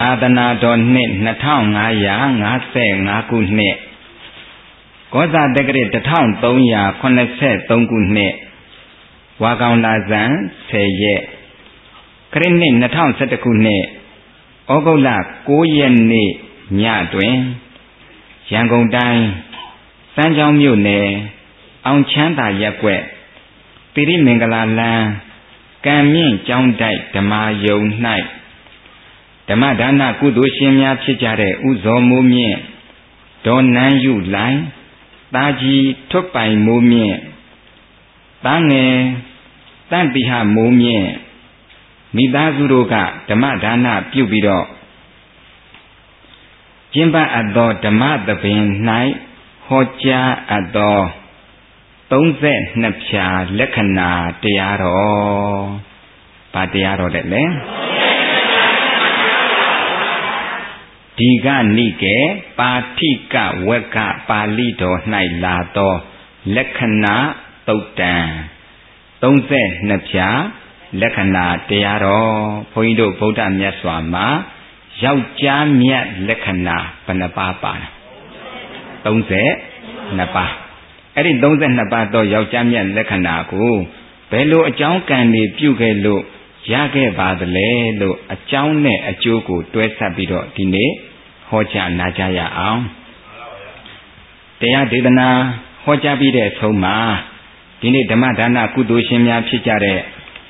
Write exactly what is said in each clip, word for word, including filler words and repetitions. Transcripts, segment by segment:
อาตนาดอนเน็ตหน้าเท่างายาหงาเสงากุเน็ตก็จะเด็กเด็กจะเท่าตรงยาคนละเสตรงกุเน็ตวากาวลาจันเสยครินิหน้าเท่าสัตกุเน็ตอกุลาโกเยนเนญาตวนยังคงได้สันจงมิวเนเอาชันตายกเวติริเมงกลาลาการมิ่งจ้องได้ธรรมาโยนไนธรรมดานากุตุชิมยาพิจาระอุโสมุเมียดอนนันยุไลตาจีทุบไปมุเมียตั้งเงตั้งปิหามุเมียมิตาสุโรกะธรรมดานาปิวบิโรจิมปะอัตโตธรรมะตะเพ็นไนหอจาอัตโตสามสิบสองဖြာลักษณะတရားတော်ဗာတရားတော်တဲ့လေဒီကနိကေပါဠိကဝက်ကပါဠိတော်၌လာသောလက္ခဏာသုတ်တံสามสิบสองဖြာလက္ခဏာတရားတော်ဘုန်းကြီးတို့ဗုဒ္ဓမြတ်စွာမှာယောက်ျားမြတ်လက္ခဏာဘယ်နှပါးပါလဲสามสิบสองပါးအဲ့ဒီสามสิบสองပါးသောယောက်ျားမြတ်လက္ခဏာကိုဘယ်လိုအကြောင်းကံတွေပြုခဲ့လို့ရခဲ့ပါသလဲလို့အကြောင်းနဲ့အကျိုးကိုတွဲဆက်ပြီးတော့ဒီနေ့ဟောကြားနာကြားရအောင်တရားဒေသနာဟောကြားပြီးတဲ့အဆုံးမှာဒီနေ့ဓမ္မဒါနကုသိုလ်ရှင်များဖြစ်ကြတဲ့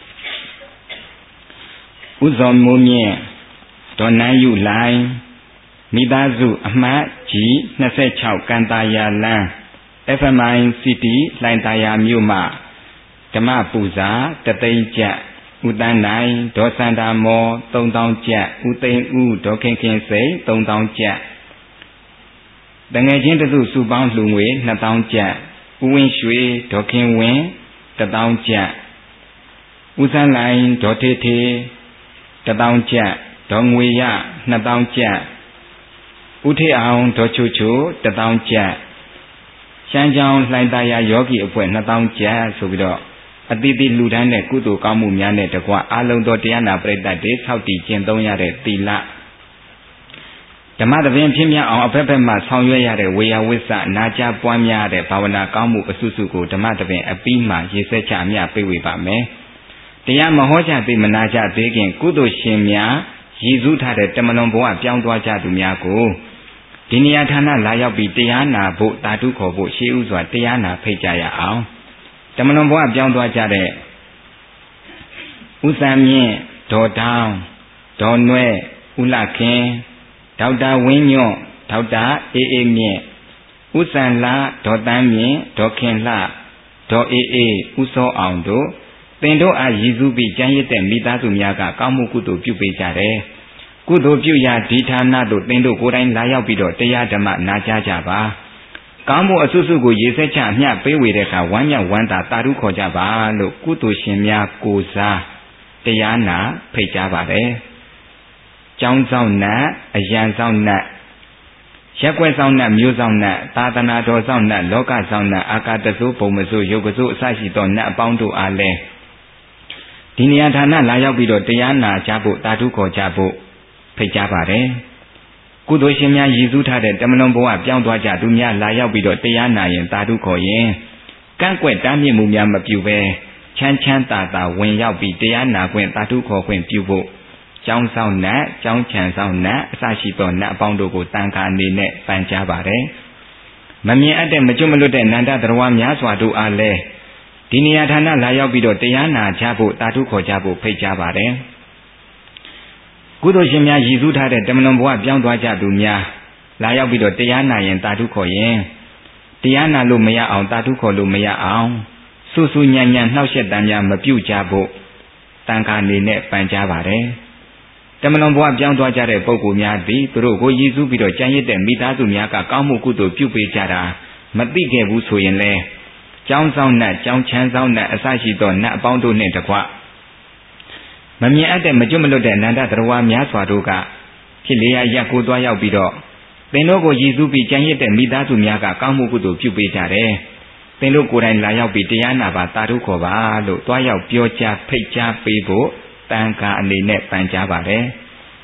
ဥဇော်မိုးမြင့်ဒေါ်နန်းယူလိုင်းမိသားစုအမှတ်ကြီး二十六ကန်တာယာလန်း เอฟ เอ็ม ไอ City လှိုင်သာယာမြို့မှဓမ္မပူဇာတသိန်းကျပ်ဥတန်းနိုင်ဒေါ်စန္ဒာမောသုံးသောင်းကျပ်ဥသိန်းဦးဒေါ်ခင်ခင်စိန်သုံးသောင်းကျပ်တငယ်ချင်းတစုစုပေါင်းလှူငွေနှစ်သောင်းကျပ်ဥဝင်းရွှေဒေါ်ခင်ဝင်းတစ်သောင်းကျပ်ဥစန်းလိုင်းဒေါ်ထေထေတစ်သောင်းကျပ်ဒေါ်ငွေရနှစ်သောင်းကျပ်ဥထေအောင်ဒေါ်ချိုချိုတစ်သောင်းကျပ်ရှမ်းကြောင်းလှိုင်သာယာယောဂီအဖွဲ့နှစ်သောင်းကျပ်ဆိုပြီးတော့အတိအသီလူတန်းတဲ့ကုသိုလ်ကောင်းမှုများနဲ့တကွအာလုံးသောတရားနာပရိသတ်တွေဆောက်တည်ကျင့်သုံးရတဲ့သီလဓမ္မသဘင်ဖြစ်မြောက်အောင်အဖက်ဖက်မှဆောင်ရွက်ရတဲ့ဝေယဝိစ္စနာကြားပွားများတဲ့ဘာဝနာကောင်းမှုအစုစုကိုဓမ္မသဘင်အပြီးမှရေစက်ချအမြပေးဝေပါမယ်တရားမဟောကြသေးမနာကြသေးခင်ကုသိုလ်ရှင်များရည်စူးထားတဲ့တမလွန်ဘဝပြောင်းသွားကြသူများကိုဒီနေရာဌာနလာရောက်ပြီးတရားနာဖို့တာတုခေါ်ဖို့ရှေးဥစွာတရားနာဖိတ်ကြရအောင်တမလွန်ဘဝပြောင်းသွားကြတဲ့ဥစံမြင့်ဒေါ်တောင်းဒေါ်နွဲဥလခင်ဒေါက်တာဝင်းညွန့်ဒေါက်တာအေးအေးမြင့်ဥစံလာဒေါ်တန်းမြင့်ဒေါ်ခင်လှဒေါ်အေးအေးဥစောအောင်တို့သင်တို့အားရည်စူးပြီးကျမ်းရစ်တဲ့မိသားစုများကကောင်းမှုကုသိုလ်ပြုပေးကြတယ်ကုသိုလ်ပြုရာဒီဌာနသို့သင်တို့ကိုယ်တိုင်လာရောက်ပြီးတော့တရားဓမ္မနာကြားကြပါကောင်းမှုအစုစုကိုရေစက်ချအမျှပေးဝေတဲ့အခါဝမ်းမြောက်ဝမ်းသာတာရုခေါ်ကြပါလို့ကုသိုလ်ရှင်များကိုစားတရားနာဖိတ်ကြားပါတယ်ကျောင်းဆောင်နတ်အယံဆောင်နတ်ရက်ွက်ဆောင်နတ်မျိုးဆောင်နတ်သာသနာတော်ဆောင်နတ်လောကဆောင်နတ်အာကာတဇုဘုံမဇုယုတ်ကဇုအစရှိသောနတ်အပေါင်းတို့အားလည်းဒီနေရာဌာနလာရောက်ပြီးတော့တရားနာကြဖို့တာရုခေါ်ကြဖို့ဖိတ်ကြားပါတယ်ကုသိုလ်ရှင်များရည်စူးထားတဲ့တမလွန်ဘဝပြောင်းသွားကြသူများလာရောက်ပြီးတော့တရားနာရင်တာတုခေါ်ရင်ကန့်ကွက်တားမြစ်မှုများမပြုဘဲချမ်းချမ်းသာသာဝင်ရောက်ပြီးတရားနာခွင့်တာတုခေါ်ခွင့်ပြုဖို့ကျောင်းဆောင်နတ်ကျောင်းချံဆောင်နတ်အစရှိသောနတ်အပေါင်းတို့ကိုတန်ခါအနေနဲ့ပန်ကြားပါတယ်မမြင်အပ်တဲ့မကျွတ်မလွတ်တဲ့နန္ဒသရဝများစွာတို့အားလည်းဒီနေရာဌာနလာရောက်ပြီးတော့တရားနာကြဖို့တာတုခေါ်ကြဖို့ဖိတ်ကြားပါတယ်ကုသိုလ်ရှင်များရည်စူးထားတဲ့တမလွန်ဘဝပြောင်းသွားကြသူများလာရောက်ပြီးတော့တရားနာရင်တာတုခေါ်ရင်တရားနာလို့မရအောင်တာတုခေါ်လို့မရအောင်ဆူဆူညံ့ညံ့နှောက်ယှက်တမ်းများမပြုတ်ကြဖို့တန်ခါနေနဲ့ပန်ကြားပါတယ်တမလွန်ဘဝပြောင်းသွားကြတဲ့ပုဂ္ဂိုလ်များသည်သူတို့ကိုရည်စူးပြီးတော့ကြံရစ်တဲ့မိသားစုများကကောင်းမှုကုသိုလ်ပြုပေးကြတာမသိခဲ့ဘူးဆိုရင်လေကျောင်းဆောင်နတ်ကျောင်းချမ်းဆောင်နတ်အစရှိသောနတ်အပေါင်းတို့နှင့်တကွမမြင်အပ်တဲ့မကျွတ်မလွတ်တဲ့နန္ဒသရဝများစွာတို့ကဖြစ်လေရာရက်ကိုသွားရောက်ပြီးတော့သင်တို့ကိုရည်စူးပြီးကြံရစ်တဲ့မိသားစုများကကောင်းမှုကုသိုလ်ပြုပေးကြတယ်သင်တို့ကိုယ်တိုင်လာရောက်ပြီးတရားနာပါတာတုခေါ်ပါလို့သွားရောက်ပြောကြားဖိတ်ကြားပေးဖို့တန်ခါအနေနဲ့ပန်ကြားပါတယ်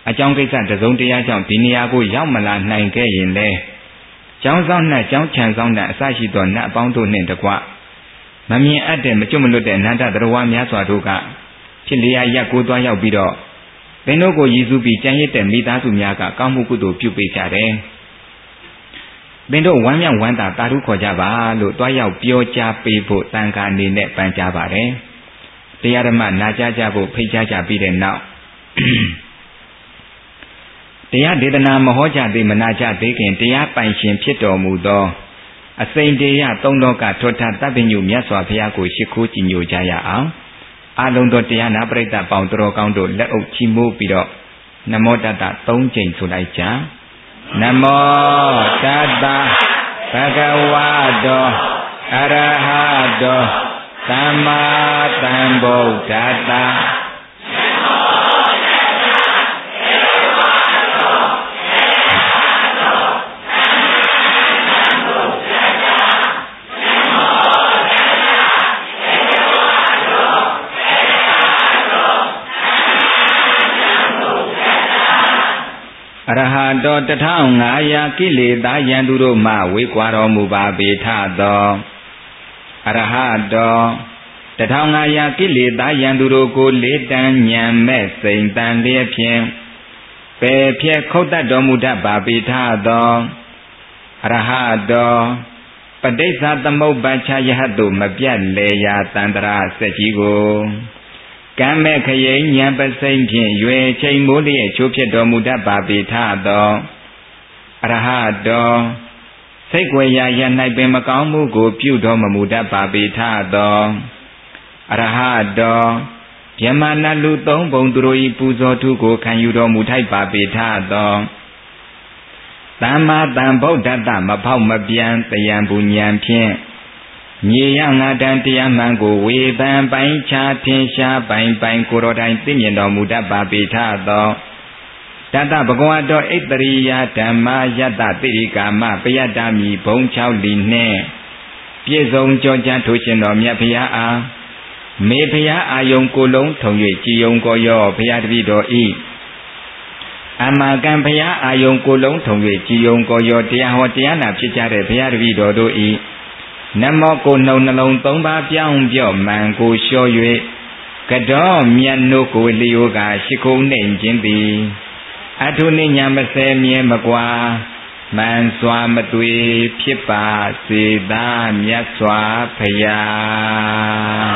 အကြောင်းကိစ္စတစုံတရာကြောင့်ဒီနေရာကိုရောက်မလာနိုင်ခဲ့ရင်လေကျောင်းဆောင်နဲ့ကျောင်းချံဆောင်တဲ့အစရှိသောနတ်အပေါင်းတို့နှင့်တကွမမြင်အပ်တဲ့မကျွတ်မလွတ်တဲ့အနန္တသရဝါများစွာတို့ကဖြစ်လျာရက်ကိုသွားရောက်ပြီးတော့သင်တို့ကိုရည်စူးပြီးကြံရစ်တဲ့မိသားစုများကကောင်းမှုကုသိုလ်ပြုပေးကြတယ်သင်တို့ဝမ်းမြောက်ဝမ်းသာတာဓုခေါ်ကြပါလို့တွားရောက်ပြောကြားပေးဖို့တန်ခါအနေနဲ့ပန်ကြားပါတယ်တရားဓမ္မနာကြားကြဖို့ဖိတ်ကြားကြပြီးတဲ့နောက်တရားဒေသနာမဟောကြသေးမနာကြသေးခင်တရားပိုင်ရှင်ဖြစ်တော်မူသောအစိမ့်တရားသုံးလောကထွတ်ထတပ်ပညုမြတ်စွာဘုရားကိုရှိခိုးကြည်ညိုကြရအောင်အလုံးသောတရားနာပရိသတ်ပေါင်းတော်ကောင်းတို့လက်အုပ်ချီးမိုးပြီးတော့နမောတတသုံးကြိမ်ဆိုလိုက်ကြနမောတတဘဂဝတောအရဟတောသမ္မာသမ္ဗုဒ္ဓတ္တအရဟတောတထောင်ငါးရာကိလေသာယံသူတို့မှဝေကွာတော်မူပါပေထသောအရဟတောတထောင်ငါးရာကိလေသာယံသူတို့ကိုလေးတန်းညံမဲ့စိန်တန်လျက်ဖြင့်ပယ်ဖြဲခုတ်တတ်တော်မူတတ်ပါပေထသောအရဟတောပဋိစ္စသမုပ္ပါချယဟတုမပြတ်လေရာတန္တရာစက်ကြီးကိုကံမဲ့ခရိဉာဏ်ပစိမ့်ဖြင့်ရွယ်ချိန်မိုးလျက်ချိုးဖြစ်တော်မူတတ်ပါပေထသောအရဟတောစိတ်ွယ်ရာရ၌ပင်မကောင်းမှုကိုပြုတော်မူတတ်ပါပေထသောအရဟတောဗြဟ္မာနလူသုံးပုံသူတို့၏ပူဇော်ထုကိုခံယူတော်မူထိုက်ပါပေထသောသမ္မာသမ္ဗုဒ္ဓတ္တမဖောက်မပြန်တယံပူဉဏ်ဖြင့်ညီရငါတန်တရားမှန်ကိုဝေဖန်ပိုင်းခြားထင်ရှားပိုင်ပိုင်ကိုယ်တော်တိုင်သိမြင်တော်မူတတ်ပါပေထသောတတ္တဘဂဝတောဣတရိယဓမ္မာယတ္တတိရိကာမပယတ္တမိဘုံ၆လီနှင့်ပြည့်စုံကြောကြထိုးရှင်တော်မြတ်ဖရာအားမေဖရာအာယုံကိုလုံးထုံ၍ကြည်ယုံကိုရောဖရာတပည့်တော်ဤအမကံဖရာအာယုံကိုလုံးထုံ၍ကြည်ယုံကိုရောတရားဟောတရားနာဖြစ်ကြတဲ့ဖရာတပည့်တော်တို့ဤနမောကိုနှုံနှလုံးသုံးပါးပြောင်းပြော့မှန်ကိုလျှော့၍ကတော်မြတ်နို့ကိုလျိုကရှိခုံနှိမ်ခြင်းသည်အထုနိညာမဆဲမြဲမကွာမှန်စွာမတွေ့ဖြစ်ပါစေသာမြတ်စွာဘုရား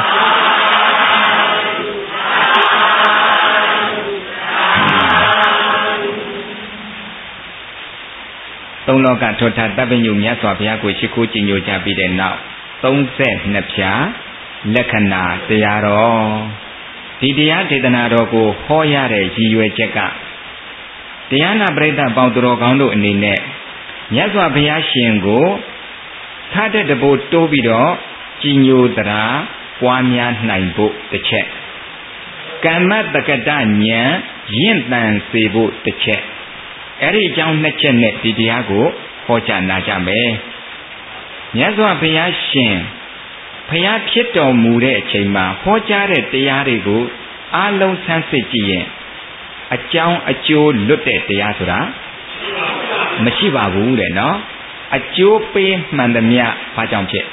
သုံးလောကထောထတပ်ပညုမြတ်စွာဘုရားကိုရှိခိုးကြည်ညိုကြပြီးတဲ့နောက်သုံးဆယ်နှစ်ဖြာလက္ခဏာတရားတော်ဒီတရားဒေသနာတော်ကိုဟောရတဲ့ရည်ရွယ်ချက်ကတရားနာပရိသတ်ပေါင်းတော်ကောင်းတို့အနေနဲ့မြတ်စွာဘုရားရှင်ကိုထားတဲ့တဘိုးတိုးပြီးတော့ကြည်ညိုတရားပွားများနိုင်ဖို့တစ်ချက်ကမ္မတက္ကတဉာဏ်ရင့်တန်စေဖို့တစ်ချက်အဲ့ဒီအကြောင်းနှစ်ချက်နဲ့ဒီတရားကိုဟောကြားနာကြမယ်မြတ်စွာဘုရားရှင်ဘုရားဖြစ်တော်မူတဲ့အချိန်မှာဟောကြားတဲ့တရားတွေကိုအားလုံးဆန်းစစ်ကြည့်ရင်အကြောင်းအကျိုးလွတ်တဲ့တရားဆိုတာမရှိပါဘူးတဲ့နော်အကျိုးပေးမှန်သမျှဘာကြောင့်ဖြစ်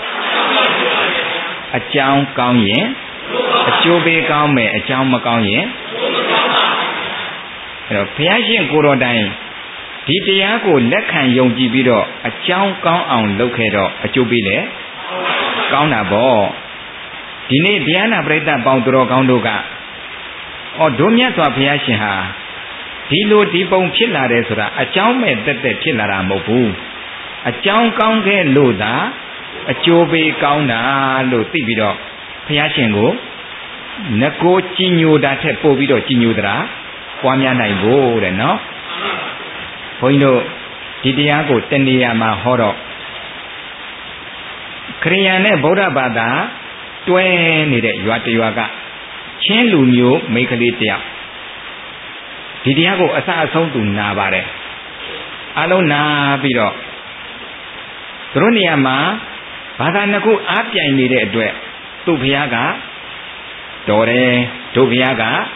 အကြောင်းကောင်းရင်အကျိုးပေးကောင်းမယ်အကြောင်းမကောင်းရင်အဲ့တော့ဘုရားရှင်ကိုယ်တော်တိုင်ဒီတရားကိုလက်ခံယုံကြည်ပြီးတော့အကြောင်းကောင်းအောင်လုပ်ခဲ့တော့အကျိုးပေးလေကောင်းတာပေါ့ဒီနေ့တရားနာပရိသတ်ပေါင်းတော်ကောင်းတို့ကအော်ဒုမြတ်စွာဘုရားရှင်ဟာဒီလိုဒီပုံဖြစ်လာတယ်ဆိုတာအကြောင်းမဲ့တက်တက်ဖြစ်လာတာမဟုတ်ဘူးအကြောင်းကောင်းခဲ့လို့သာအကျိုးပေးကောင်းတာလို့သိပြီးတော့ဘုရားရှင်ကိုငကိုကြည်ညိုတာထက်ပို့ပြီးတော့ကြည်ညိုတာပွားများနိုင်ဖို့တဲ့နော်ဘုန်းကြီးတို့ဒီတရားကိုတဏှာမှာဟောတော့ခရိယန်နဲ့ဗုဒ္ဓဘာသာတွဲနေတဲ့ရွာတရွာကချင်းလူမျိုးမိန်းကလေးတယောက်ဒီတရားကိုအစအဆုံးသူနာပါတယ်အလုံးနာပြီးတော့သူတို့နေရာမှာဘာသာနှစ်ခုအားပြိုင်နေတဲ့အတွက်သူ့ဘုရားကတော်တယ်တို့ဘုရားက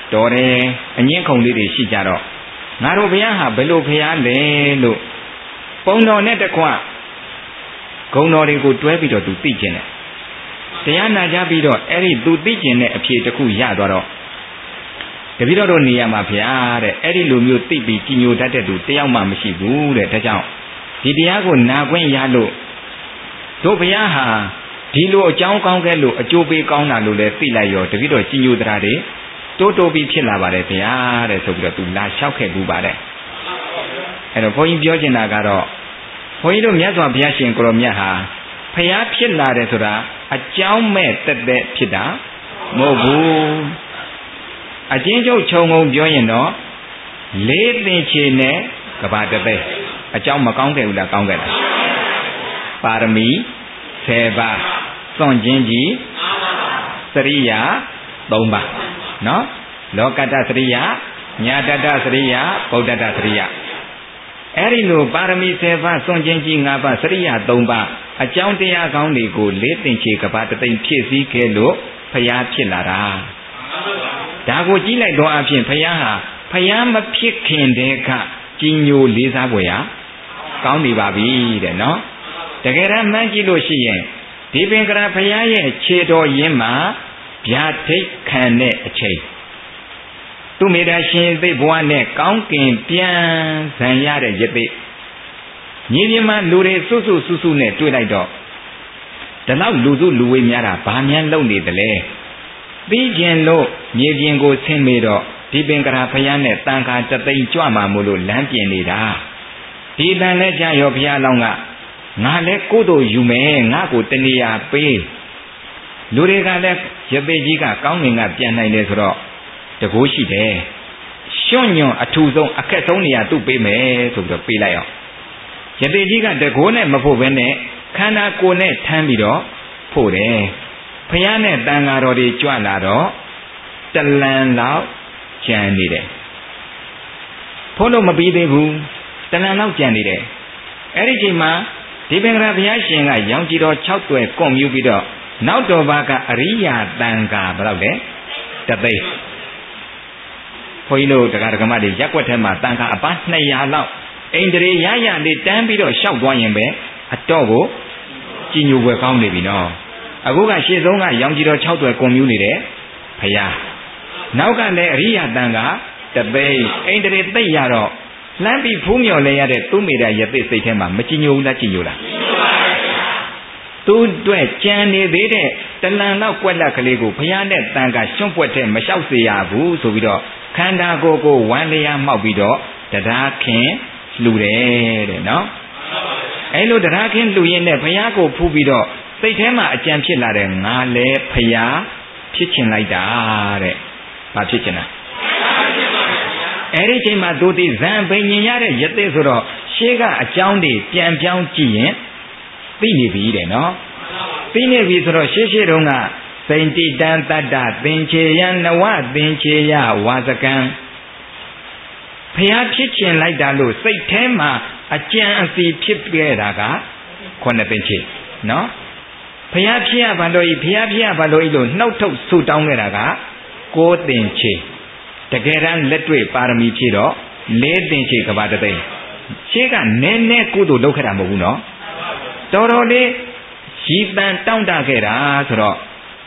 တော်တယ်အငင်းခုံလေးတွေရှိကြတော့ငါတို့ဘုရားဟာဘယ်လိုဘုရားလဲလို့ပုံတော်နဲ့တကွဂုံတော်တွေကိုတွဲပြီးတော့သူသိကျင်တယ်တရားနာကြပြီးတော့အဲ့ဒီသူသိကျင်တဲ့အဖြေတစ်ခုရသွားတော့တပည့်တော်တို့နေရာမှာဘုရားတဲ့အဲ့ဒီလိုမျိုးသိပြီးကြည်ညိုတတ်တဲ့သူတယောက်မှမရှိဘူးတဲ့ဒါကြောင့်ဒီတရားကိုနာခွင့်ရလို့တို့ဘုရားဟာဒီလိုအကြောင်းကောင်းခဲ့လို့အကျိုးပေးကောင်းတာလို့လည်းသိလိုက်ရောတပည့်တော်ကြည်ညိုတရားတွေတိုးတိုးပြီးဖြစ်လာပါတယ်ဗျာတဲ့ဆိုပြီးတော့သူလာလျှောက်ခဲ့ဘူးပါတယ်အဲ့တော့ဘုန်းကြီးပြောချင်တာကတော့ဘုန်းကြီးတို့မြတ်စွာဘုရားရှင်ကိုရောမြတ်ဟာဖျားဖြစ်လာတယ်ဆိုတာအကြောင်းမဲ့တက်တက်ဖြစ်တာမဟုတ်ဘူးအချင်းချုပ်ခြုံငုံပြောရင်တော့လေးသင်္ချေနဲ့ကဘာတသိအကြောင်းမကောင်းခဲ့ဘူးလားကောင်းခဲ့လားပါရမီဆယ်ပါးစွန့်ခြင်းကြီးစရိယာသုံးပါးနော်လောကတ္တစရိယညာတ္တစရိယဗုဒ္ဓတ္တစရိယအဲ့ဒီလိုပါရမီဆယ်ပါးစွန့်ခြင်းကြီး၅ပါးစရိယသုံးပါးအကြောင်းတရားကောင်းတွေကိုလေးသင်္ချေကဘာတသိဖြည့်စည်းခဲ့လို့ဖျားဖြစ်လာတာဒါကိုကြည့်လိုက်တော့အဖြစ်ဖျားဟာဖျားမဖြစ်ခင်တည်းကကြီးညိုလေးစားဖွယ်ရာကောင်းနေပါပြီတဲ့နော်တကယ်တမ်းမှန်းကြည့်လို့ရှိရင်ဒီပင်ကရာဖျားရဲ့ခြေတော်ရင်းမှာဗျာဒိတ်ခံတဲ့အချိန်သူမေတ္တာရှင်သိဘဝနဲ့ကောင်းကင်ပြန်ဆံရတဲ့ရသိညီပြင်းမှာလူတွေစွတ်စွတ်ဆူဆူနဲ့တွေ့လိုက်တော့ဒီလောက်လူစုလူဝေးများတာဘာများလုံနေတယ်လဲပြီးကျင်လို့ညီပြင်းကိုဆင်းမေတော့ဒီပင်ကရာဖျားနဲ့တန်ခါတသိန်းကြွမှာမို့လို့လမ်းပြင်နေတာဒီတန်လဲကြရောဘုရားလောင်းကငါလဲကိုယ်တို့ယူမယ်ငါကိုတဏှာပေးလူတွေကလည်းရပေကြီးကကောင်းငင်ကပြန်နိုင်တယ်ဆိုတော့တကိုးရှိတယ်ရွှွညွန်အထူဆုံးအခက်ဆုံးနေရာသူ့ပေးမယ်ဆိုပြီးတော့ပေးလိုက်အောင်ရပေကြီးကတကိုးနဲ့မဖို့ဘဲနဲ့ခန္ဓာကိုယ်နဲ့ထမ်းပြီးတော့ဖို့တယ်ဖျားနဲ့တန်ဃာတော်တွေကြွလာတော့တလန်လောက်ကြံနေတယ်ဖို့လို့မပြီးသေးဘူးတလန်လောက်ကြံနေတယ်အဲ့ဒီချိန်မှာဒီပင်ကရာဘုရားရှင်ကရောင်ကြည်တော်၆တွယ်ကွန်မြူပြီးတော့နောက်တော်ဘာကအရိယာတန်ဃာဘယ်လောက်လဲတသိန်းဘုန်းကြီးတို့တရားဓမ္မတွေရက်ွက်ထဲမှာတန်ဃာအပန်း၂ရာလောက်အိန္ဒြေရရလေးတန်းပြီးတော့ရှောက်သွားရင်ပဲအတော့ကိုကြည်ညိုွယ်ကောင်းနေပြီနော်အခုကရှေ့ဆုံးကရောင်ကြည်တော်၆တွယ်ကွန်မြူနေတယ်ဘုရားနောက်ကလည်းအရိယာတန်ဃာတသိန်းအိန္ဒြေသိပ်ရတော့လှမ်းပြီးဖူးမြော်လဲရတဲ့သူ့မိသားရသိစိတ်ထဲမှာမကြည်ညိုဘူးလားကြည်ညိုလားသူ့အတွက်ကြံနေသေးတဲ့တလန်လောက်ကွက်လက်ကလေးကိုဘုရားနဲ့တန်ခါရွှွန့်ပွက်တဲ့မလျှောက်စေရဘူးဆိုပြီးတော့ခန္ဓာကိုယ်ကိုဝမ်းလျားမှောက်ပြီးတော့တရားခင်လှူတယ်တဲ့နော်အဲ့လိုတရားခင်လှူရင်းနဲ့ဘုရားကိုဖူးပြီးတော့စိတ်ထဲမှာအကြံဖြစ်လာတဲ့ငါလဲဘုရားဖြစ်ချင်လိုက်တာတဲ့ဘာဖြစ်ချင်တာအဲ့ဒီချိန်မှာသူတိဇံဘိညာဉ်ရတဲ့ရသေးဆိုတော့ရှေးကအကြောင်းတွေပြန်ပြောင်းကြည့်ရင်သိနေပြီတဲ့နော်သိနေပြီဆိုတော့ရှေးရှေးတုန်းကစိန်တိတံတတ္တသင်္ချေယနဝသင်္ချေယဝါစကံဖျားဖြစ်ချင်လိုက်တာလို့စိတ်ထဲမှာအကြံအစီဖြစ်ခဲ့တာကခုနှစ်သင်္ချေနော်ဖျားဖြစ်ရပါလို့ဤဖျားဖြစ်ရပါလို့ဤလို့နှုတ်ထုတ်ဆူတောင်းခဲ့တာကကိုးသင်္ချေတကယ်တမ်းလက်တွေ့ပါရမီဖြည့်တော့လေးသင်္ချေကဘာတသိန်းရှေးကနည်းနည်းကုသိုလ်လုပ်ခဲ့တာမဟုတ်ဘူးနော်တော်တော်လေးရည်တန်တောင့်တခဲ့တာဆိုတော့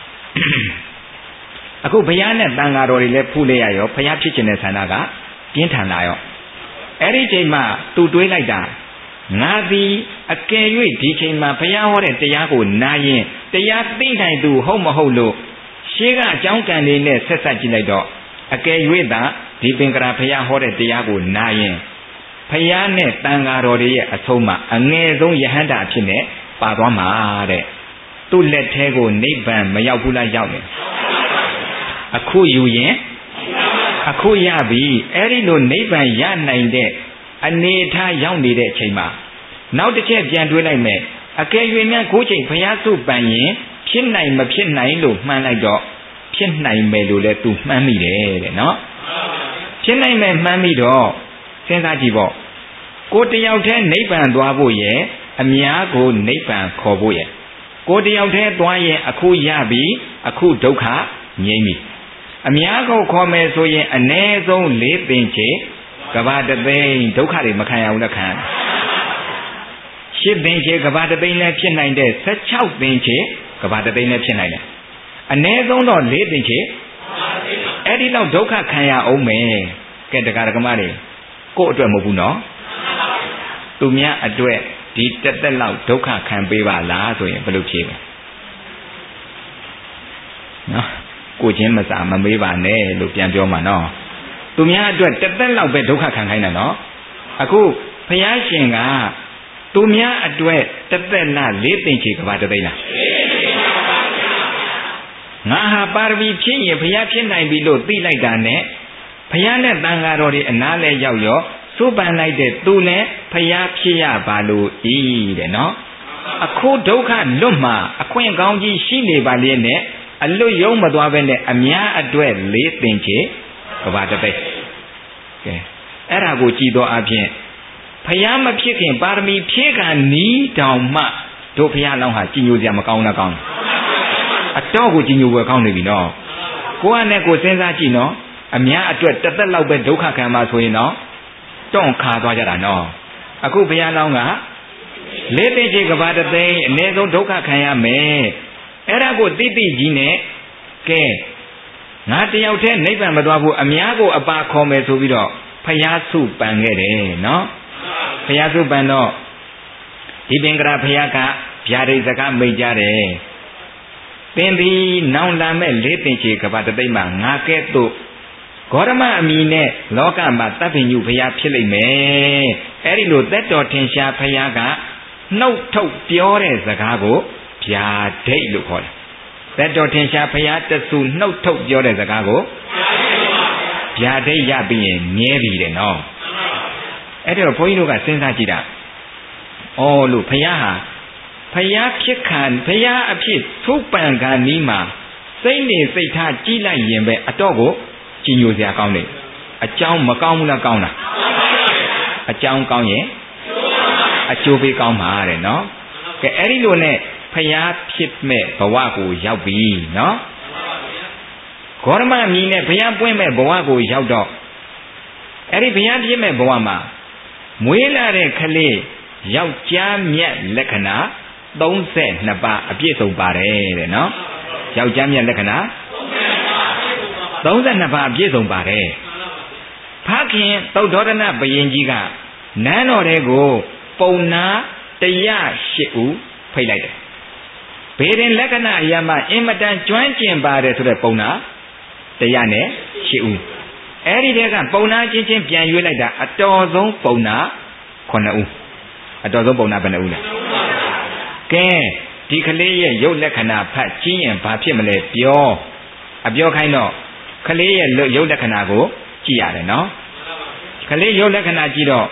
အခုဘုရားနဲ့တန်ဃာတော်တွေလည်းဖူးလိုက်ရရောဘုရားဖြစ်ခြင်းတဲ့ဆန္ဒကပြင်းထန်လာရောအဲ့ဒီချိန်မှာသူတွေးလိုက်တာငါသည်အကယ်၍ဒီချိန်မှာဘုရားဟောတဲ့တရားကိုနာရင်တရားသိနိုင်သူဟုတ်မဟုတ်လို့ရှေးကအကြောင်းကံလေးနဲ့ဆက်ဆက်ကြည့်လိုက်တော့အကယ်၍သာဒီပင်ကရာဘုရားဟောတဲ့တရားကိုနာရင်ဘုရားနဲ့တန်ဃာတော်တွေရဲ့အဆုံးမှာအငယ်ဆုံးယဟန္တာအဖြစ်နဲ့ပါသွားမှာတဲ့သူ့လက်ထဲကိုနိဗ္ဗာန်မရောက်ဘူးလားရောက်တယ်အခုယူရင်အခုရပြီအဲ့ဒီလိုနိဗ္ဗာန်ရနိုင်တဲ့အနေထားရောက်နေတဲ့အချိန်မှာနောက်တစ်ချက်ပြန်တွေးလိုက်မယ်အကယ်၍များကိုချိန်ဘုရားစုပန်ရင်ဖြစ်နိုင်မဖြစ်နိုင်လို့မှန်းလိုက်တော့ဖြစ်နိုင်မယ်လို့လည်းသူမှန်းမိတယ်တဲ့နော်ဖြစ်နိုင်မယ်မှန်းမိတော့စဉ်းစားကြည့်ပေါ့ကိုတယောက်တည်းနိဗ္ဗာန်သွားဖို့ရဲ့အများကိုနိဗ္ဗာန်ခေါ်ဖို့ရဲ့ကိုတယောက်တည်းသွားရင်အခုရပြီအခုဒုက္ခငြိမ်းပြီအများကိုခေါ်မယ်ဆိုရင်အ ਨੇ ဆုံးလေးသင်္ချေကဘာတသိန်းဒုက္ခတွေမခံရဘူးလက်ခံရှစ်သင်္ချေကဘာတသိန်းနဲ့ဖြစ်နိုင်တဲ့ဆယ့်ခြောက်သင်္ချေကဘာတသိန်းနဲ့ဖြစ်နိုင်တယ်အ ਨੇ ဆုံးတော့လေးသင်္ချေအဲ့ဒီတော့ဒုက္ခခံရအောင်မယ်ကဲတရားဓမ္မတွေကိုယ့်အတွက်မဟုတ်ဘူးနော်သူများအတွက်ဒီတက်တက်လောက်ဒုက္ခခံပေးပါလားဆိုရင်ဘယ်လိုဖြေမလဲနော်ကိုချင်းမစာမမေးပါနဲ့လို့ပြန်ပြောမှာနော်သူများအတွက်တက်တက်လောက်ပဲဒုက္ခခံခိုင်းတာနော်အခုဘုရားရှင်ကသူများအတွက်တက်တက်လားလေးသင်္ချေကဘာတသိန်းလားငါဟာပါရမီဖြစ်ရင်ဘုရားဖြစ်နိုင်ပြီလို့သိလိုက်တာနဲ့ဘုရားနဲ့တန်ဃာတော်တွေအနားလဲရောက်ရောစုပန်လိုက်တဲ့သူလည်းဘုရားဖြစ်ရပါလို့ဤတဲ့နော်အခုဒုက္ခလွတ်မှာအခွင့်ကောင်းကြီးရှိနေပါလေနဲ့အလွတ်ယုံမသွားပဲနဲ့အများအတွက်လေးသင်္ချေကဘာတသိန်းကဲအဲ့ဒါကိုကြည်တော်အပြင်ဘုရားမဖြစ်ခင်ပါရမီဖြည့်ကနီးတောင်မှတို့ဘုရားလောင်းဟာကြည်ညိုစရာမကောင်းလားကောင်းအတော့ကိုကြည်ညိုွယ်ကောင်းနေပြီနော်ကိုကနဲ့ကိုစဉ်းစားကြည့်နော်အများအတွက်တစ်သက်လောက်ပဲဒုက္ခခံပါဆိုရင်တော့တွန့်ခါသွားကြတာနော်အခုဘုရားလောင်းကလေးသိချေကဘာတသိန်းအ ਨੇ ဆုံးဒုက္ခခံရမယ်အဲ့ဒါကိုတိတိကြီးနဲ့ကဲငါတယောက်တည်းနိဗ္ဗာန်မသွားဘူးအများကိုအပါခေါ်မယ်ဆိုပြီးတော့ဘုရားစုပန်ခဲ့တယ်နော်ဘုရားစုပန်တော့ဒီပင်ကရာဘုရားကဗျာဒိတ်စကားမိတ်ကြတယ်သင်သည်နောင်လာမဲ့လေးသင်္ချေကဘာတသိန်းမှာငါကဲ့သို့ဂေါရမအမည်နဲ့လောကမှာတပ်ပင်ညုဘုရားဖြစ်လိမ့်မယ်အဲ့ဒီလိုသက်တော်ထင်ရှားဘုရားကနှုတ်ထုတ်ပြောတဲ့စကားကိုဗျာဒိတ်လို့ခေါ်တယ်သက်တော်ထင်ရှားဘုရားတဆူနှုတ်ထုတ်ပြောတဲ့စကားကိုဗျာဒိတ်ရပြီးရင်မြဲပြီတဲ့နော်အဲ့ဒါတော့ဘုန်းကြီးတို့ကစဉ်းစားကြည့်တာအော်လို့ဘုရားဟာဘုရားဖြစ်ခံဘုရားအဖြစ်သုပန်ကံနီးမှာစိတ်နေစိတ်ထားကြည့်လိုက်ရင်ပဲအတော့ကိုကြည်ညိုစရာကောင်းတယ်အကြောင်းမကောင်းဘူးလားကောင်းလားအကြောင်းကောင်းရင်အကျိုးပေးကောင်းမှာတဲ့နော်ကဲအဲ့ဒီလိုနဲ့ဘုရားဖြစ်မဲ့ဘဝကိုရောက်ပြီနော်ဂေါရမအမည်နဲ့ဘုရားပွင့်မဲ့ဘဝကိုရောက်တော့အဲ့ဒီဘုရားဖြစ်မဲ့ဘဝမှာမွေးလာတဲ့ကလေးယောက်ျားမြတ်လက္ခဏာသုံးဆယ်နှစ်ပါးအပြည့်စုံပါတယ်တဲ့နော်ယောက်ျားမြတ်လက္ခဏာသုံးဆယ်နှစ်ပါးအပြည့်စုံပါတယ်ဖခင်သုဒ္ဓောဒနဘုရင်ကြီးကနန်းတော်ထဲကိုပုံနာတရားရှစ်ဦးဖိတ်လိုက်တယ်ဘေရင်လက္ခဏာအရာမှာအင်မတန်ကျွမ်းကျင်ပါတယ်ဆိုတဲ့ပုံနာတရားနဲ့ရှစ်ဦးအဲ့ဒီတည်းကပုံနာချင်းချင်းပြန်ရွေးလိုက်တာအတော်ဆုံးပုံနာခုနှစ်ဦးအတော်ဆုံးပုံနာဘယ်နှဦးလဲကဲဒီကလေးရဲ့ရုပ်လက္ခဏာဖတ်ကြည့်ရင်ဘာဖြစ်မလဲပြောအပြောခိုင်းတော့ကလေးရဲ့ရုပ်လက္ခဏာကိုကြည့်ရတယ်နော်ကလေးရုပ်လက္ခဏာကြည့်တော့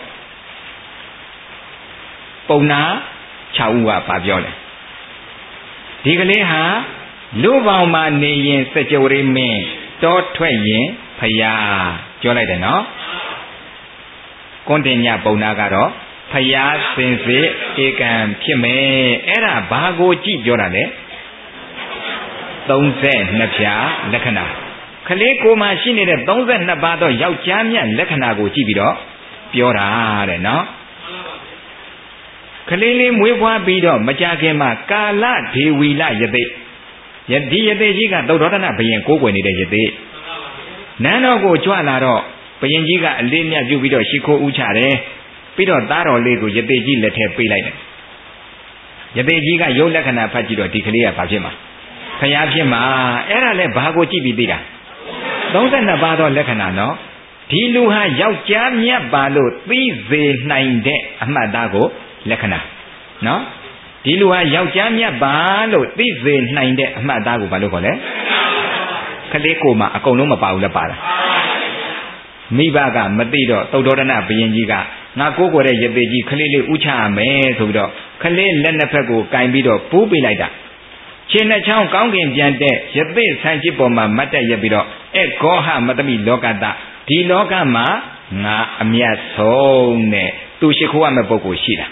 ပုံနာခြောက်ဦးကဘာပြောလဲဒီကလေးဟာလူပေါင်းမှာနေရင်စကြဝဠာမင်းတောထွက်ရင်ဖယားပြောလိုက်တယ်နော်ကွန်တင်ညပုံနာကတော့ဖယားစင်စစ်ဧကံဖြစ်မယ်အဲ့ဒါဘာကိုကြည့်ပြောတာလဲသုံးဆယ်နှစ်ဖြာလက္ခဏာကလေးကိုမှရှိနေတဲ့သုံးဆယ်နှစ်ပါးသောယောက်ျားမြတ်လက္ခဏာကိုကြည့်ပြီးတော့ပြောတာတဲ့နော်ကလေးလေးမွေးဖွားပြီးတော့မကြခင်မှာကာလဒေဝီလယသိယဒီယသိကြီးကသုဒ္ဓောဒနဘုရင်ကိုးကွယ်နေတဲ့ယသိနန်းတော်ကိုကြွလာတော့ဘုရင်ကြီးကအလေးမြတ်ပြုပြီးတော့ရှိခိုးဥချတယ်ပြီးတော့သားတော်လေးကိုယသိကြီးလက်ထဲပေးလိုက်တယ်ယသိကြီးကရုပ်လက္ခဏာဖတ်ကြည့်တော့ဒီကလေးကဘာဖြစ်မှာဖျားဖြစ်မှာအဲ့ဒါလဲဘာကိုကြည့်ပြီးသိတာသုံးဆယ်နှစ်ပါးသောလက္ခဏာနော်ဒီလူဟာယောက်ျားမြတ်ပါလို့သိစေနိုင်တဲ့အမှတ်သားကိုလက္ခဏာနော်ဒီလူဟာယောက်ျားမြတ်ပါလို့သိစေနိုင်တဲ့အမှတ်သားကိုဘာလို့ခေါ်လဲကလေးကိုမှအကုန်လုံးမပါဘူးလက်ပါတာမိဘကမသိတော့သုဒ္ဓောဒနဘုရင်ကြီးကငါကိုးကွယ်တဲ့ယသိကြီးကလေးလေးဥချရမယ်ဆိုပြီးတော့ကလေးလက်နှစ်ဖက်ကိုကင်ပြီးတော့ပူးပေးလိုက်တာခြေနှစ်ချောင်းကောင်းကင်ပြန်တဲ့ယသိဆန်ချစ်ပေါ်မှာမတ်တက်ရက်ပြီးတော့အဲဂောဟမတမိလောကတဒီလောကမှာငါအမြတ်ဆုံးနဲ့သူရှိခိုးရမယ့်ပုဂ္ဂိုလ်ရှိတာ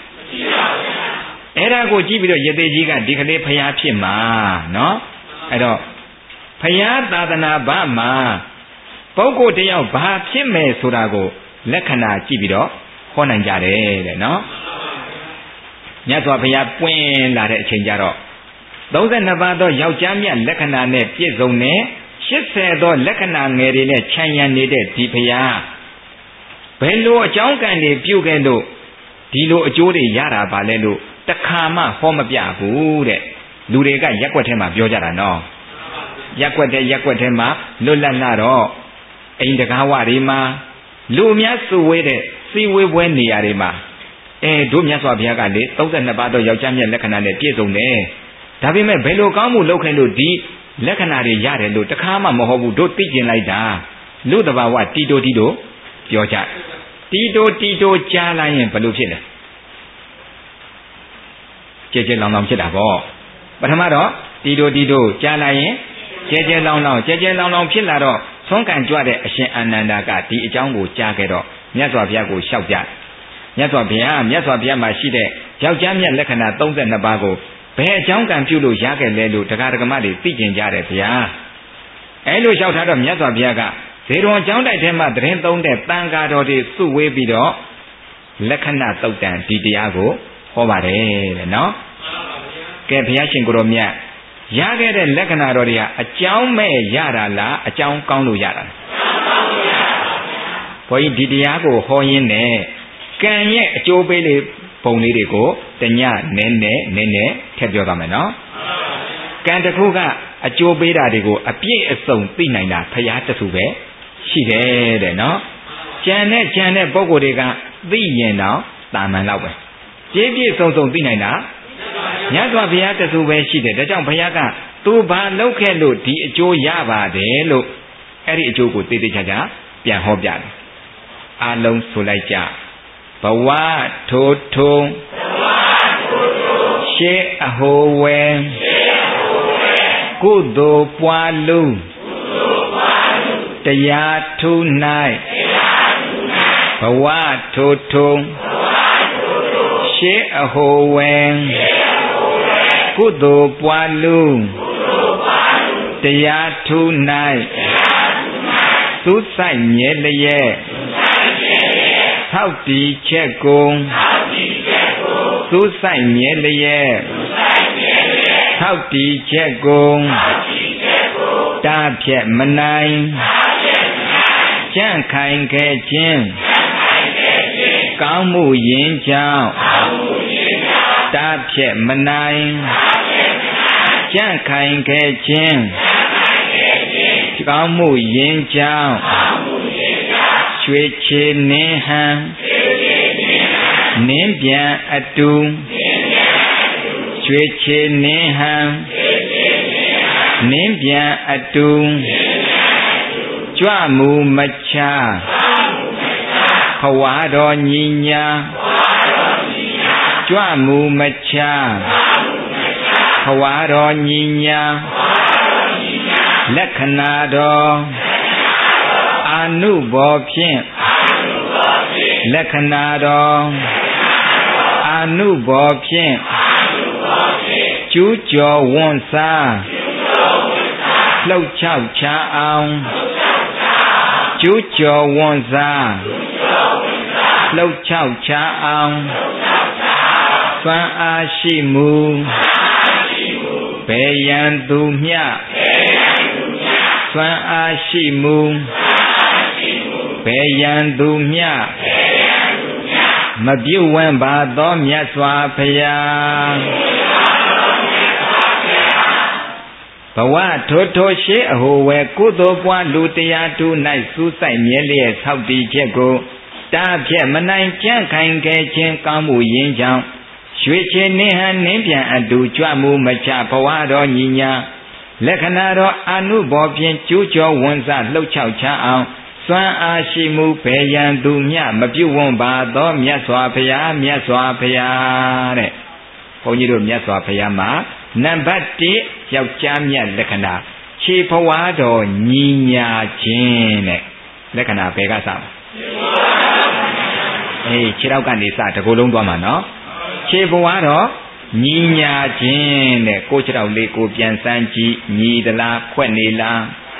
အဲ့ဒါကိုကြည့်ပြီးတော့ယသိကြီးကဒီကလေးဖျားဖြစ်မှာနော်အဲ့တော့ဖယားသာသနာ့ဘာမှာပုဂ္ဂိုလ်တယောက်ဘာဖြစ်မယ်ဆိုတာကိုလက္ခဏာကြည့်ပြီးတော့ဟောနိုင်ကြတယ်တဲ့နော်မြတ်စွာဘုရားပွင့်လာတဲ့အချိန်ကျတော့သုံးဆယ်နှစ်ပါးသောယောက်ျားမြတ်လက္ခဏာနဲ့ပြည့်စုံတဲ့ရှစ်ဆယ်သောလက္ခဏာငယ်တွေနဲ့ခြံရံနေတဲ့ဒီဘုရားဘယ်လိုအကြောင်းကံတွေပြုခဲ့လို့ဒီလိုအကျိုးတွေရတာပါလဲလို့တခါမှဟောမပြဘူးတဲ့လူတွေကရက်ွက်ထဲမှာပြောကြတာနော်ရက်ွက်တဲ့ရက်ွက်ထဲမှာလွတ်လပ်လာတော့အိမ်တကားဝတွေမှာလူအများစုဝေးတဲ့စီဝေးပွဲနေရာတွေမှာအဲတို့မြတ်စွာဘုရားကလေသုံးဆယ်နှစ်ပါးသောယောက်ျားမြတ်လက္ခဏာနဲ့ပြည့်စုံတယ်ဒါပေမဲ့ဘယ်လိုကောင်းမှုလုပ်ခဲ့လို့ဒီလက္ခဏာတွေရတယ်လို့တခါမှမဟုတ်ဘူးတို့သိကျင်လိုက်တာလူတဘာဝတီတိုတီတိုပြောကြတီတိုတီတိုကြားလိုက်ရင်ဘယ်လိုဖြစ်လဲကြဲကြဲလောင်လောင်ဖြစ်တာပေါ့ပထမတော့တီတိုတီတိုကြားလိုက်ရင်ကြဲကြဲလောင်လောင်ကြဲကြဲလောင်လောင်ဖြစ်လာတော့သွန်ကန်ကြွတဲ့အရှင်အာနန္ဒာကဒီအကြောင်းကိုကြားခဲ့တော့မြတ်စွာဘုရားကိုလျှောက်ကြမြတ်စွာဘုရားမြတ်စွာဘုရားမှာရှိတဲ့ယောက်ျားမြတ်လက္ခဏာသုံးဆယ်နှစ်ပါးကိုဘယ်အကြောင်းကံပြုလို့ရခဲ့လဲလို့တရားဓမ္မတွေသိကျင်ကြတယ်ဗျာအဲလိုလျှောက်ထားတော့မြတ်စွာဘုရားကဇေတော်ကျောင်းတိုက်ထဲမှာတရင်သုံးတဲ့တန်ဃာတော်တွေစုဝေးပြီးတော့လက္ခဏာသုတ်တံဒီတရားကိုဟောပါတယ်တဲ့နော်ကဲဘုရားရှင်ကိုရောမြတ်ရခဲ့တဲ့လက္ခဏာတော်တွေကအကြောင်းမဲ့ရတာလားအကြောင်းကောင်းလို့ရတာလားဘုန်းကြီးဒီတရားကိုဟောရင်းနဲ့ကံရဲ့အကျိုးပေးလေးပုံလေးတွေကိုတညနဲနဲနဲနဲထည့်ပြောပါမယ်နော်ကံတစ်ခုကအကျိုးပေးတာတွေကိုအပြည့်အစုံသိနိုင်တာဖရာတဆူပဲရှိတယ်တဲ့နော်ကြံတဲ့ကြံတဲ့ပုဂ္ဂိုလ်တွေကသိရင်တော့တာမန်တော့ပဲပြည့်ပြည့်စုံစုံသိနိုင်တာမြတ်စွာဘုရားတဆူပဲရှိတယ်ဒါကြောင့်ဘုရားကသူဘာလုပ်ခဲ့လို့ဒီအကျိုးရပါတယ်လို့အဲ့ဒီအကျိုးကိုသိသိချာချာပြန်ဟောပြတယ်အလုံးဆိုလိုက်ကြဘဝထိုးထုံရှေးအဟိုဝဲကုသိုလ်ပွားလူတရားထု၌ဘဝထိုးထုံရှေးအဟိုဝဲကုသိုလ်ပွားလူတရားထု၌သူဆိုင်မြဲလျက်ထောက်တီချက်ကိုသူဆိုင်မြဲလျက်ထောက်တီချက်ကိုတားဖြက်မနိုင်ကြံ့ခိုင်ခဲ့ခြင်းကောင်းမှုရင်ကြောင့်တားဖြက်မနိုင်ကြံ့ခိုင်ခဲ့ခြင်းကောင်းမှုရင်ကြောင့်ရွှေချေနင်းဟံနင်းပြန်အတူရွှေချေနင်းဟံနင်းပြန်အတူကြွမှုမချဘဝတော်ညီညာကြွမှုမချဘဝတော်ညီညာလက္ခဏာတော်အာနုဘောဖြင့်လက္ခဏာတော်အာနုဘောဖြင့်ကျူးကျော်ဝန်စားလှုပ်ချောက်ချအောင်ကျူးကျော်ဝန်စားလှုပ်ချောက်ချအောင်စွမ်းအားရှိမှုဘယ်ရန်သူမျှစွမ်းအားရှိမှုဘယ်ရန်သူမျှမပြုတ်ဝမ်းပါသောမြတ်စွာဘုရားဘဝထိုးထိုးရှိအဟိုဝဲကုသိုလ်ပွားလူတရားတူ၌စူးစိုက်မြဲလျက်ဆောက်တည်ချက်ကိုတားဖြက်မနိုင်ကြံ့ခိုင်ခဲ့ခြင်းကောင်းမှုရင်းကြောင့်ရွှေချေနှင်းဟန်နှင်းပြန်အတူကြွမှုမချဘဝတော်ညီညာလက္ခဏာတော်အာနုဘောဖြင့်ကျူးကျော်ဝန်စားလှုပ်ချောက်ချအောင်စွမ်းအားရှိမှုဘယ်ရန်သူမျှမပြုတ်ဝန်းပါသောမြတ်စွာဘုရားမြတ်စွာဘုရားတဲ့ဘုန်းကြီးတို့မြတ်စွာဘုရားမှာနံပါတ်တစ်ယောက်ျားမြတ်လက္ခဏာခြေဘဝတော်ညီညာခြင်းတဲ့လက္ခဏာဘယ်ကစမှာအေးခြေတော့ကနေစတကူလုံးသွားမှာနော်ခြေဘဝတော်ညီညာခြင်းတဲ့ကိုချတော်လေးကိုပြန်စမ်းကြည့်ညီသလားခွက်နေလား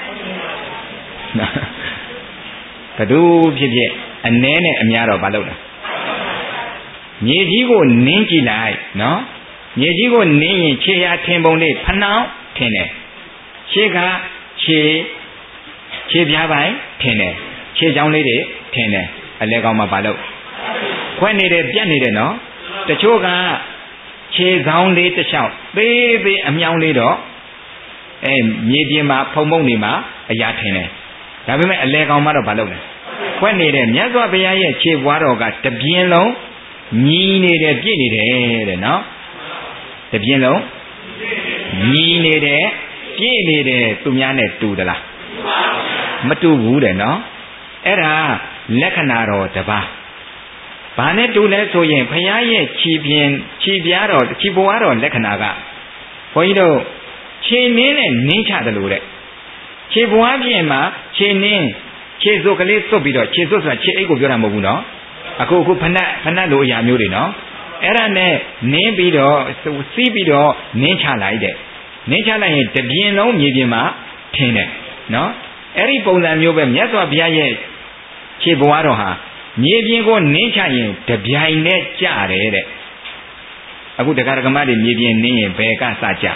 ဘဒုဖြစ်ဖြစ်အနည်းနဲ့အများတော့မလုပ်တာမြေကြီးကိုနင်းကြည့်လိုက်နော်မြေကြီးကိုနင်းရင်ခြေရာထင်ပုံလေးဖနှောင်းထင်တယ်ခြေကခြေခြေပြားပိုင်းထင်တယ်ခြေချောင်းလေးတွေထင်တယ်အလဲကောင်းမှမလုပ်ခွက်နေတယ်ပြတ်နေတယ်နော်တချို့ကခြေဆောင်လေးတစ်ချောင်းသေးသေးအမြောင်းလေးတော့အဲမြေပြင်မှာဖုံဖုံနေမှာအရာထင်တယ်ဒါပေမဲ့အလဲကောင်းမှတော့မလုပ်နဲ့ခွက်နေတဲ့မြတ်စွာဘုရားရဲ့ခြေပွားတော်ကတပြင်းလုံးညီနေတယ်ပြည့်နေတယ်တဲ့နော်တပြင်းလုံးညီနေတယ်ပြည့်နေတယ်သူများနဲ့တူသလားမတူဘူးတဲ့နော်အဲ့ဒါလက္ခဏာတော်တစ်ပါးဘာနဲ့တူလဲဆိုရင်ဘုရားရဲ့ခြေပြင်းခြေပြားတော်ခြေပွားတော်လက္ခဏာကဘုန်းကြီးတို့ခြေနင်းနဲ့နင်းချတယ်လို့တဲ့ခြေပွားပြင်မှာခြေနင်းခြေစုပ်ကလေးစွတ်ပြီးတော့ခြေစွပ်ဆိုတာခြေအိတ်ကိုပြောတာမဟုတ်ဘူးနော်အခုအခုဖဏတ်ဖဏတ်လိုအရာမျိုးတွေနော်အဲ့ဒါနဲ့နင်းပြီးတော့စီးပြီးတော့နင်းချလိုက်တဲ့နင်းချလိုက်ရင်တပြင်းလုံးမြေပြင်မှာထင်းတယ်နော်အဲ့ဒီပုံစံမျိုးပဲမြတ်စွာဘုရားရဲ့ခြေပွားတော်ဟာမြေပြင်ကိုနင်းချရင်တပြိုင်နဲ့ကြတယ်တဲ့အခုတရားဓမ္မတွေမြေပြင်နင်းရင်ဘယ်ကစကြ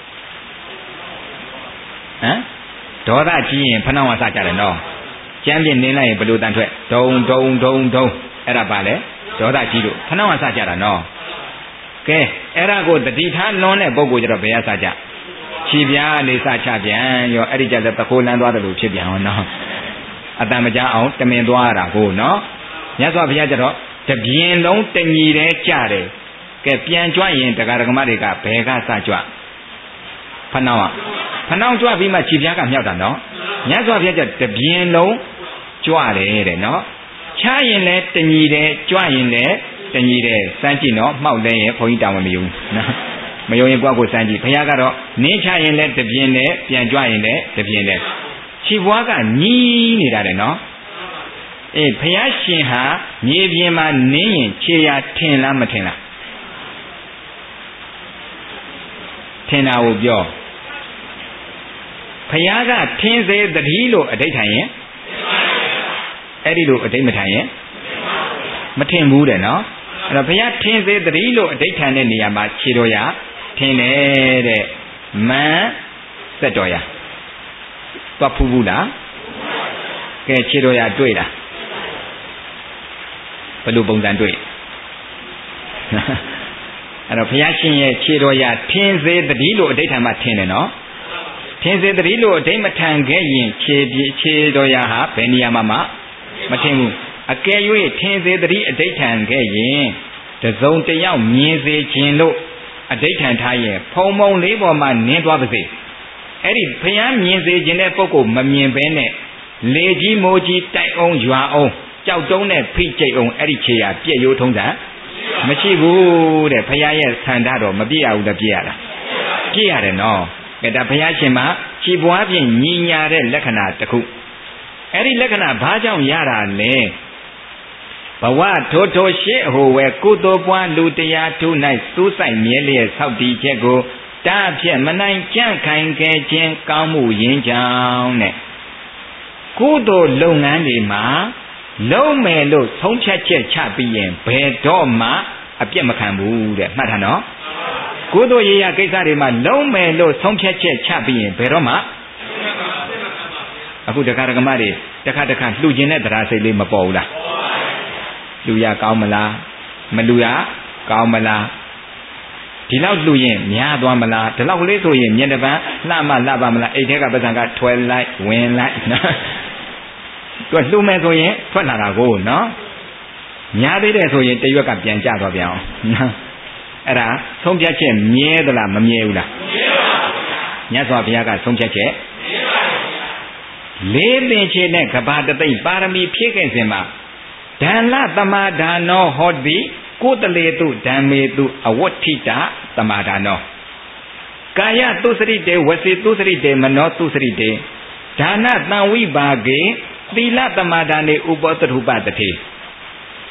ဟမ်ဒေါသကြီးရင်ဖနှောင်းကစကြတယ်နော်ကျမ်းပြင်နင်းလိုက်ရင်ဘယ်လိုတန်ထွက်ဒုံဒုံဒုံဒုံအဲ့ဒါပါလေဒေါသကြီးလို့ဖနှောင်းကစကြတာနော်ကဲအဲ့ဒါကိုတတိထားလွန်တဲ့ပုဂ္ဂိုလ်ကျတော့ဘယ်ကစကြခြေပြားလေးစချပြန်ရောအဲ့ဒီကြတဲ့တခိုးလန်းသွားတယ်လို့ဖြစ်ပြန်အောင်နော်အတန်မကြအောင်တမင်သွားရတာကိုနော်မြတ်စွာဘုရားကျတော့တပြင်းလုံးတညီတဲ့ကြတယ်ကဲပြန်ကြွရင်တရားဓမ္မတွေကဘယ်ကစကြွဖနှောင်းကဖနှောင်းကြွပြီးမှခြေပြားကမြောက်တာနော်မြတ်စွာဘုရားကျတပြင်းလုံးကြွတယ်တဲ့နော်ချရင်လည်းတညီတယ်ကြွရင်လည်းတညီတယ်စမ်းကြည့်နော်မှောက်လဲရင်ဘုန်းကြီးတောင်းမမယူနော်မယုံရင်ကိုယ့်ကိုစမ်းကြည့်ဘုရားကတော့နင်းချရင်လည်းတပြင်းနဲ့ပြန်ကြွရင်လည်းတပြင်းနဲ့ခြေပွားကညီးနေတာတယ်နော်အေးဘုရားရှင်ဟာမြေပြင်မှာနင်းရင်ခြေရာထင်လားမထင်လားထင်တာကိုပြောဘုရားကထင်စေတတိလို့အဓိဋ္ဌာန်ရင်အဲ့ဒီလိုအဓိဋ္ဌာန်ရင်မထင်ဘူးတဲ့နော်အဲ့တော့ဘုရားထင်စေတတိလို့အဓိဋ္ဌာန်တဲ့နေရာမှာခြေတော်ရာထင်တယ်တဲ့မန်စက်တော်ရာသွားဖူးဘူးလားကဲခြေတော်ရာတွေ့လားဘယ်လိုပုံစံတွေ့အဲ့တော့ဘုရားရှင်ရဲ့ခြေတော်ရာထင်စေတတိလို့အဓိဋ္ဌာန်မှာထင်တယ်နော်ထင်စေတတိလို့အဓိဋ္ဌာန်မထန်ခဲ့ရင်ခြေခြေတော်ရာဟာဘယ်နေရာမှာမှမထင်ဘူးအကယ်၍ထင်စေတတိအဓိဋ္ဌာန်ခဲ့ရင်တစုံတယောက်မြင်စေခြင်းလို့အဓိဋ္ဌာန်ထားရင်ဖုံဖုံလေးပေါ်မှာနင်းသွားပါစေအဲ့ဒီဘုရားမြင်စေခြင်းတဲ့ပုဂ္ဂိုလ်မမြင်ဘဲနဲ့လေကြီးမိုးကြီးတိုက်အောင်ရွာအောင်ကြောက်တုံးနဲ့ဖိကျိတ်အောင်အဲ့ဒီခြေရာပြည့်ရိုးထုံးတာမရှိဘူးတဲ့ဘုရားရဲ့ဆန္ဒတော့မပြည့်ရဘူးတပြည့်ရတာပြည့်ရတယ်နော်ကဲဒါဘုရားရှင်မှာခြေပွားဖြင့်ညီညာတဲ့လက္ခဏာတစ်ခုအဲ့ဒီလက္ခဏာဘာကြောင့်ရတာလဲဘဝထိုးထိုးရှေ့ဟိုဝဲကုသိုလ်ပွားလူတရားထု၌စူးစိုက်မြဲလျက်ဆောက်တည်ချက်ကိုတားဖြင့်မနိုင်ကြန့်ခိုင်ခဲ့ခြင်းကောင်းမှုရင်းကြောင်းတဲ့ကုသိုလ်လုပ်ငန်းတွေမှာလုံးမယ်လို့ဆုံးဖြတ်ချက်ချပြီးရင်ဘယ်တော့မှအပြစ်မခံဘူးတဲ့မှတ်ထားနော်ကုသိုလ်ရေးရကိစ္စတွေမှာလုံးမယ်လို့ဆုံးဖြတ်ချက်ချပြီးရင်ဘယ်တော့မှအခုတခါတခါမတွေတခါတခါလှူခြင်းတဲ့တရားစိတ်လေးမပေါ်ဘူးလားလှူရကောင်းမလားမလှူရကောင်းမလားဒီလောက်လှူရင်များသွားမလားဒီလောက်ကလေးဆိုရင်မျက်နှာပန်းလှမလှပါမလားအိတ်ထဲကပစံကထွဲလိုက်ဝင်လိုက်နော်သူလှူမယ်ဆိုရင်ထွက်လာတာကိုနော်များသေးတယ်ဆိုရင်တရွက်ကပြန်ကျသွားပြန်အောင်နော်အဲ့ဒါဆုံးဖြတ်ချက်မြဲသလားမမြဲဘူးလားမြဲပါဘူးမြတ်စွာဘုရားကဆုံးဖြတ်ချက်မြဲပါဘူးလေးပင်ခြေနဲ့ကဘာတသိမ့်ပါရမီဖြည့်ခဲ့စဉ်မှာဒန္လသမာဒါနောဟောတိကိုတလေတုဓမ္မေတုအဝဋ္ဌိတသမာဒါနောကာယသုစရိတေဝစီသုစရိတေမနောသုစရိတေဒါနတံဝိပါကေသီလသမာဒါနေဥပောတထုပတတိ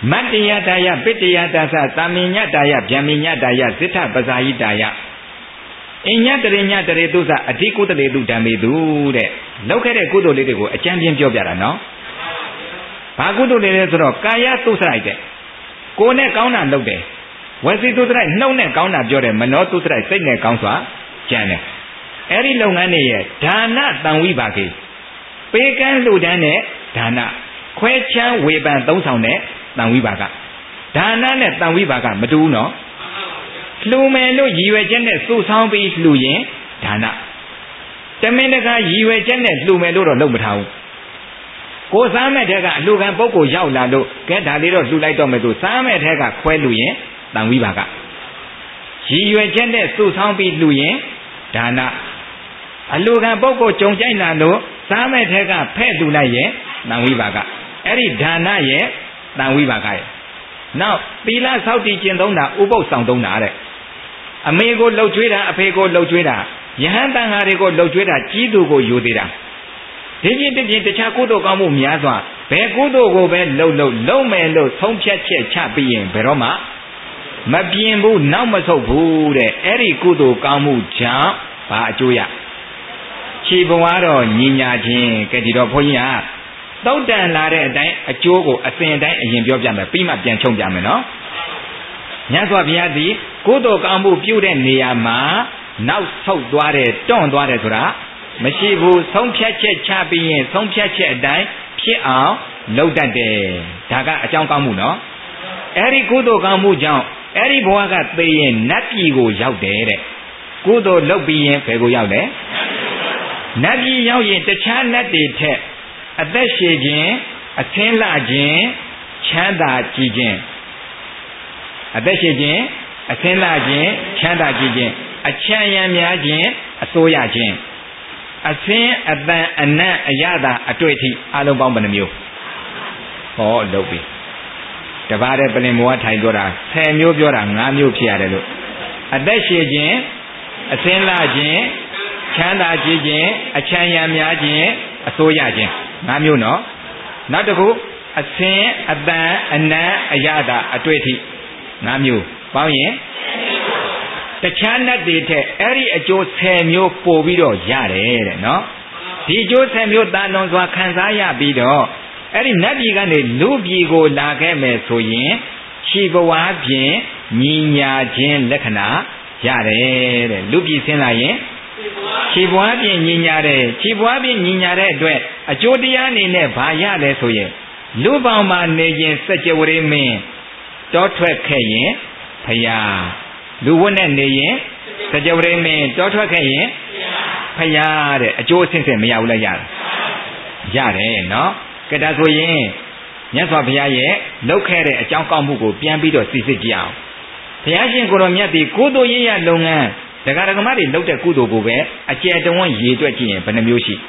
မတ္တယတာယပိတ္တယတာသသာမညတာယဗျာမိညတာယဇိထပဇာယိတာယအညတရိညတရေတုသအဓိကုတလေတုဓမ္မေတုတဲ့လောက်ခဲ့တဲ့ကုသိုလ်လေးတွေကိုအကျဉ်းပြင်းပြောပြတာနော်ဘာကုသိုလ်လေးလဲဆိုတော့ကာယသုစရိုက်တဲ့ကိုယ်နဲ့ကောင်းတာလုပ်တယ်ဝစီသုစရိုက်နှုတ်နဲ့ကောင်းတာပြောတယ်မနောသုစရိုက်စိတ်နဲ့ကောင်းစွာကြံတယ်အဲ့ဒီလုပ်ငန်းတွေရဲ့ဒါနတန်ဝိပါကေပေးကမ်းလှူဒန်းတဲ့ဒါနခွဲချမ်းဝေပန်သုံးဆောင်တဲ့တန်ဝိပါကဒါနနဲ့တန်ဝိပါကမတူဘူးနော်လှူမယ်လို့ရည်ရွယ်ချက်နဲ့စုဆောင်းပြီးလှူရင်ဒါနတမင်တကာရည်ရွယ်ချက်နဲ့လှူမယ်လို့တော့လုပ်မထားဘူးကိုစားမဲ့တဲ့ကအလှူခံပုဂ္ဂိုလ်ရောက်လာလို့ကဲဒါလေးတော့လှူလိုက်တော့မယ်သူစားမဲ့တဲ့ကခွဲလှူရင်တန်ဝိပါကရည်ရွယ်ချက်နဲ့စုဆောင်းပြီးလှူရင်ဒါနအလှူခံပုဂ္ဂိုလ်ကြုံကြိုက်လာလို့စားမဲ့တဲ့ကဖဲ့လှူလိုက်ရင်တန်ဝိပါကအဲ့ဒီဒါနရဲ့တန်ဝိပါကရဲ့နောက်သီလဆောက်တည်ကျင့်သုံးတာဥပုသ်ဆောင်သုံးတာတဲ့အမေကိုလှုပ်ကြွေးတာအဖေကိုလှုပ်ကြွေးတာယဟန်တန်ဃာတွေကိုလှုပ်ကြွေးတာကြီးသူကိုယူသေးတာဒီပြင်းတပြင်းတခြားကုသိုလ်ကောင်းမှုများစွာဘယ်ကုသိုလ်ကိုပဲလှုပ်လှုပ်လုံးမယ်လို့ဆုံးဖြတ်ချက်ချပြီးရင်ဘယ်တော့မှမပြင်းဘူးနောက်မဆုတ်ဘူးတဲ့အဲ့ဒီကုသိုလ်ကောင်းမှုကြောင့်ဘာအကျိုးရခြေဘဝတော့ညီညာခြင်းကဲဒီတော့ဘုန်းကြီးကသုတ်တန်လာတဲ့အတိုင်းအကျိုးကိုအစဉ်အတိုင်းအရင်ပြောပြမယ်ပြီးမှပြန်ချုံပြမယ်နော်မြတ်စွာဘုရားသည်ကုသိုလ်ကောင်းမှုပြုတဲ့နေရာမှာနောက်ဆုတ်သွားတယ်တွန့်သွားတယ်ဆိုတာမရှိဘူးဆုံးဖြတ်ချက်ချပြီးရင်ဆုံးဖြတ်ချက်အတိုင်းဖြစ်အောင်လုပ်တတ်တယ်ဒါကအကြောင်းကောင်းမှုနော်အဲ့ဒီကုသိုလ်ကောင်းမှုကြောင့်အဲ့ဒီဘဝကသိရင်နတ်ပြည်ကိုရောက်တယ်တဲ့ကုသိုလ်လုပ်ပြီးရင်ဘယ်ကိုရောက်လဲနတ်ပြည်ရောက်ရင်တခြားနတ်တွေထက်အသက်ရှည်ခြင်းအသင်းလှခြင်းချမ်းသာကြည်ခြင်းအသက်ရှည်ခြင်းအသင်းလှခြင်းချမ်းသာကြည်ခြင်းအချမ်းရံများခြင်းအစိုးရခြင်းအသင်းအတန်အနံ့အရသာအတွေ့အထိအလုံးပေါင်းဘယ်နှမျိုးဟောလုပ်ပြီတပါးတဲ့ပလင်မောကထိုင်ပြောတာဆယ်မျိုးပြောတာငါးမျိုးဖြစ်ရတယ်လို့အသက်ရှည်ခြင်းအသင်းလှခြင်းချမ်းသာကြည်ခြင်းအချမ်းရံများခြင်းအစိုးရခြင်းငါးမျိုးနော်နောက်တစ်ခုအသင်းအတန်အနံ့အရသာအတွေ့အထိငါးမျိုးပေါင်းရင်တခြားနတ်တွေထက်အဲ့ဒီအကျိုးဆယ်မျိုးပို့ပြီးတော့ရတယ်တဲ့နော်ဒီအကျိုးဆယ်မျိုးတာလွန်စွာခံစားရပြီးတော့အဲ့ဒီနတ်ပြည်ကနေလူပြည်ကိုလာခဲ့မယ်ဆိုရင်ခြေဘဝဖြင့်ညီညာခြင်းလက္ခဏာရတယ်တဲ့လူပြည်ဆင်းလာရင်ခြေဘဝဖြင့်ညီညာတဲ့ခြေဘဝဖြင့်ညီညာတဲ့အတွက်အကျိုးတရားအနေနဲ့ဘာရလဲဆိုရင်လူပေါင်းမှာနေခြင်းစัจ java မင်းတောထွက်ခဲ့ရင်ဖယားလူဝတ်နဲ့နေရင်စัจ java မင်းတောထွက်ခဲ့ရင်ဖယားတဲ့အကျိုးအဆင့်ဆင့်မရဘူးလားရတယ်ရတယ်နော်ကဲဒါဆိုရင်မြတ်စွာဘုရားရဲ့လုပ်ခဲ့တဲ့အကြောင်းကောင်းမှုကိုပြန်ပြီးတော့သိစစ်ကြည့်အောင်ဘုရားရှင်ကိုယ်တော်မြတ်ဒီကုသိုလ်ရည်ရလုပ်ငန်းဒကာဒကမတွေလုပ်တဲ့ကုသိုလ်ကိုပဲအကျယ်တဝန်းရည်တွက်ကြည့်ရင်ဘယ်နှမျိုးရှိ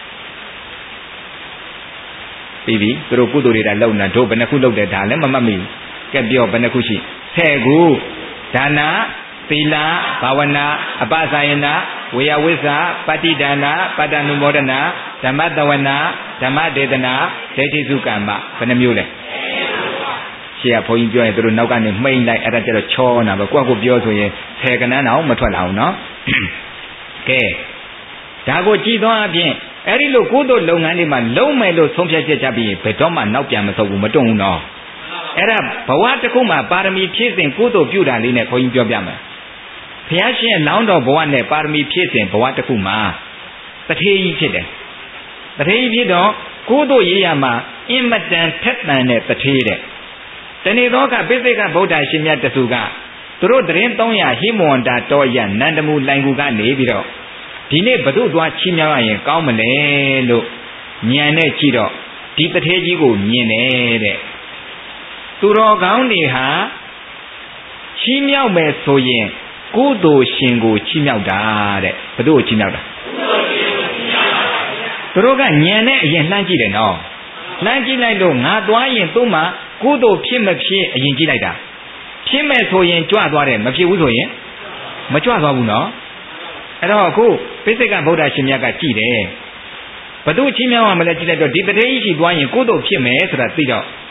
ပြီးပြီသူတို့ကုသိုလ်တွေဒါလုပ်နေတာတို့ဘယ်နှခုလုပ်တယ်ဒါလည်းမမှတ်မိဘူးကဲပြောဘယ်နှခုရှိဆယ်ခုဒါနသီလဘာဝနာအပဇာယနာဝေယဝိဇ္ဇာပဋိဒါနာပတ္တနုမောဒနာဓမ္မတဝနာဓမ္မဒေသနာဒိဋ္ဌိစုကမ္မဘယ်နှမျိုးလဲရှေ့ကဘုန်းကြီးပြောရင်သူတို့နောက်ကနေမှိန်လိုက်အဲ့ဒါကျတော့ချောနာပဲကိုယ့်ကိုပြောဆိုရင်ဆယ်ကနန်းတော့မထွက်လာဘူးနော်ကဲဒါကိုကြည်သောအပြင်အဲ့ဒီလိုကုသိုလ်လုပ်ငန်းတွေမှာလုံးမယ်လို့ဆုံးဖြတ်ချက်ချပြီးဘယ်တော့မှနောက်ပြန်မဆုတ်ဘူးမတွန့်ဘူးနော်အဲ့ဒါဘဝတစ်ခုမှာပါရမီဖြည့်စဉ်ကုသိုလ်ပြုတာလေးနဲ့ခွန်ကြီးပြောပြမယ်ဘုရားရှင်လောင်းတော်ဘဝနဲ့ပါရမီဖြည့်စဉ်ဘဝတစ်ခုမှာတထေးကြီးဖြစ်တယ်တထေးကြီးဖြစ်တော့ကုသိုလ်ရေးရမှာအင်မတန်ထက်သန်တဲ့တထေးတဲ့တဏိသောကပိစိကဗုဒ္ဓရှင်မြတ်တစုကသူတို့တရင်သုံးရာဟိမဝန္တာတောရနန္ဒမူလိုင်ကူကနေပြီးတော့ဒီနေ့ဘု து သွားချီးမြှောက်ရရင်ကောင်းမလဲလို့ညံနဲ့ကြည့်တော့ဒီတထေးကြီးကိုမြင်တယ်တဲ့သူတော်ကောင်းတွေဟာချီးမြှောက်မယ်ဆိုရင်ကုသိုလ်ရှင်ကိုချီးမြှောက်တာတဲ့ဘု து ကိုချီးမြှောက်တာသူတို့ကညံနဲ့အရင်လှမ်းကြည့်တယ်နော်လှမ်းကြည့်လိုက်လို့ငါသွားရင်သူ့မှာကုသိုလ်ဖြစ်မဖြစ်အရင်ကြည့်လိုက်တာဖြစ်မဲ့ဆိုရင်ကြွသွားတယ်မဖြစ်ဘူးဆိုရင်မကြွသွားဘူးနော်အဲ့တော့အခုပိစိကဗုဒ္ဓရှင်မြတ်ကကြည့်တယ်ဘု து ချီးမြှောက်ရမလဲကြည့်လိုက်တော့ဒီတထေးကြီးရှိသွားရင်ကုသိုလ်ဖြစ်မယ်ဆိုတာသိတော့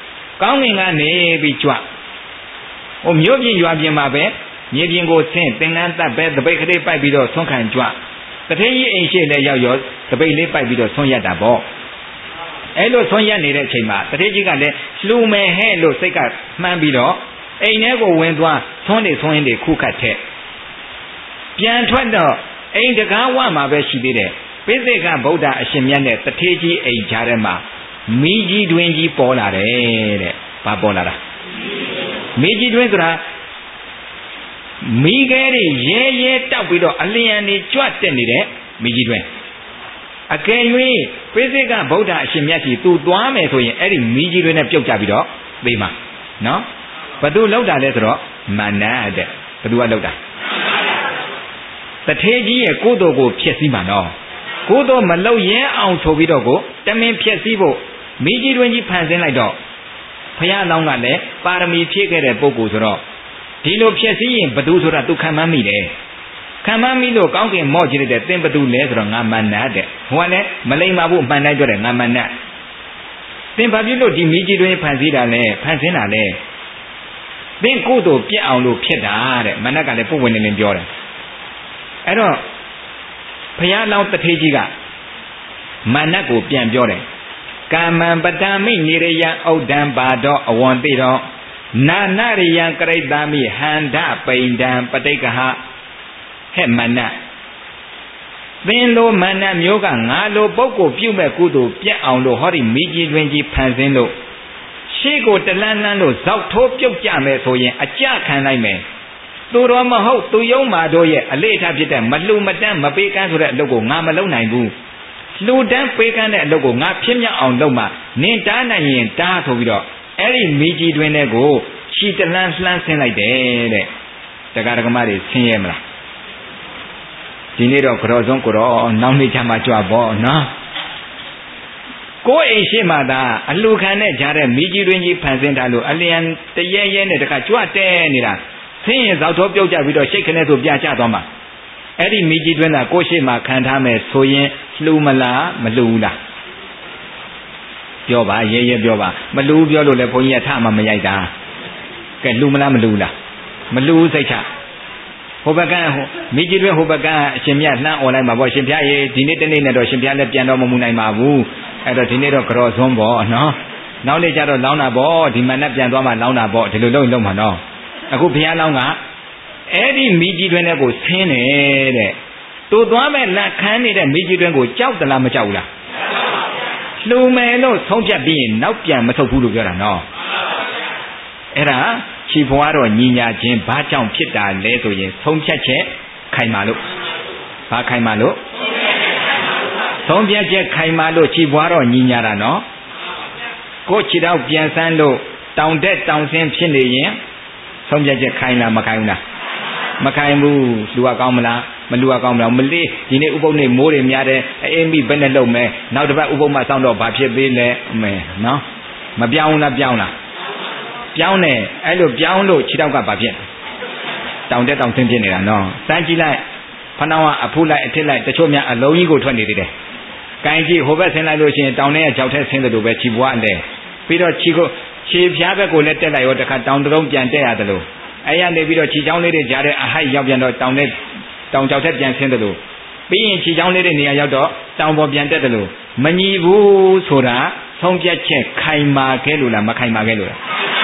ကောင်းငင်ကနေပြီးကြွဟိုမြို့ပြင်ရွာပြင်မှာပဲမြေပြင်ကိုဆင်းသင်္ကန်းတပ်ပဲတပိတ်ကလေးပိုက်ပြီးတော့ဆွန့်ခံကြွတထေးကြီးအိမ်ရှိလဲရောက်ရောတပိတ်လေးပိုက်ပြီးတော့ဆွန့်ရက်တာပေါ့အဲ့လိုဆွန့်ရက်နေတဲ့အချိန်မှာတထေးကြီးကလည်းလှူမယ်ဟဲ့လို့စိတ်ကမှန်းပြီးတော့အိမ်ထဲကိုဝင်သွားဆွန့်နေဆွန့်ရင်တွေခုခတ်ထက်ပြန်ထွက်တော့အိမ်တကားဝမှာပဲရှိသေးတယ်ပိစိကဗုဒ္ဓအရှင်မြတ်နဲ့တထေးကြီးအိမ်ကြားထဲမှာမီးကြီးတွင်ကြီးပေါ်လာတယ်တဲ့ဘာပေါ်လာတာမီးကြီးတွင်ဆိုတာမီးခဲတွေရဲရဲတောက်ပြီးတော့အလျံနေကြွတက်နေတဲ့မီးကြီးတွင်အကယ်၍ပိစိကဗုဒ္ဓအရှင်မြတ်ကြီးသူသွားမယ်ဆိုရင်အဲ့ဒီမီးကြီးတွင်နဲ့ပြုတ်ကြပြီးတော့သိမှာနော်ဘသူလောက်တာလဲဆိုတော့မာနတဲ့ဘသူကလောက်တာတထေးကြီးရဲ့ကိုယ်တော်ကိုဖျက်ဆီးမှာနော်ကိုယ်တော်မလောက်ရဲအောင်ဆိုပြီးတော့ကိုတမင်ဖျက်ဆီးဖို့မိကြီးတွင်ကြီးဖန်ဆင်းလိုက်တော့ဘုရားလောင်းကလည်းပါရမီဖြည့်ခဲ့တဲ့ပုဂ္ဂိုလ်ဆိုတော့ဒီလိုဖျက်ဆီးရင်ဘသူဆိုတာသူခံမှန်းမိတယ်ခံမှန်းမိလို့ကောင်းကင်မော့ကြည့်လိုက်တဲ့သင်ဘသူလဲဆိုတော့ငါမန္နတဲ့ဟိုကလည်းမလိမ္မာဘူးအမှန်တိုင်းပြောတယ်ငါမန္နသင်ဘာဖြစ်လို့ဒီမိကြီးတွင်ဖန်ဆင်းတာလဲဖန်ဆင်းတာလဲသင်ကိုယ်တော်ပြက်အောင်လို့ဖြစ်တာတဲ့မန္နကလည်းပုပ်ဝင်နေနေပြောတယ်အဲ့တော့ဘုရားလောင်းတထေးကြီးကမန္နကိုပြန်ပြောတယ်ကာမံပတံမိနေရယံဩဒံပါတော့အဝံတိတော့နာနရိယံကရိတာမိဟန္ဒပိန္ဒံပဋိက္ခဟဟဲ့မန္နသင်လိုမန္နမျိုးကငါလိုပုဂ္ဂိုလ်ပြုမဲ့ကုသိုလ်ပြတ်အောင်လို့ဟောဒီမိကြီးတွင်ကြီးဖန်ဆင်းလို့ရှေ့ကိုတလန်းလန်းလို့ဇောက်ထိုးပြုတ်ကြမယ်ဆိုရင်အကြခံလိုက်မယ်သူတော်မဟုတ်သူယုံမာတို့ရဲ့အလေးထားဖြစ်တဲ့မလှူမတန်းမပေးကမ်းဆိုတဲ့အလုပ်ကိုငါမလုပ်နိုင်ဘူးလှူဒန်းပေးကမ်းတဲ့အလုပ်ကိုငါဖြစ်မြောက်အောင်လုပ်မှနင်တားနိုင်ရင်တားဆိုပြီးတော့အဲ့ဒီမိကြီးတွင်တဲ့ကိုခြိတလန်းလှမ်းဆင်းလိုက်တယ်တဲ့တရားဓမ္မတွေဆင်းရဲမလားဒီနေ့တော့ကြော်စုံကိုတော့နောက်နေ့ချမှကြွပေါ့နော်ကိုယ်အိမ်ရှိမှသာအလှခံနဲ့ကြားတဲ့မိကြီးတွင်ကြီးဖန်ဆင်းထားလို့အလျံတရဲရဲနဲ့တခါကြွတဲနေတာဆင်းရင်ဇောက်တော်ပြုတ်ကြပြီးတော့ရှိတ်ခနဲ့ဆိုပြချသွားမှာအဲ့ဒီမိကြီးတွင်းကကိုရှိမှခံထားမယ်ဆိုရင်လှူမလားမလှူဘူးလားပြောပါရဲရဲပြောပါမလှူပြောလို့လည်းဘုန်းကြီးကထမှမရိုက်တာကဲလှူမလားမလှူလားမလှူစိတ်ချဟိုဘက်ကဟိုမိကြီးတွင်းဟိုဘက်ကအရှင်မြတ်လှမ်းអော်လိုက်မှာပေါ့ရှင်ဖျားရေဒီနေ့တနေ့နဲ့တော့ရှင်ဖျားလည်းပြန်တော့မမှုနိုင်ပါဘူးအဲ့တော့ဒီနေ့တော့ကြော်စွန်းပေါ့နော်နောက်နေ့ကျတော့လောင်းတာပေါ့ဒီမနက်ပြန်သွားမှလောင်းတာပေါ့ဒီလိုလုပ်ရင်လုပ်မှာနော်အခုဘုရားလောင်းကအဲ့ဒီမိကြီးတွင်တဲ့ကိုဆင်းတယ်တဲ့သူသွားမဲ့လက်ခမ်းနေတဲ့မိကြီးတွင်ကိုကြောက်သလားမကြောက်ဘူးလားလှူမယ်လို့ဆုံးဖြတ်ပြီးရင်နောက်ပြန်မထုတ်ဘူးလို့ပြောတာနော်အဲ့ဒါခြေဘွားတော့ညီညာချင်းဘာကြောင့်ဖြစ်တာလဲဆိုရင်ဆုံးဖြတ်ချက်ခိုင်မာလို့ဘာခိုင်မာလို့ဆုံးဖြတ်ချက်ခိုင်မာလို့ခြေဘွားတော့ညီညာတာနော်ကိုခြေတော့ပြန်ဆန်းလို့တောင်တက်တောင်ဆင်းဖြစ်နေရင်ဆုံးဖြတ်ချက်ခိုင်လားမခိုင်ဘူးလားမခိုင်ဘူးလူကကောင်းမလားမလူကကောင်းမလားမလေးဒီနေ့ဥပုပ်နေ့မိုးတွေများတယ်အေးမိဘယ်နဲ့လုံမဲနောက်တစ်ပတ်ဥပုပ်မှစောင့်တော့ဘာဖြစ်သေးလဲအမေနော်မပြောင်းလားပြောင်းလားပြောင်းတယ်အဲ့လိုပြောင်းလို့ခြေထောက်ကဘာဖြစ်တောင်တက်တောင်ဆင်းဖြစ်နေတာနော်စမ်းကြည့်လိုက်ဖဏောင်းကအဖူးလိုက်အထစ်လိုက်တချို့များအလုံးကြီးကိုထွက်နေသေးတယ်ကိုင်းကြည့်ဟိုဘက်ဆင်းလိုက်လို့ရှိရင်တောင်ထဲကကြောက်ထက်ဆင်းတယ်လို့ပဲခြေပွားအလဲပြီးတော့ခြေကိုခြေဖြားဘက်ကိုလည်းတက်လိုက်ရောတခါတောင်တုံးပြန်တက်ရတယ်လို့အဲ့ရနေပြီးတော့ခြေချောင်းလေးတွေကြားတဲ့အဟိုက်ရောက်ပြန်တော့တောင်နဲ့တောင်ကြောက်ထက်ပြန်ဆင်းတယ်လို့ပြီးရင်ခြေချောင်းလေးတွေနေရာရောက်တော့တောင်ပေါ်ပြန်တက်တယ်လို့မညီဘူးဆိုတာဆုံးဖြတ်ချက်ခိုင်မာခဲ့လို့လားမခိုင်မာခဲ့လို့လား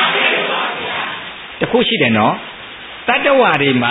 တခုရှိတယ်နော်တတ္တဝါတွေမှာ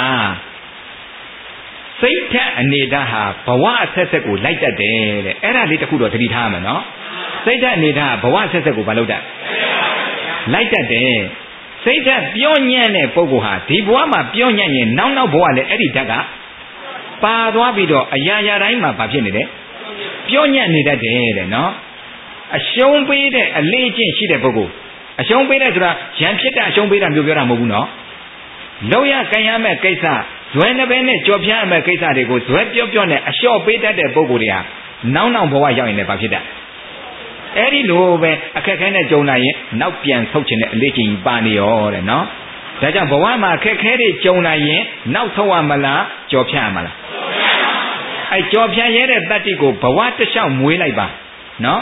စိတ်ထက်အနေဓာတ်ဟာဘဝအဆက်ဆက်ကိုလိုက်တတ်တယ်တဲ့အဲ့ဒါလေးတခုတော့သတိထားရမယ်နော်စိတ်ထက်အနေဓာတ်ဘဝအဆက်ဆက်ကိုမလုပ်တတ်လိုက်တတ်တယ်စိတ်ဓာတ်ပြောညံ့တဲ့ပုဂ္ဂိုလ်ဟာဒီဘဝမှာပြောညံ့ရင်နောက်နောက်ဘဝလည်းအဲ့ဒီဓာတ်ကပါသွားပြီးတော့အရာရာတိုင်းမှာဘာဖြစ်နေလဲပြောညံ့နေတတ်တယ်တဲ့နော်အရှုံးပေးတဲ့အလေးကျင့်ရှိတဲ့ပုဂ္ဂိုလ်အရှုံးပေးတဲ့ဆိုတာရံဖြစ်တဲ့အရှုံးပေးတာမျိုးပြောတာမဟုတ်ဘူးနော်လောက်ရကန်ရမဲ့ကိစ္စဇွဲနှပဲနဲ့ကြော်ပြရမဲ့ကိစ္စတွေကိုဇွဲပြောပြောနဲ့အလျှော့ပေးတတ်တဲ့ပုဂ္ဂိုလ်တွေဟာနောက်နောက်ဘဝရောက်ရင်လည်းဘာဖြစ်တတ်အဲ့ဒီလိုပဲအခက်ခဲနဲ့ကြုံလာရင်နောက်ပြန်ဆုတ်ချင်တဲ့အလေးချင်းပါနေရောတဲ့နော်ဒါကြောင့်ဘဝမှာအခက်ခဲတွေကြုံလာရင်နောက်ဆုတ်ရမလားကြော်ဖြတ်ရမလားအဲ့ကြော်ဖြတ်ရဲတဲ့တတ္တိကိုဘဝတစ်လျှောက်မွေးလိုက်ပါနော်